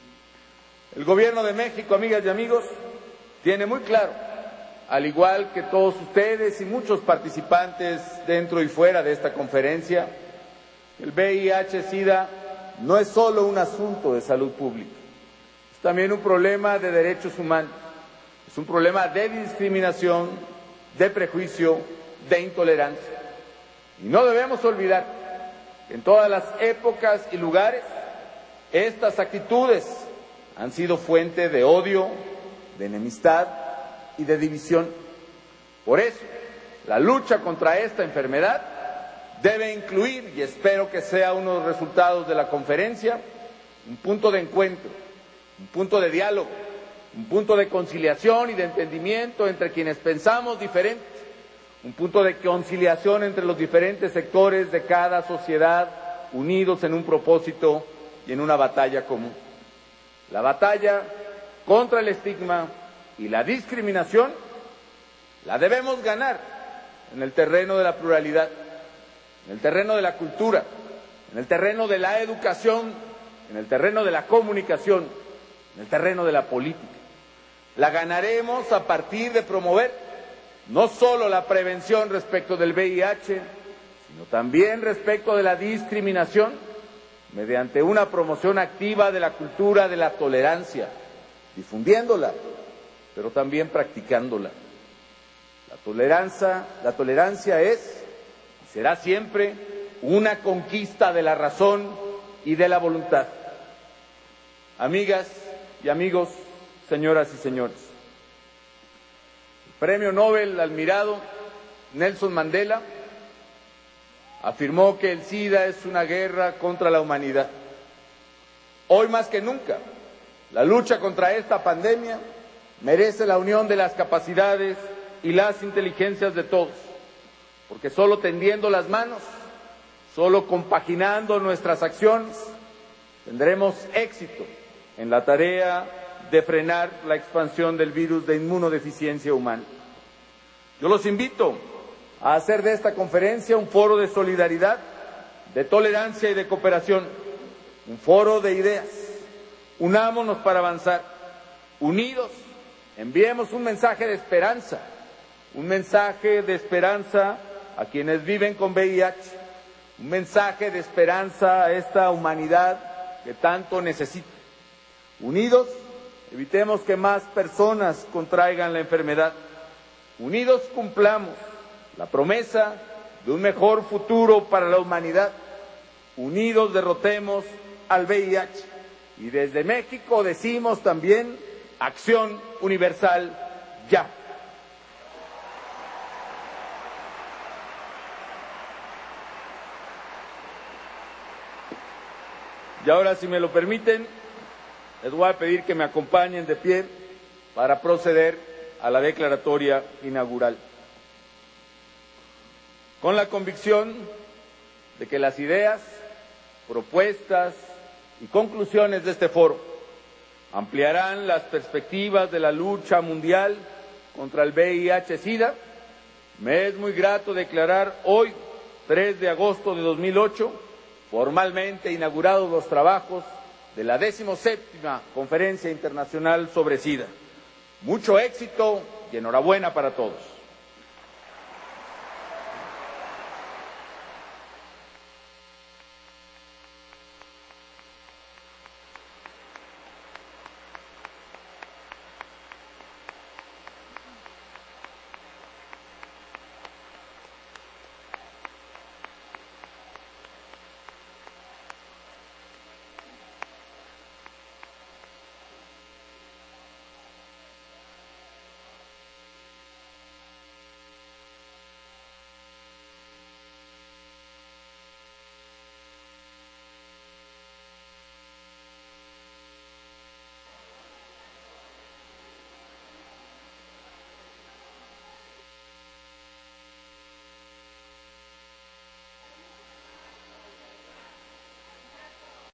El Gobierno de México, amigas y amigos, tiene muy claro, al igual que todos ustedes y muchos participantes dentro y fuera de esta conferencia, el VIH-Sida no es solo un asunto de salud pública, es también un problema de derechos humanos, es un problema de discriminación, de prejuicio, de intolerancia. Y no debemos olvidar en todas las épocas y lugares, estas actitudes han sido fuente de odio, de enemistad y de división. Por eso, la lucha contra esta enfermedad debe incluir, y espero que sea uno de los resultados de la conferencia, un punto de encuentro, un punto de diálogo, un punto de conciliación y de entendimiento entre quienes pensamos diferente, un punto de conciliación entre los diferentes sectores de cada sociedad, unidos en un propósito y en una batalla común. La batalla contra el estigma y la discriminación la debemos ganar en el terreno de la pluralidad, en el terreno de la cultura, en el terreno de la educación, en el terreno de la comunicación, en el terreno de la política. La ganaremos a partir de promover no solo la prevención respecto del VIH, sino también respecto de la discriminación, mediante una promoción activa de la cultura de la tolerancia, difundiéndola, pero también practicándola. La tolerancia es y será siempre una conquista de la razón y de la voluntad. Amigas y amigos, señoras y señores, el Premio Nobel admirado Nelson Mandela afirmó que el SIDA es una guerra contra la humanidad. Hoy más que nunca, la lucha contra esta pandemia merece la unión de las capacidades y las inteligencias de todos, porque solo tendiendo las manos, solo compaginando nuestras acciones, tendremos éxito en la tarea de frenar la expansión del virus de inmunodeficiencia humana. Yo los invito a hacer de esta conferencia un foro de solidaridad, de tolerancia y de cooperación, un foro de ideas. Unámonos para avanzar. Unidos, enviemos un mensaje de esperanza a quienes viven con VIH, un mensaje de esperanza a esta humanidad que tanto necesita. Unidos, evitemos que más personas contraigan la enfermedad. Unidos, cumplamos la promesa de un mejor futuro para la humanidad. Unidos, derrotemos al VIH. Y desde México decimos también: acción universal ya. Y ahora, si me lo permiten, les voy a pedir que me acompañen de pie para proceder a la declaratoria inaugural. Con la convicción de que las ideas, propuestas y conclusiones de este foro ampliarán las perspectivas de la lucha mundial contra el VIH-Sida, me es muy grato declarar hoy, 3 de agosto de 2008, formalmente inaugurados los trabajos de la 17ª Conferencia Internacional sobre SIDA. Mucho éxito y enhorabuena para todos.